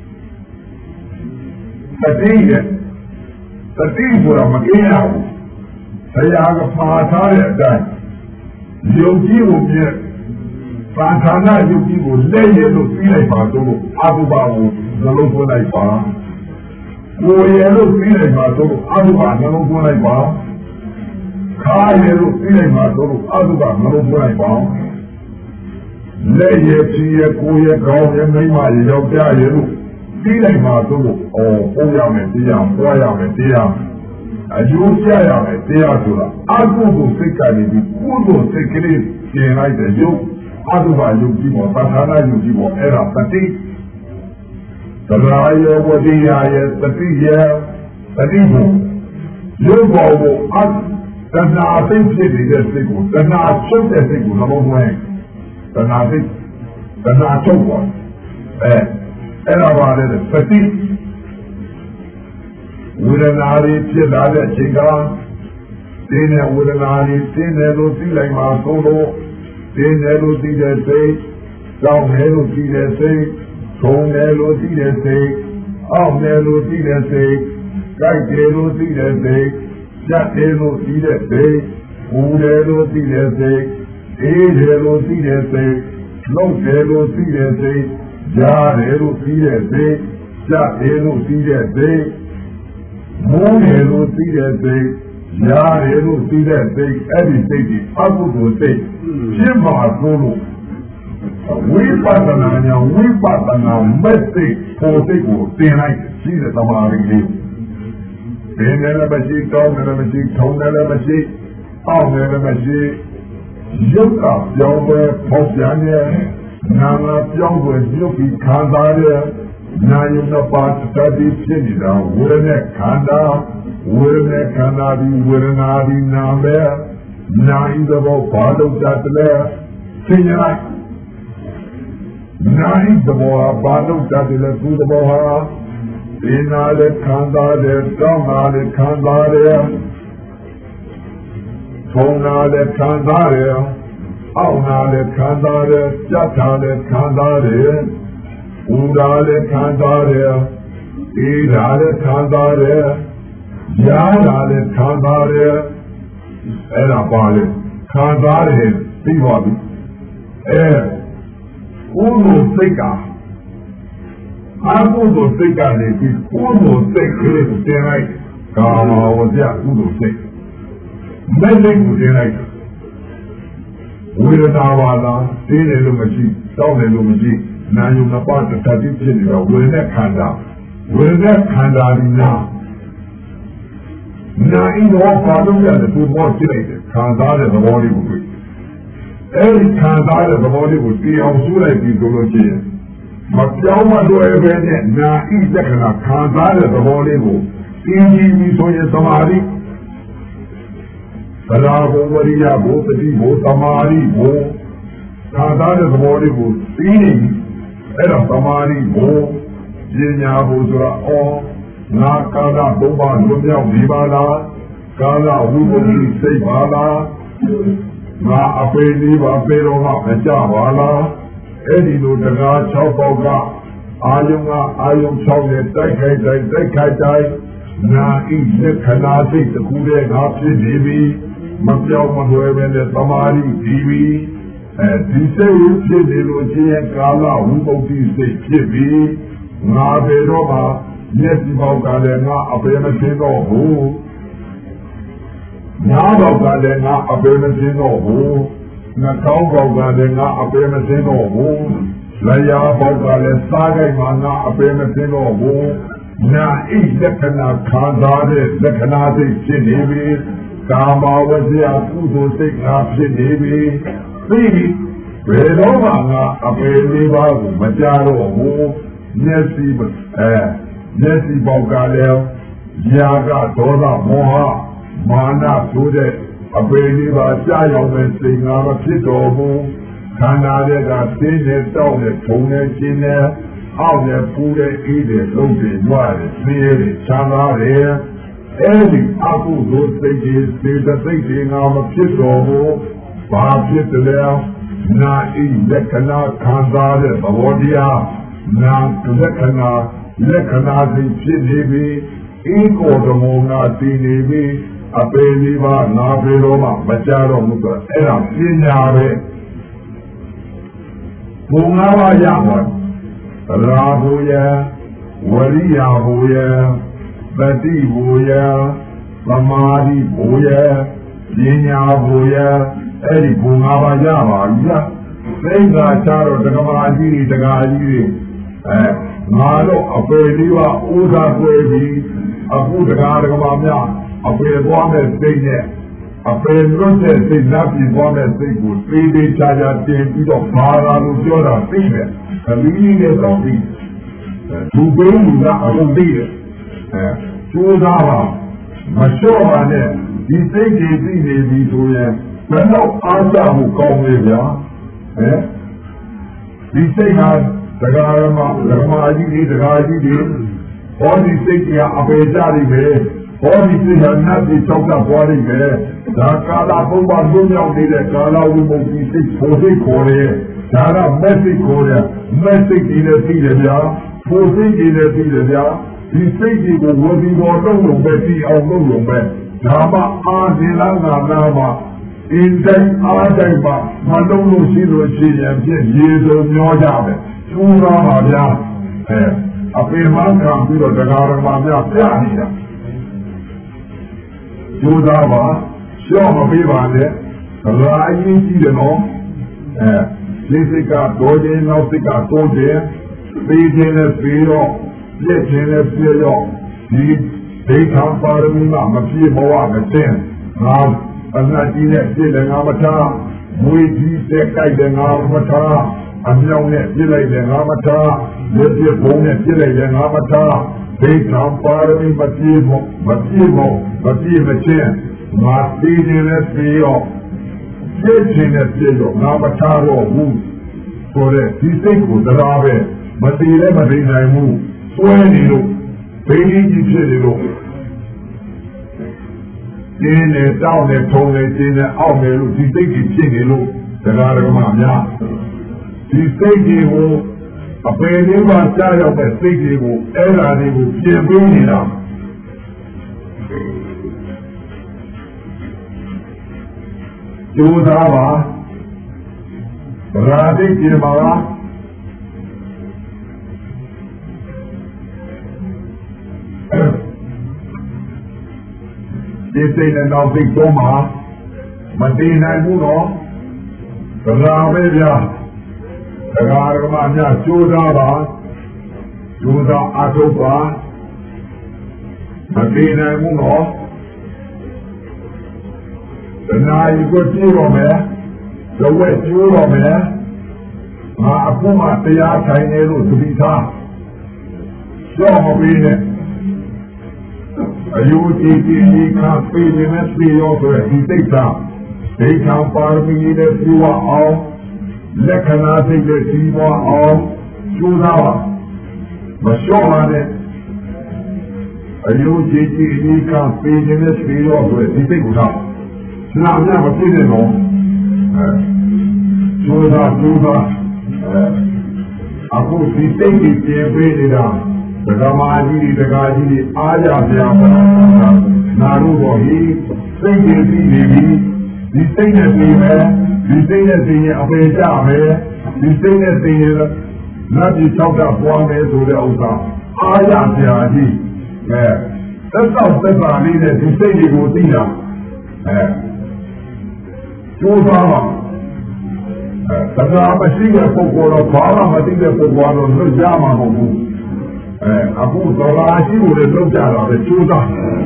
တတိယတတိဆိုတာမကင်းရဘူးဆရာကပါထားတဲ့အတိုင်းယုံကြည်ဖို့ပြည့်သာသနာယုံကြည်ကိုလက်ရလို့ပြီးလိုက်ပါတော့အဘုဘာကိုနှလုံးသွင်းလိုက်ပါကိုယ်ရလို့ပြီးလိုက်ပါတော့အဘုဘာနှလုံးသွင်းလိုက်ပါခါရလို့ပြီးလိုက်ပါတော့အဘုဘာနှလုံးသွင်းလိုက်ပါလက်ရဖြီးရကိုယ်ရကောင်းရမိမရယောက်ျားရလို့ပြီးလိုက်ပါတော့အော်ပုံရမယ်တရားပွားရမယ်တရားအကျိုးကြရမယ်တရားဆိုတာအကုသိုလ်စိတ်ကနေပြီးကုသိုလ်စိတ်ကလေးပြင်လိုက်တဲ့ယုတ်အတုပါယုတ်ကြည့်ပေါ်သာသနာယုတ်ကြည့်ပေါ်အဲ့ဒါတတိသရာယောဝတိယရဲ့တတိရဲ့တတိဘုယုတ်ပေါ်ကိုအတဏှာသိဖြစ်နေတဲ့စိတ်ကိုတဏှာချုပ်တဲ့စိတ်ကိုလုံးဝတဏှာသိတဏှာချုပ်ပေါ်အဲအဲ့ဒါပါလေတတိဝေဒနာတွေဖြစ်လာတဲ့အချိန်ကတင်းတဲ့ဝေဒနာတွေတင်းတယ်လို့သိလိုက်မှသို့လို့တင်းတယ်လို့သိတဲ့စိတ်ကြောက်တယ်လို့သိတဲ့စိတ်ထုံတယ်လို့သိတဲ့စိတ်အောက်တယ်လို့သိတဲ့စိတ်ကြိုက်တယ်လို့သိတဲ့စိတ်ကြက်တယ်လို့သိတဲ့စိတ်ပူတယ်လို့သိတဲ့စိတ်အေးတယ်လို့သိတဲ့စိတ်လှုပ်တယ်လို့သိတဲ့စိတ်ကြားတယ်လို့သိတဲ့စိတ်ကြက်တယ်လို့သိတဲ့စိတ်မိုးတယ်လို့သိတဲ့စိတ်ရတယ်လို့သိတဲ့စိတ်အဲ့ဒီစိတ်ကြီးအကုသိုလ်စိတ်ဖြစ်မှာဆိုလို့ဝိပဿနာညာဝိပဿနာမဲ့စိတ်ပေါ်စိတ်ကိုသင်လိုက်ရှိတဲ့သမာဓိလေးသင်တယ်လည်းမရှိတောင်းတယ်လည်းမရှိထုံတယ်လည်းမရှိအောင်းတယ်လည်းမရှိရုပ်ကပြောင်းပဲပေါက်ပြန်ရဲ့နာငါပြောင်းပဲရုပ်ပြီးခံစားရဲ့နာယုံပါတတိဖြစ်နေတာဝေဒနဲ့ခန္ဓာဝေဒနဲ့ခန္ဓာဒီဝေဒနာဒီနာမဲနာဤသဘောဘာလို့တတ်လဲသိရလိုက်နာဤသဘောဘာလို့တတ်လဲသူသဘောဟာဒီနာလည်းခန္ဓာလည်းတောင်းတာလည်းခန္ဓာလည်းထုံနာလည်းခန္ဓာလည်းအောက်နာလည်းခန္ဓာလည်းကြက်တာလည်းခန္ဓာလည်းဥဒါလည်းခံစားတယ်အေးဒါလည်းခံစားတယ်ရာဒါလည်းခံစားတယ်အဲ့ဒါပါလေခံစားတယ်သိပါပြီအဲဥဒ္ဓစိတ်ကအကုသိုလ်စိတ်ကနေပြီးဥဒ္ဓစိတ်ကလေးကိုတင်လိုက်ကာမဝဇ္ဇကုသိုလ်စိတ်မဲ့စိတ်ကိုတင်လိုက်ဝေဒနာပါလားသိတယ်လို့မရှိတောင်းတယ်လို့မရှိနာယုံနပါတတိဖြစ်နေတာဝေဒနာခန္ဓာဝေဒနာခန္ဓာဒီနာနာဤတော့ဘာလို့လဲသူမောကြည့်လိုက်တယ်ခံစားတဲ့သဘောလေးကိုတွေ့အဲဒီခံစားတဲ့သဘောလေးကိုသိအောင်စုလိုက်ပြီးဆိုလို့ရှိရင်မပြောင်းမလွယ်ပဲနဲ့နာဤလက္ခဏာခံစားတဲ့သဘောလေးကိုသိပြီးပြီးဆိုရင်သမာဓိသရာဘဝရိယဘုပတိဘုသမာဓိဘုခံစားတဲ့သဘောလေးကိုသိနေအဲ့တော့သမာဓိကိုပညာဘုဆိုတာအော်ငါကာလဘုံဘာလွတ်မြောက်နေပါလားကာလဝိမုတ်တိစိတ်ပါလားငါအပေလေးပါပေတော်မှမကြပါလားအဲ့ဒီလိုတရား၆ပေါက်ကအာယုံကအာယုံ၆နဲ့တိုက်ခိုက်တိုင်းတိုက်ခိုက်တိုင်းနာဤလက္ခဏာစိတ်တစ်ခုတည်းငါဖြစ်နေပြီမပြောင်းမလွယ်ပဲနဲ့သမာဓိဒီပြီအဲဒီစိတ်ဖြစ်နေလို့ချင်းကာလဝိပုဒ္ဓိစိတ်ဖြစ်ပြီးငါပေတော့မှမျက်စိပေါက်ကလည်းငါအပေမသိတော့ဘူးနားပေါက်ကလည်းငါအပေမသိတော့ဘူးနှာခေါင်းပေါက်ကလည်းငါအပေမသိတော့ဘူး Laya Bogale Saga Mana Abenatino Na eat Lekana Kandade, Lekanade Chinebi, Kama was the Akudo Sika Chinebi, Baby, Redovana Abeniva, Majaro, Nessi, eh, Nessi Bogale, Yaga, Tola, Moha, Mana, Sude, Abeniva, Jayo, and Singara Kitobu. Canada got seen it, told it, told it, seen it, how they put it, eat it, look it, what it, see it, chana there. Every apple, those things, see the thinking of a kid over, Bob hit the left, not eat, lekana, Canada, Bavodia, not lekana, lekana, the chinibi, equal the mona, tinibi, a baby, not Roma, Machado, and I'm seeing Bungawa Yaman, Rabuya, Waria Buya, Bati Buya, Lamadi Buya, Yinya Buya, Eddie Bungawa Yama, things are Charo, the Gamadi, the Gadi, Nalo, a Peliva, Uda Baby, a Buddha Gamamia, a Peliva, State. Après l'autre, c'est là qui voit mes écoutes. Et des chajas, des pilotes, paralysés, à faire. Comme il est en vie. Tout le monde a compris. Tout d'abord, ma chère, il sait qu'il est des vidéos. Maintenant, en ça, vous comprenez bien. Il sait que, d'ailleurs, la maladie, la maladie, on dit qu'il y a un peu d'arrivée. All these things are not the talk of what is there. Dakala Bomba Dunya did a Kala Wumuki six forty Korea, Dara Messi Korea, Messi in a Theater, forty in a Theater, the city will be more than Betty or Lumbe, Dama Adilana Nama, in that Adama, Madonna Sino Chile, years of your job, Surama, a payment comes to the Garamania. Jodava, Shama Vivane, Rai Tino, Jessica, Doge, Naustica, Doge, Pagin as Piro, Yekin as Piro, they come for me, Maki Moa, the ten, now, and not in that still an avatar, Muiti, Sekai, and avatar, and young net, Dilay, and avatar, let your bonnet, Dilay, and avatar. They come for me, Matimo, Matimo, Matimo, Martin as Pio, Yekin as Pio, Navataro, who, for the Tiseku, the Rave, Matina, Marina, move, Swanino, Baby, Gitero. In a town, a tone, in a Almelu, Tiseki, Chinelo, the Raramania. Tiseki, a penny was tired of a signal, and I will be bringing up. Jodava, Radi Kimara, this ain't announcing Toma, Madina Muno, Ravia. Ragamanya Jodava, Joda Atopa, Madina Muno, the night good Jurome, the wet Jurome, Maapuma, the Yakainu, to be tough. Show me it. A U T T can't feed him as we offer it. He takes out. They can't fire me if you are all. Lekana take the Tiwa all. Judava. But show on it. A U T T can't feed him as we offer it. He takes out. Now, never put it on. Juda, Juda. Aku si tinggi tiap down. The Gamadi, the Gadi, Aya, Naruto, he, think is easy, the thing that we have, the thing that we have, the thing that we have, not the top of one man to the outer. Aya, yeah. That's not the body that you say you will see now. Two Baba, တရားမရှိတဲ့ပုဂ္ဂိုလ်တော့ဘာမှမသိတဲ့ပုဂ္ဂိုလ်ကတော့လွတ်ကြမှာမဟုတ်ဘူးအဲအခုတရားရှိလို့လည်းလွတ်ကြတာပဲကျိုးသား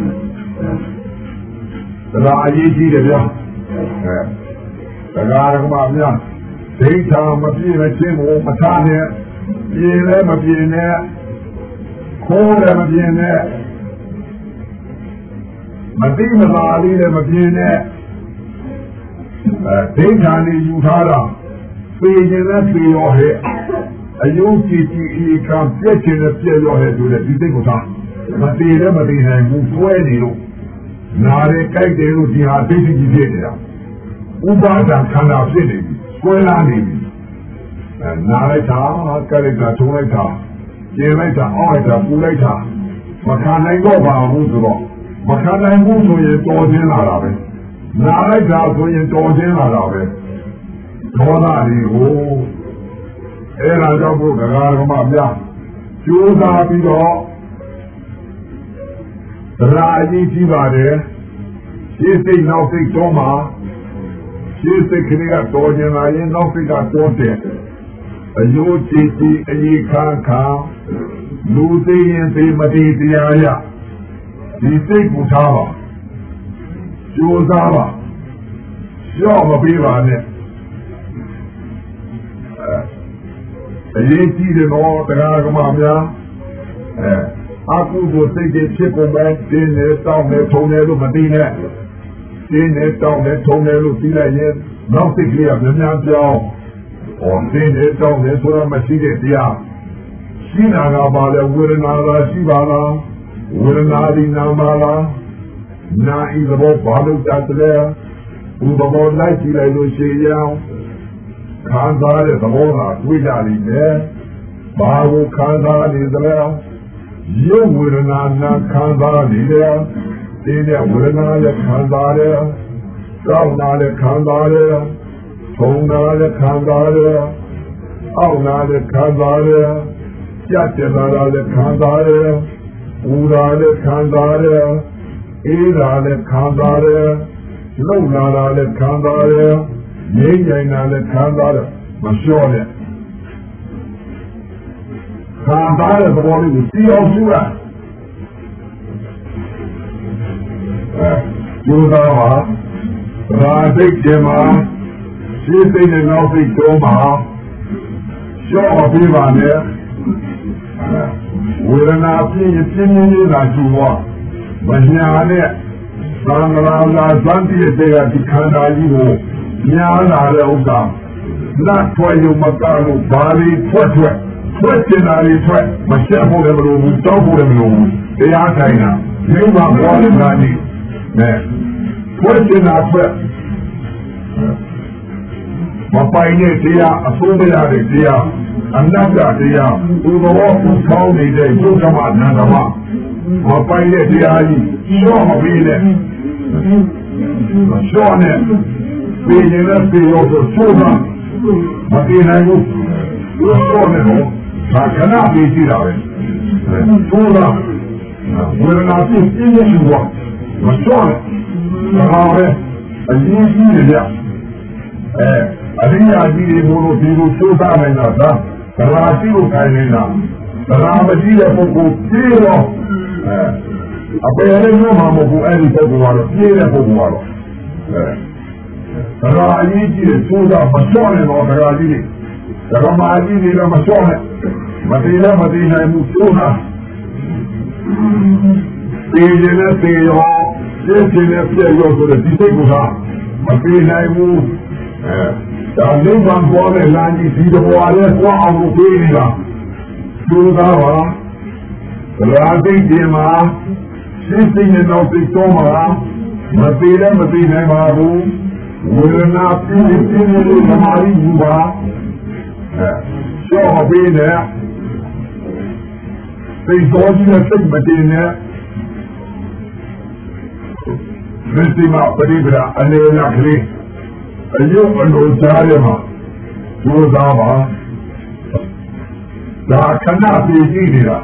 တရားအရေးကြီးတယ်ဗျာအဲတရားကမှများဒိဋ္ဌာမပြည့်မချင်းကိုမထားနဲ့ပြင်းလည်းမပြင်းနဲ့ခိုးလည်းမပြင်းနဲ့မသိမသာလေးလည်းမပြင်းနဲ့အဲဒိဋ္ဌာနေယူထားတာပေခြင်းနဲ့ပေရောဟဲ့အယုံကြည်ကြည်အေကံပြည့်ခြင်းနဲ့ပြည့်ရောဟဲ့ဆိုတဲ့ဒီစိတ်ကိုသာမတည်လည်းမတည်နိုင်ဘူးဆွဲနေလို့နားရဲကြိုက်တယ်လို့ဒီဟာဒိဋ္ဌိကြီးဖြစ်နေတာဥပါဒံခန္ဓာဖြစ်နေပြီဆွဲလာနေပြီအဲနားလိုက်တာကြိုက်လိုက်တာထုံးလိုက်တာကျင်လိုက်တာအောက်လိုက်တာပူလိုက်တာမခံနိုင်တော့ပါဘူးဆိုတော့မခံနိုင်ဘူးဆိုရင်တော်ခြင်းလာတာပဲနားလိုက်တာဆိုရင်တော်ခြင်းလာတာပဲဒေါသတွေကိုအဲ့ဒါကြောင့်ဘုရားဓမ္မပြကျိုးစားပြီးတော့တရားအကြီးကြီးပါတယ်ရှင်းစိတ်နောက်စိတ်တော့မှာရှင်းစိတ်ကလေးကတော်ခြင်းလာရင်နောက်စိတ်ကတော်တယ်အယုတ်ကြည်ကြည်အေခါခါလူသိရင်သိမတိတရားရဒီစိတ်ကိုထားပါကျိုးစားပါရော့မပေးပါနဲ့အရေးကြီးတယ်တော့တရားကမှများအဲအကုသိုလ်စိတ်တွေဖြစ်ကုန်ပဲတင်းနေတောင်းနေထုံနေလို့မသိနဲ့တင်းနေတောင်းနေထုံနေလို့သိလိုက်ရင်နောက်စိတ်ကလေးကများများပြောင်းဟောတင်းနေတောင်းနေဆိုတော့မရှိတဲ့တရားရှိနာကပါလေဝေဒနာသာရှိပါလားဝေဒနာဒီနာမလားနာဤသဘောဘာလို့တတ်တယ်ဘုဘဘောလိုက်ကြည့်လိုက်လို့ရှိရင်ခံစားတဲ့သဘောကတွေ့ကြလိမ့်မယ်။ဘာကိုခံစားနေသလဲ။ရုပ်ဝေဒနာနာခံစားနေတယ်။ဒီတဲ့ဝေဒနာလည်းခံစားတယ်။ကောင်းတာလည်းခံစားတယ်။ထုံတာလည်းခံစားတယ်။အောက်နာလည်းခံစားတယ်။ကြက်ကြတာလည်းခံစားတယ်။ဦးတာလည်းခံစားတယ်။အေးတာလည်းခံစားတယ်။လုံလာတာလည်းခံစားတယ်။ငြိမ့်နိုင်တာလည်းခံစားတယ်မလျှော့နဲ့ခံစားတဲ့သဘောလေးကိုသိအောင်ရှုရအဲကျိုးသားပါရာစိတ်ကျမှာရှင်းစိတ်နဲ့နောက်စိတ်တော့မှာလျှော့မပေးပါနဲ့ဝေဒနာပြင်းပြင်းလေးသာကျူတော့မညာနဲ့သံဃာလာသံတိတဲ့ကဒီခန္ဓာကြီးကိုညာလာတဲ့ဥစ္စာလက်ထွက်ရုံမကလို့ဘာလေးထွက်ထွက်ထွက်ကျင်တာလေးထွက်မချက်ဖို့လည်းမလိုဘူးတောက်ဖို့လည်းမလိုဘူးတရားတိုင်းတာမိဘဘောလည်းနာနေနဲ့ထွက်ကျင်တာထွက်မပိုင်တဲ့တရားအဆုံးမရတဲ့တရားအနတ္တတရားဘုဘောဘုထောင်းနေတဲ့ယုတ်ဓမ္မနန္ဒမမပိုင်တဲ့တရားကြီးရှော့မပြီးနဲ့ရှော့နဲ့ပေရင်လည်းပေရောဆိုချိုးတာမပြေနိုင်ဘူးတော့လည်းတော့ဒါခဏပြေးကြည့်တာပဲချိုးတာဝေဒနာပြင်းပြင်းရှိတော့မချောနဲ့ဒါပဲအရင်ကြီးနေကြအဲအရိယာကြီးတွေဘို့လို့ဒီလိုချိုးစားနိုင်တာဒါဒါရှိလို့ခိုင်းနေတာဒါမရှိတဲ့ပုဂ္ဂိုလ်ပြေးတော့အဲအပေလည်းမျိုးမှာမဟုတ်ဘူးအဲ့ဒီပုဂ္ဂိုလ်ကတော့ပြေးတဲ့ပုဂ္ဂိုလ်ကတော့အဲဒါအရေးကြီးတဲ့သိုးသားမချော့နဲ့တော့ဒါကြီးတွေဒါမှအကြီးတွေလည်းမချော့နဲ့မတည်လည်းမတည်နိုင်ဘူးသိုးသားပြေးရင်လည်းပြေးရောပြည့်ပြည့်နဲ့ပြည့်ရောဆိုတဲ့ဒီစိတ်ကမပြေးနိုင်ဘူးအဲဒါလိမ့်ပန်ပေါ်တဲ့လမ်းကြီးဒီတော်လည်းသွားအောင်လို့ပြေးနေတာသိုးသားပါဒါသိတယ်မှာရှင်းစိတ်နဲ့တော့သိတော့မှာမပြေးလည်းမပြေးနိုင်ပါဘူးဝေဒနာပြင်းပြင်းလေးသမာဓိယူပါအဲရှော့ပေးနဲ့သိတော်ကြီးနဲ့စိတ်မတည်နဲ့ဒီစီမပရိပဒအနေနဲ့ကလေးအယုံအလိုကြားရမှာဒုသာပါဒါခဏပြေးကြည့်နေတာ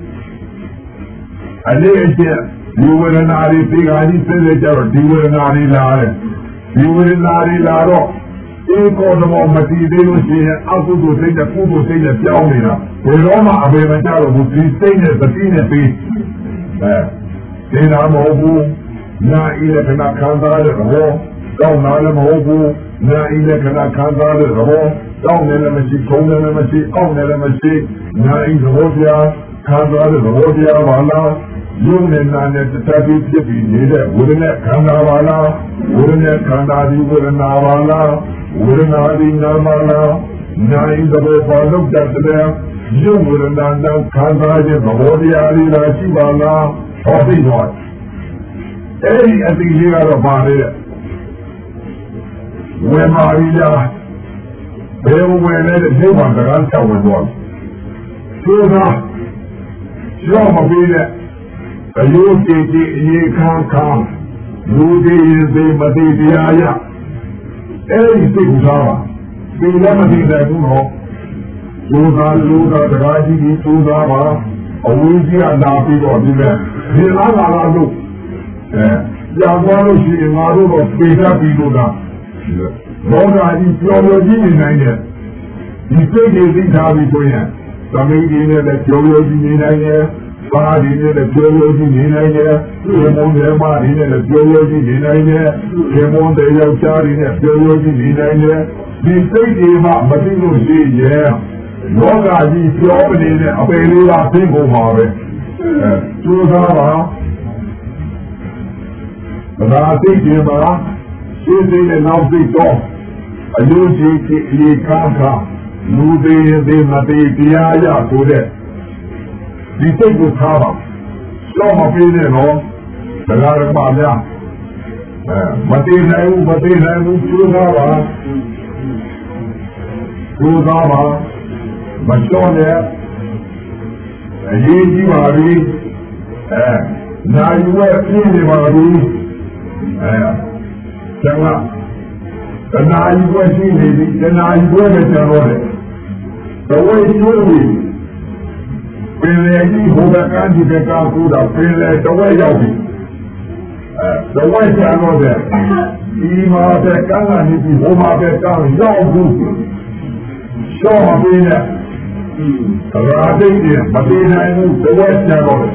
အနေအချင်းဒီဝေဒနာတွေဒီကကြီးသိတဲ့ကြတော့ဒီဝေဒနာတွေလာတယ်ဒီဝေဒနာတွေလာတော့အေကောဓမောမတိသေးလို့ရှိရင်အကုသိုလ်စိတ်နဲ့ကုသိုလ်စိတ်နဲ့ပြောင်းနေတာဘယ်တော့မှအပေမကြတော့ဘူးဒီစိတ်နဲ့သတိနဲ့ပြီးအဲဒီနာမဟုတ်ဘူးနာဤလက္ခဏာခံစားတဲ့ဘောကောင်းတာလည်းမဟုတ်ဘူးနာဤလက္ခဏာခံစားတဲ့ဘောကောင်းတယ်လည်းမရှိခုံးတယ်လည်းမရှိအောက်တယ်လည်းမရှိနာဤသဘောတရားခံစားတဲ့သဘောတရားပါလားယုံနဲ့နာနဲ့တတပြီးဖြစ်ပြီးနေတဲ့ဝိရณะခန္ဓာပါလားဝိရณะခန္ဓာဒီဝိရဏပါလားဝိရဏဒီနာပါလားနာဤသဘောပါလို့တတ်တယ်ယုံဝိရဏနဲ့ခန္ဓာရဲ့သဘောတရားလေးလားရှိပါလားဟောပြီးတော့အဲ့ဒီအတိလေးကတော့ပါလေဝေမာရီယာဘယ်ဝင်လဲတဲ့ဒီမှာကံချဝင်တော့သူကရောမပြီးတဲ့အယုတ်ကြည်ကြည်အေခါခါလူတွေသေမတိတရားရအဲ့ဒီစိတ်ကူစားပါဒီလည်းမသိတဲ့ဘူးတော့လူသားလူသားတရားကြီးကြီးသူသားပါအဝိဇ္ဇာလာပြီးတော့ဒီမဲ့ဒီလားလာလာလို့အဲကြာသွားလို့ရှိရင်ငါတို့တော့ပေတတ်ပြီးလို့လားလောကကြီးပြောလို့ကြီးနေနိုင်တဲ့ဒီစိတ်တွေသိထားပြီးဆိုရင်သမီးကြီးနဲ့လည်းပြောလို့ကြီးနေနိုင်ရဲ့ပါးဒီနဲ့လည်းပြောလို့ကြီးနေနိုင်ရဲ့ဒီမုန်းတဲ့မဒီနဲ့လည်းပြောလို့ကြီးနေနိုင်ရဲ့ဒီမုန်းတဲ့ယောက်ျားတွေနဲ့ပြောလို့ကြီးနေနိုင်ရဲ့ဒီစိတ်တွေမှမသိလို့ရှိရဲ့လောကကြီးပြောနေတဲ့အပေလေးကသိကုန်ပါပဲအဲကျိုးစားပါဒါသိကြပါရှင်းသေးတဲ့နောက်သိတော့အယုတ်ကြီးကြီးအေကားကလူသေးသေးမသေးတရားရဆိုတဲ့ဒီစိတ်ကိုထားပါတော့မပြေးနဲ့နော်ဒါကြပါဗျာအဲမသေးနိုင်ဘူးမသေးနိုင်ဘူးကျိုးသားပါကျိုးသားပါမလျှော့နဲ့အရေးကြီးပါပြီအဲနိုင်ဝဲပြင်းနေပါပြီအဲကျန်ကတဏှာကြီးွက်ရှိနေပြီတဏှာကြီးွက်နဲ့ကျန်တော့တယ်ဘဝကျိုးပြီပင်လေကြီးဟိုဘက်ကန်းဒီဘက်ကကူတာပင်လေတဝက်ရောက်ပြီအဲတဝက်ကျန်တော့တယ်ဒီမှာဘက်ကန်းကနေပြီးဟိုမှာဘက်ကန်းရောက်ဘူးရှော့မပေးနဲ့ရာသိတယ်မပေးနိုင်ဘူးတဝက်ကျန်တော့တယ်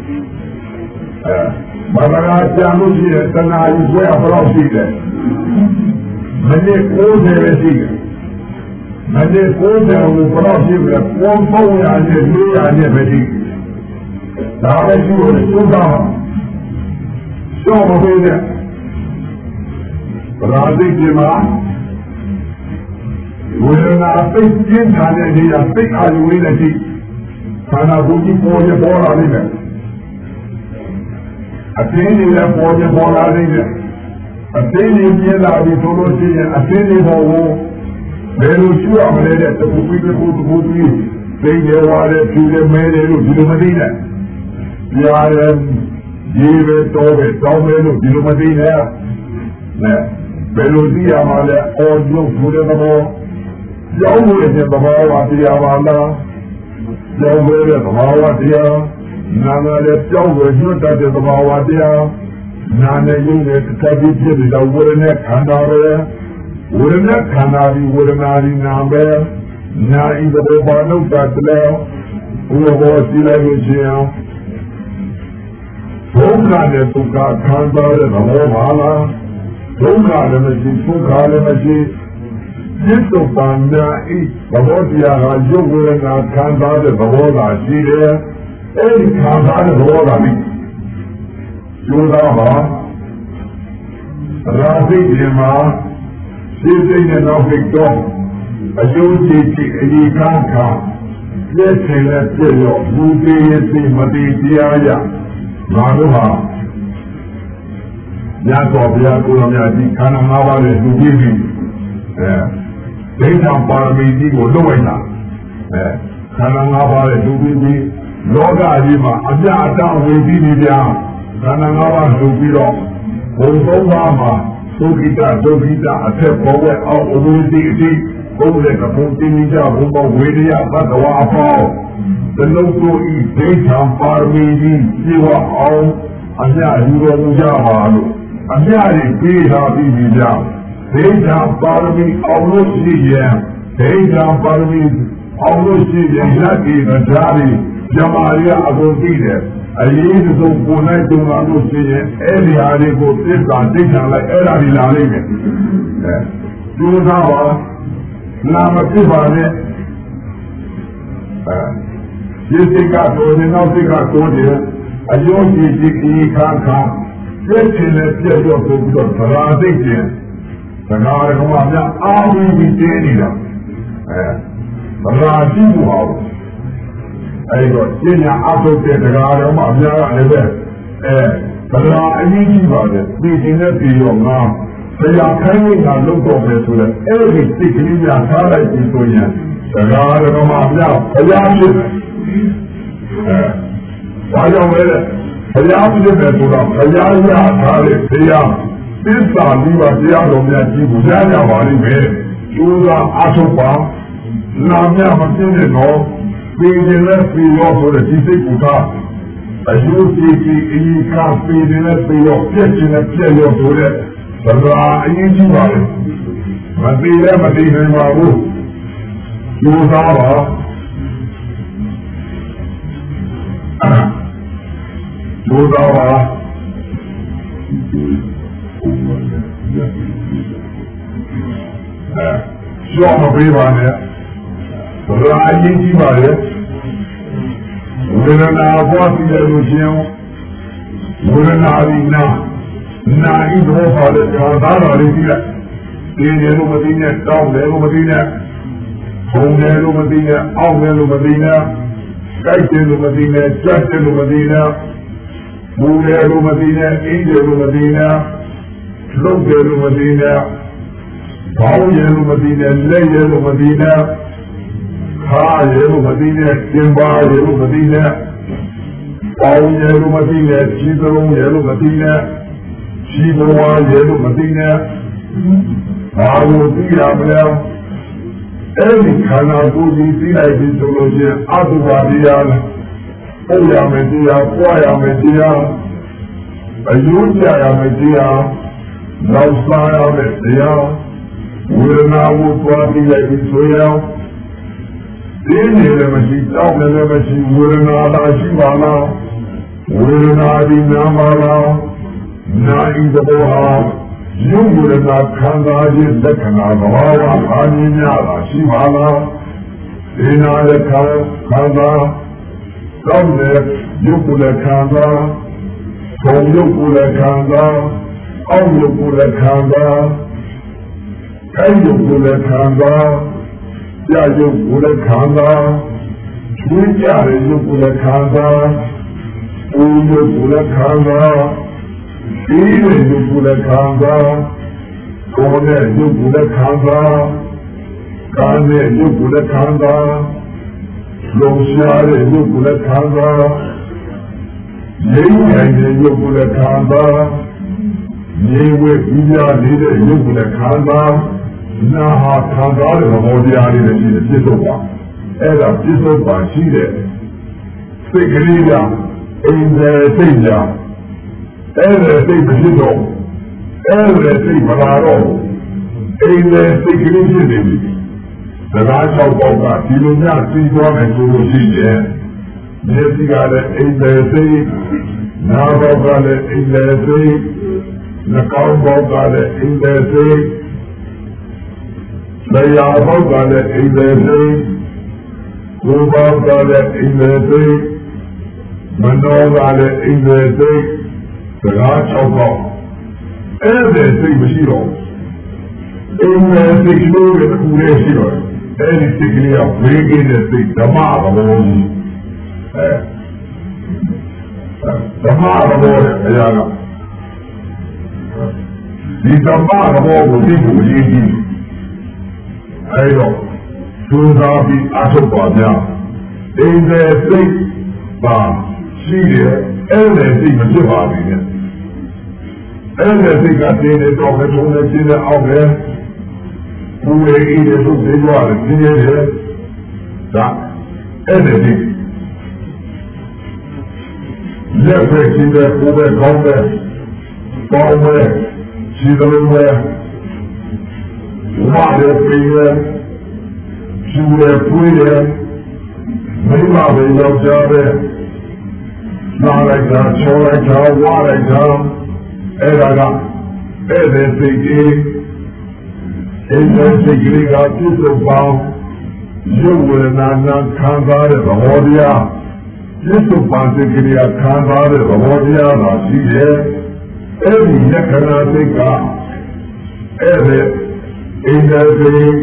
အဲဘာသာကျန်လို့ရှိရင်တဏှာကြီးွက်ဘယ်လောက်ရှိတယ်မိနစ်ကိုးဆယ်ပဲရှိတယ်မနေ့ကိုယ်တော်ကိုဘယ်တော့ဖြစ်လဲကိုယ်ပုံရနဲ့လေးရနဲ့ပဲဒီဒါပဲရှိလို့သုသာရှော့မပေးနဲ့ဗလာသိကြမှာဝေဒနာသိကျင်းထားတဲ့နေရာသိအာရုံလေးနဲ့ရှိခန္ဓာကိုယ်ကြီးပေါ်ရပေါ်လာနေတယ်အသိဉာဏ်လည်းပေါ်ရပေါ်လာနေတယ်အသိဉာဏ်ပြလာပြီဆိုလို့ရှိရင်အသိဉာဏ်ပေါ်ကိုဘယ်လိုရှိရမလဲတဲ့တခုပြီးတခုတခုပြီးသိရဝါတဲ့ဖြူတဲ့မဲတယ်လို့ဒီလိုမသိနဲ့ကြားတယ်ရေးပဲတော့ပဲတောင်းတယ်လို့ဒီလိုမသိနဲ့နဲ့ဘယ်လိုသိရမှာလဲအော်ရုပ်ဆိုတဲ့သဘောကြောင်းလို့တဲ့သဘောဝတရားပါလားကြောင်းလို့တဲ့သဘောဝတရားနာမလည်းကြောင်းကိုညွတ်တတ်တဲ့သဘောဝတရားနာနဲ့ယုံနဲ့တစ်ခါပြီးဖြစ်ပြီးတော့ဝိရณะခန္ဓာပဲဝိရณะခန္ဓာဒီဝိရဏဒီနာပဲနာဤသဘောပါလို့တတ်တယ်ဘုရားဘောရှိလိုက်လို့ရှိရင်ဒုက္ခနဲ့ဒုက္ခခံစားတဲ့သဘောပါလားဒုက္ခလည်းမရှိဒုက္ခလည်းမရှိจิตတုပ္ပန္နာဤသဘောတရားဟာယုတ်ဝိရဏခံစားတဲ့သဘောသာရှိတယ်အဲဒီခံစားတဲ့သဘောသာပြီးကျိုးသားပါရာသိခြင်းမှာဒီစိတ်နဲ့တော့ဖိတ်တော့အကျိုးကြည့်ကြည့်အရေးကားခါလက်ချင်လက်ပြည့်ရောလူသေးရေးသိမတိတရားရငါတို့ဟာညတော်ဘုရားကိုယ်တော်များဒီခန္ဓာ၅ပါးနဲ့လူပြီးပြီအဲဒိဋ္ဌံပါရမီကြီးကိုလုပ်လိုက်တာအဲခန္ဓာ၅ပါးနဲ့လူပြီးပြီလောကကြီးမှာအပြအတဝေပြီးပြီဗျာခန္ဓာ၅ပါးလူပြီးတော့ဘုံသုံးပါးမှာဒုက္ခိတဒုက္ခိတအထက်ပေါ်ဝဲအောက်အဝိသိအတိဘုံတဲ့ကဘုံတင်ကြဘုံပေါ်ဝေဒယသတ္တဝါအပေါင်းတလုံးတို့ဤဒိဋ္ဌံပါရမီကြီးပြေဝအောင်အမြယူတော်မူကြပါလို့အမြတွေပြေးထားပြီးပြီဗျာဒေသပါရမီအောင်လို့ရှိရင်ဒေသပါရမီအောင်လို့ရှိရင်လက်ဒီမသားရီဇမားရအကုန်သိတယ်အရေးဆုံးကိုနိုင်တုံလာလို့ရှိရင်အဲ့ဒီဟာလေးကိုသစ္စာသိချင်လိုက်အဲ့ဒါဒီလာလိမ့်မယ်အဲကျိုးသားပါနာမဖြစ်ပါနဲ့အဲဒီစိတ်ကတော့ဒီနောက်စိတ်ကတော့ဒီအယောကြည့်ကြည့်ဒီခါခါပြည့်စုံတဲ့ပြည့်ရောဆိုပြီးတော့သရာသိကျင်သံဃာတော်မှာများအာဝိပြီးတင်းနေတာအဲသရာကြည့်ဖို့အောင်အဲ့တော့ကျင့်ညာအထုတ်တဲ့တရားတော်မှာအများကလည်းပဲအဲသရာအရေးကြီးပါတယ်ပြည်တင်တဲ့ပြည်ရောငါတရားခိုင်းနေတာလုပ်တော့မယ်ဆိုတော့အဲ့ဒီစိတ်ကလေးများထားလိုက်ပြီးဆိုရင်တရားတော်မှာအများဘုရားဖြစ်အဲဘာကြောင့်လဲဘုရားဖြစ်တယ်ဆိုတော့ဘုရားရထားတဲ့တရားသစ္စာလေးပါးတရားတော်များကြီးကိုရကြပါလိမ့်မယ်ကျိုးသာအထုတ်ပါနာမမပြည့်တဲ့တော့ပြည်တယ်နဲ့ပြည်ရောဆိုတဲ့ဒီစိတ်ကိုကအယုကြည်ကြည်အီကာပြည်တယ်နဲ့ပြည်ရောပြည့်ခြင်းနဲ့ပြည့်ရောဆိုတဲ့သရာအရင်ကြီးပါလေမသိလည်းမသိနိုင်ပါဘူးကျိုးသားပါကျိုးသားပါအဲကျောင်းမပေးပါနဲ့သရာအရင်ကြီးပါလေဝေဒနာပေါ်ပြီးတယ်လို့ရှင်ဝေဒနာဒီနာနာဤတော့ပါလေသာသာတော်လေးကြီးလိုက်ဒီနေလို့မသိနဲ့တောင်းတယ်လို့မသိနဲ့ဘုံတယ်လို့မသိနဲ့အောက်တယ်လို့မသိနဲ့ကြိုက်တယ်လို့မသိနဲ့ကြက်တယ်လို့မသိနဲ့မူတယ်လို့မသိနဲ့အင်းတယ်လို့မသိနဲ့လှုပ်တယ်လို့မသိနဲ့ဘောင်းတယ်လို့မသိနဲ့လက်တယ်လို့မသိနဲ့ခါရလို့မသိနဲ့ကျင်ပါရလို့မသိနဲ့ပေါင်းရလို့မသိနဲ့ခြေစလုံးရလို့မသိနဲ့ခြေဘဝရလို့မသိနဲ့ဘာလို့သိရမလဲအဲ့ဒီခန္ဓာကိုယ်ကြီးသိလိုက်ပြီဆိုလို့ချင်းအတုပါတရားလားပို့ရမယ်တရားပွားရမယ်တရားအယုကြရမယ်တရားနောက်စားရမယ်တရားဝေဒနာကိုသွားသိလိုက်ပြီဆိုရင်ဒီနေလည်းမရှိတောင်းလည်းမရှိဝေဒနာသာရှိပါလားဝေဒနာဒီနာမလားနာဤသဘောဟာယုံဝေဒနာခံစားခြင်းလက္ခဏာသဘာဝအာနိညာသာရှိပါလားဒီနာလည်းခံခံစားတောင်းလည်းယုံကိုလည်းခံစားဘုံယုံကိုလည်းခံစားအောက်ယုံကိုလည်းခံစားအဲ့ယုံကိုလည်းခံစားကြာယုတ်ကိုလည်းခံစားချွေးကြတဲ့ယုတ်ကိုလည်းခံစားပူယုတ်ကိုလည်းခံစားဒီတဲ့ယုတ်ကိုလည်းခံစားကိုယ်နဲ့ယုတ်ကိုလည်းခံစားကာနဲ့ယုတ်ကိုလည်းခံစားလုံရှားတဲ့ယုတ်ကိုလည်းခံစားငြိမ်းနိုင်တဲ့ယုတ်ကိုလည်းခံစားငြိမ်ဝဲပြီးရနေတဲ့ယုတ်ကိုလည်းခံစားနာဟာခံစားတဲ့ဘောတရားလေးနဲ့ရှိတဲ့ပြစ္ဆုတ်ပါအဲ့ဒါပြစ္ဆုတ်ပါရှိတဲ့စိတ်ကလေးကအိမ်တဲ့စိတ်ညာအဲ့ဒါစိတ်မရှိတော့အဲ့ဒါစိတ်မလာတော့အိမ်တဲ့စိတ်ကလေးဖြစ်နေပြီစကား၆ပေါက်ကဒီလိုများသိသွားမယ်ဆိုလို့ရှိရင်မျက်စိကလည်းအိမ်တဲ့စိတ်နားပေါက်ကလည်းအိမ်တဲ့စိတ်နှာခေါင်းပေါက်ကလည်းအိမ်တဲ့စိတ်တရားဘောက်ကလည်းအိမ်ပဲသိကိုယ်ဘောက်ကလည်းအိမ်ပဲသိမနောကလည်းအိမ်ပဲသိစကား၆ပေါက်အဲ့ဒီစိတ်မရှိတော့အိမ်ပဲသိလို့တစ်ခုလေးရှိတော့အဲ့ဒီစိတ်ကလေးကဝေးကြီးတဲ့စိတ်ဓမ္မဘောကြီးအဲဓမ္မဘောရဲ့အရာကဒီဓမ္မဘောကိုသိဖို့ရည်ကြီးအဲ့တော့ကျိုးစားပြီးအထုတ်ပါများအိမ်တဲ့စိတ်ပါရှိတယ်အဲ့ဒီစိတ်မဖြစ်ပါဘူးနဲ့အဲ့ဒီစိတ်ကတင်းနေတော့ဘယ်လိုလဲရှင်းတဲ့အောက်ပဲဘူးလေအေးတဲ့သူတွေကြွားတယ်ရှင်းရတယ်ဒါအဲ့ဒီစိတ်လက်ပဲရှင်းတဲ့ကိုယ်ပဲကောင်းတယ်ပေါင်းပဲရှင်းတယ်ပဲ What if we she would have put it, maybe I will love job there. Not like that, show like that, what like that, and I got, and then thinking, and then thinking, I just about, you will not not come out of the Modia. Just about thinking, I come out of the Modia, I see it, every neck and I think, every, in that thing,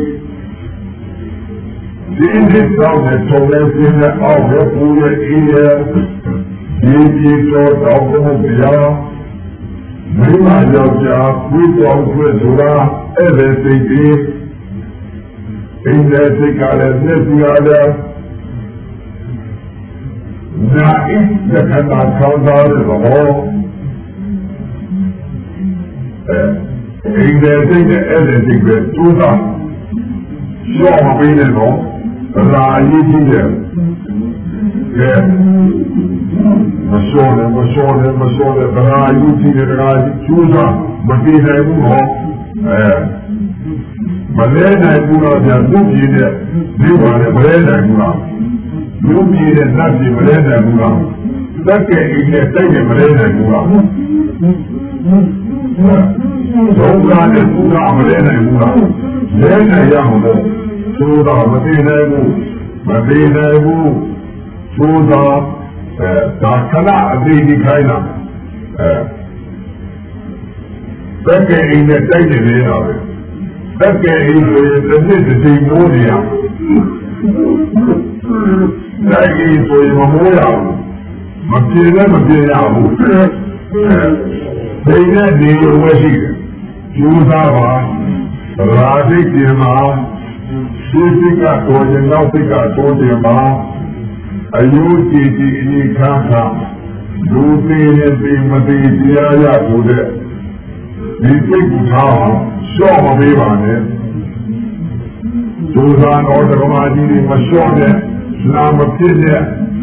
in this song that told us in the hour, who were here, he thought of the Modia, maybe I love job, we don't put everything in that thing, I have nothing other. Now, if the cannot come out of the hall, in that thing, everything that do that, show up in the hall, and I need to them. Yeah. Mashone, Mashone, Mashone, but I need to get a choose up, but they have more. But then I do not have to be there. They want a bread and ground. You need a nutty bread and ground. That can be a thing of bread and ground. So glad it's not bread and ground. Then I am so that but they have but they have so that Takala, the kind of that in the day of it. That is the necessity Modia. That is for Memorial. Material, material. They had the Wessie. Juzava, Radik Yama, Sisika, or the Nautica, Todiama, a U T T in Kaka, Lutin and the Madia to the. We take town. Show of Ivan, Susan or the Romani, Mashone, Slam of Kenya,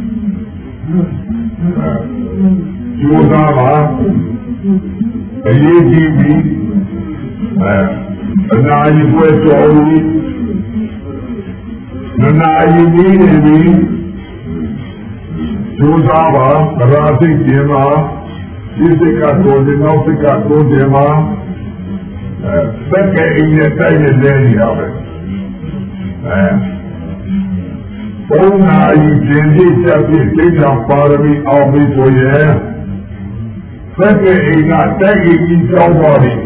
Susava, a E G B, a nine West Orly, the nine Nini, Susava, Rati Kima, Isika Todi, Nautica Todima. Perché in dettaglio degli ave una incendiata che già farmi a mitoie perché in attacchi di giovani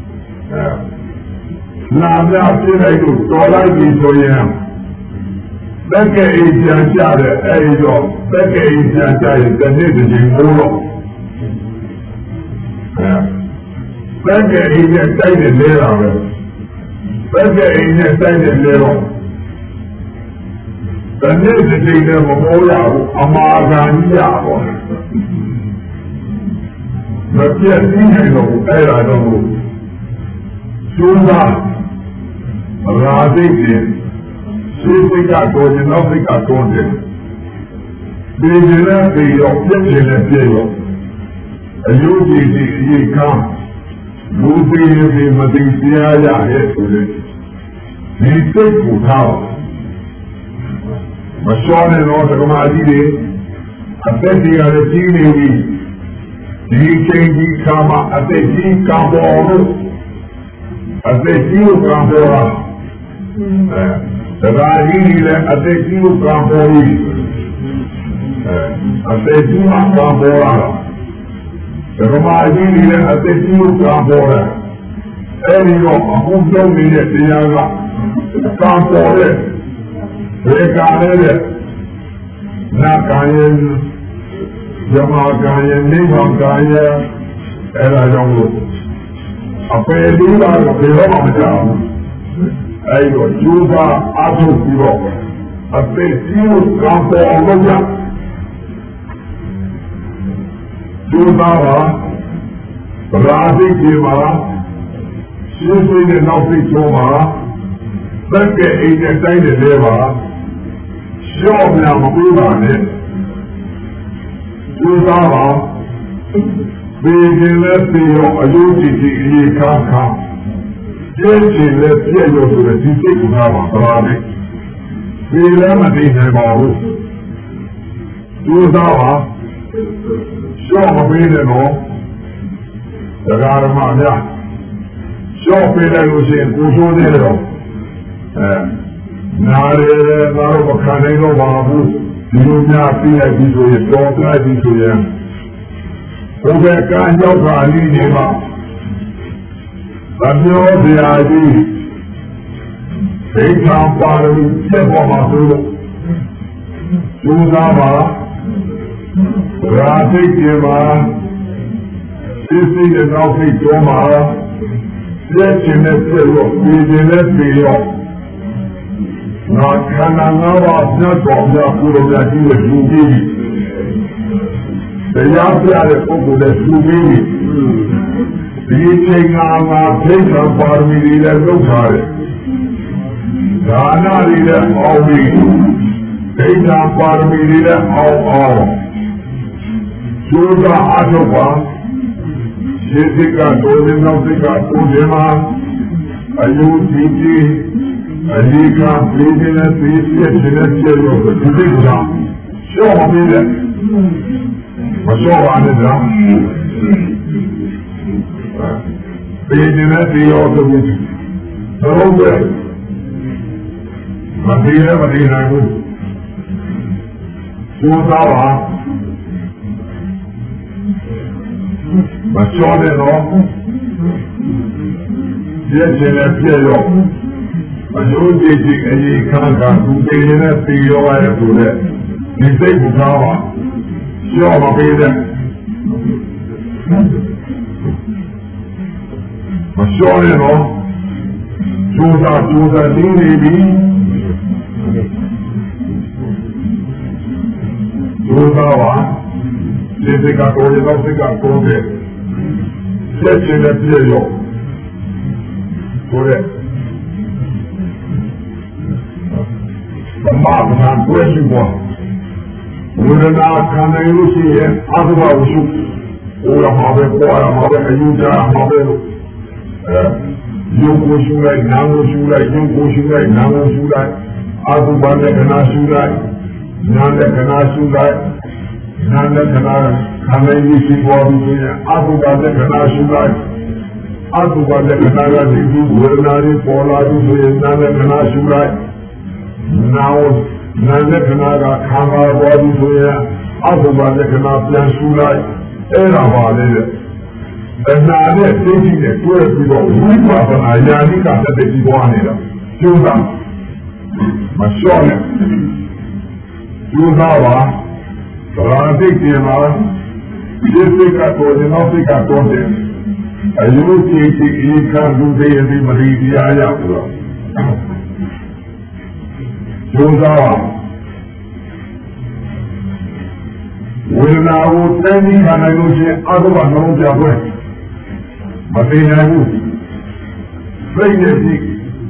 la nazione è tutto la mitoie perché in pianciare è io perché in pianciare tenete di muro perché in dettaglio dell'ave perché in dettaglio dell'ero tenete di memoriale amaganiamo la piatina era dovuto sulla radicchia significa con i nostri caconi bisogna che io piacere pieno aiuti di campo Lupi di Matizia Hesule, di Tekutao, ma sono in ordine come a dire, attenti alle fini di Kengi Kama, attenti Kamoro, attenti Kamora, attenti attenti Kamori, attenti Kamora. Romani a te più campore e io appunto mi dettiamo campore le canere la canere chiama canere ne non canere era giunto a pedire che lo mangiamo e io giuda a tutti a te più campore Susava, Radikima, Susi de Nautikoma, perché in dettaglio dell'Eva, scioppiamo prima, Susava, vedi l'estero, aiutiti i canca, ပြည့်ချင်လည်းပြည့်ရောဆိုတဲ့ဒီစိတ်ကပါပါပဲဒီလည်းမသိနိုင်ပါဘူးကျိုးစားပါရှော့မပေးနဲ့တော့တရားဓမ္မများရှော့ပေးလိုက်လို့ရှိရင်ကိုဆိုးနေတော့အဲနားရဲငါတို့မခံနိုင်တော့ပါဘူးဒီလိုများပြလိုက်ပြီးဆိုရင်တော်ပြလိုက်ပြီးဆိုရင်ဘုရားကံရောက်တာအနည်းနေမှာသပြောစရာကြီးဒိဋ္ဌာပါရမီပြည့်ပေါ်မှာဆိုလို့ကျိုးစားပါရာသိကျင်ပါသိသိရဲ့နောက်သိကျော်မှာပြည့်ချင်တဲ့ပြည့်ရောပြည်ချင်တဲ့ပြည်ရောငါခန္ဓာငါးပါးပြတ်တော်ပြကိုယ်တော်ကြီးရဲ့လူကြီးတရားပြတဲ့ပုဂ္ဂိုလ်တဲ့လူကြီးဒီချိန်ကငါဒိဋ္ဌာပါရမီတွေလည်းလုပ်ထားတယ်ဒါနတွေလည်းအောင်းပြီးဒိဋ္ဌာပါရမီတွေလည်းအောင်းအောင်ကျိုးစားအထုတ်ပါရှင်းစိတ်ကတော်နေနောက်စိတ်ကကိုယ်ထဲမှာအယုဒ္ဓိတိအလေးကပြည်နေတဲ့ပြည်ပြည့်နေတဲ့ကျေရောဒီစိတ်ကရှော့မပြီးတဲ့မရှော့ပါနဲ့လားပြည်နေတဲ့ပြည်ရောဆိုပြီးတော့ပဲမတည်လည်းမတည်နိုင်ဘူးကျိုးစားပါမလျှော်နဲ့တော့ပြည့်ချင်တဲ့ပြည့်ရောအကျိုးကြည့်ကြည့်အရေးခါခါသူတည်နေတဲ့ပြေရောရဆိုတဲ့ဒီစိတ်ကိုထားပါလျှော်မပေးတဲ့မလျှော်နဲ့တော့ကျိုးစားကျိုးစားတင်းနေပြီကျိုးစားပါဒီစိတ်ကတော့ဒီတော့စိတ်ကတော့တဲ့ဆက်ချင်တဲ့ပြေရောဆိုတဲ့ဘာမှမတွေ့ရှိဘူးဝိရဒခံနေလို့ရှိရင်အဘဝဝရှုဟိုရမှာပဲပေါ်ရမှာပဲအယူကြမှာပဲအဲယုံကိုရှုလိုက်နာမ်ကိုရှုလိုက်ယုံကိုရှုလိုက်နာမ်ကိုရှုလိုက်အဘဝနဲ့ခဏရှုလိုက်နာမ်နဲ့ခဏရှုလိုက်နာမ်နဲ့ခဏခံနေလို့ရှိပေါ်ပြီးဆိုရင်အဘဝနဲ့ခဏရှုလိုက်အဘဝနဲ့ခဏကနေဒီဝိရဒတွေပေါ်လာပြီးဆိုရင်နာမ်နဲ့ခဏရှုလိုက်nowနာလက္ခဏာကခံပါပေါ်ပြီးဆိုရင်အဘုဘလက္ခဏာပြန်ရှုလိုက်အဲ့ဒါပါလေအနာနဲ့သိရှိနဲ့တွဲပြီးတော့ဝိပဿနာယာနိကတက်တဲ့ပြီးသွားနေတာကျိုးစားမလျှော့နဲ့ကျိုးစားပါသရာသိကျင်ပါဒီစိတ်ကတော့ဒီနောက်စိတ်ကတော့တယ်အယုတ်ကြည့်ကြည့်ဤခံသူတွေရဲ့မရိတရားရောက်တော့ကျိုးစားပါဝေဒနာကိုသိသိခံနိုင်လို့ရှိရင်အတုပနှလုံးပြပွဲမသိနိုင်ဘူးစိတ်နဲ့ကြည့်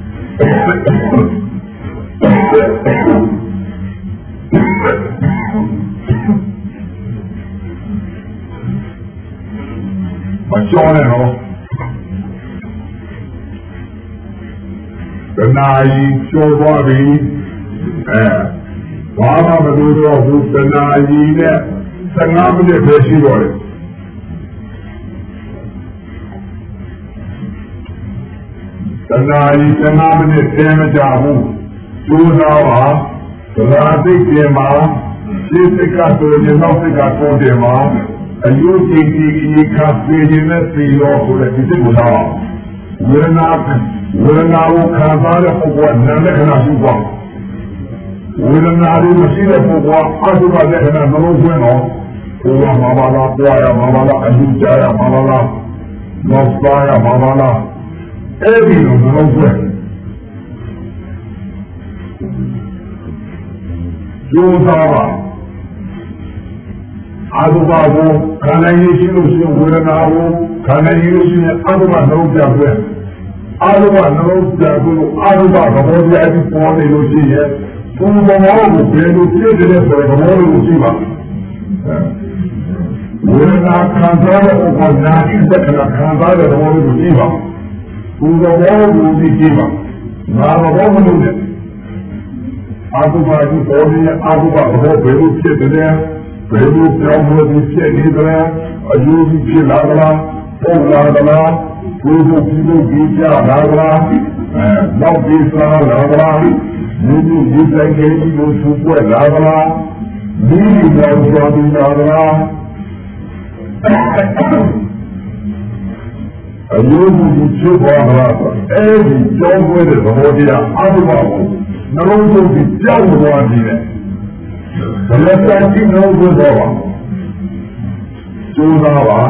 မကြောနဲ့တော့တဏှာကြီးကျိုးသွားပြီအဲဘာမှမလုပ်တော့ဘူးတဏှာကြီးနဲ့ဆယ်ငါးမိနစ်ပဲရှိတော့တယ်တဏှာကြီးဆယ်ငါးမိနစ်တဲမကြဘူးကျိုးစားပါသရာသိကျင်ပါစိတ်စိတ်ကဆိုရင်နောက်စိတ်ကတော့တယ်မှာအယုတ်ကြည်ကြည်ဤခါပြေနေတဲ့ပြေရောဆိုတဲ့ဒီစိတ်ကိုသာဝေဒနာဝေဒနာကိုခံစားတဲ့ပုဂ္ဂိုလ်ကနာလက္ခဏာရှိသွားဝေဒနာတွေမရှိတဲ့ပုဂ္ဂိုလ်ကအတုပလက္ခဏာနှလုံးသွင်းတော့ဘုရားမှာပါလားပွားရမှာပါလားအယူကြရမှာပါလားနောက်သွားရမှာပါလားအဲ့ဒီလိုနှလုံးသွင်းကျိုးစားပါအတုပကိုခံနိုင်ရရှိလို့ရှိရင်ဝေဒနာကိုခံနိုင်ရရှိရင်အတုပနှလုံးပြသွင်းအတုပနှလုံးပြသွင်းအတုပသဘောတရားကြီးပေါ်နေလို့ရှိရင်ဘုံဘောကိုဘယ်လိုပြည့်တဲ့ဆိုတဲ့သဘောကိုရှိပါဝေဒနာခံစားတဲ့ဥပ္ပနာဣသကနာခံစားတဲ့သဘောကိုရှိပါသူတော်ဘောကိုပြီးကြည့်ပါငါတော်မလို့နဲ့အာဟုဘာကြီးပေါ်နေအာဟုဘာဘောဘယ်လိုဖြစ်တယ်ဘယ်လိုပြောင်းလို့ဖြစ်နေတယ်အယူကြီးဖြစ်လာကြလားပုံလာကြလားကိုယ်ကိုပြီးလို့ပြီးကြလာကြလားအဲနောက်ပြီးစားလာကြလားမိမိဒီတိုင်းကြီးလို့သူ့ွက်လာကြလားမိမိကြောင့်ကြောင့်လာကြလားအယုံကြည်ဖြစ်သွားတာအဲဒီကြောင်းပွဲတဲ့သဘောတရားအဘိဓမ္မာကိုနှလုံးသွင်းပြီးကြောက်သွားနေတယ်ဘယ်လိုတိုင်းနှလုံးသွင်းတော့ပါကျိုးသားပါ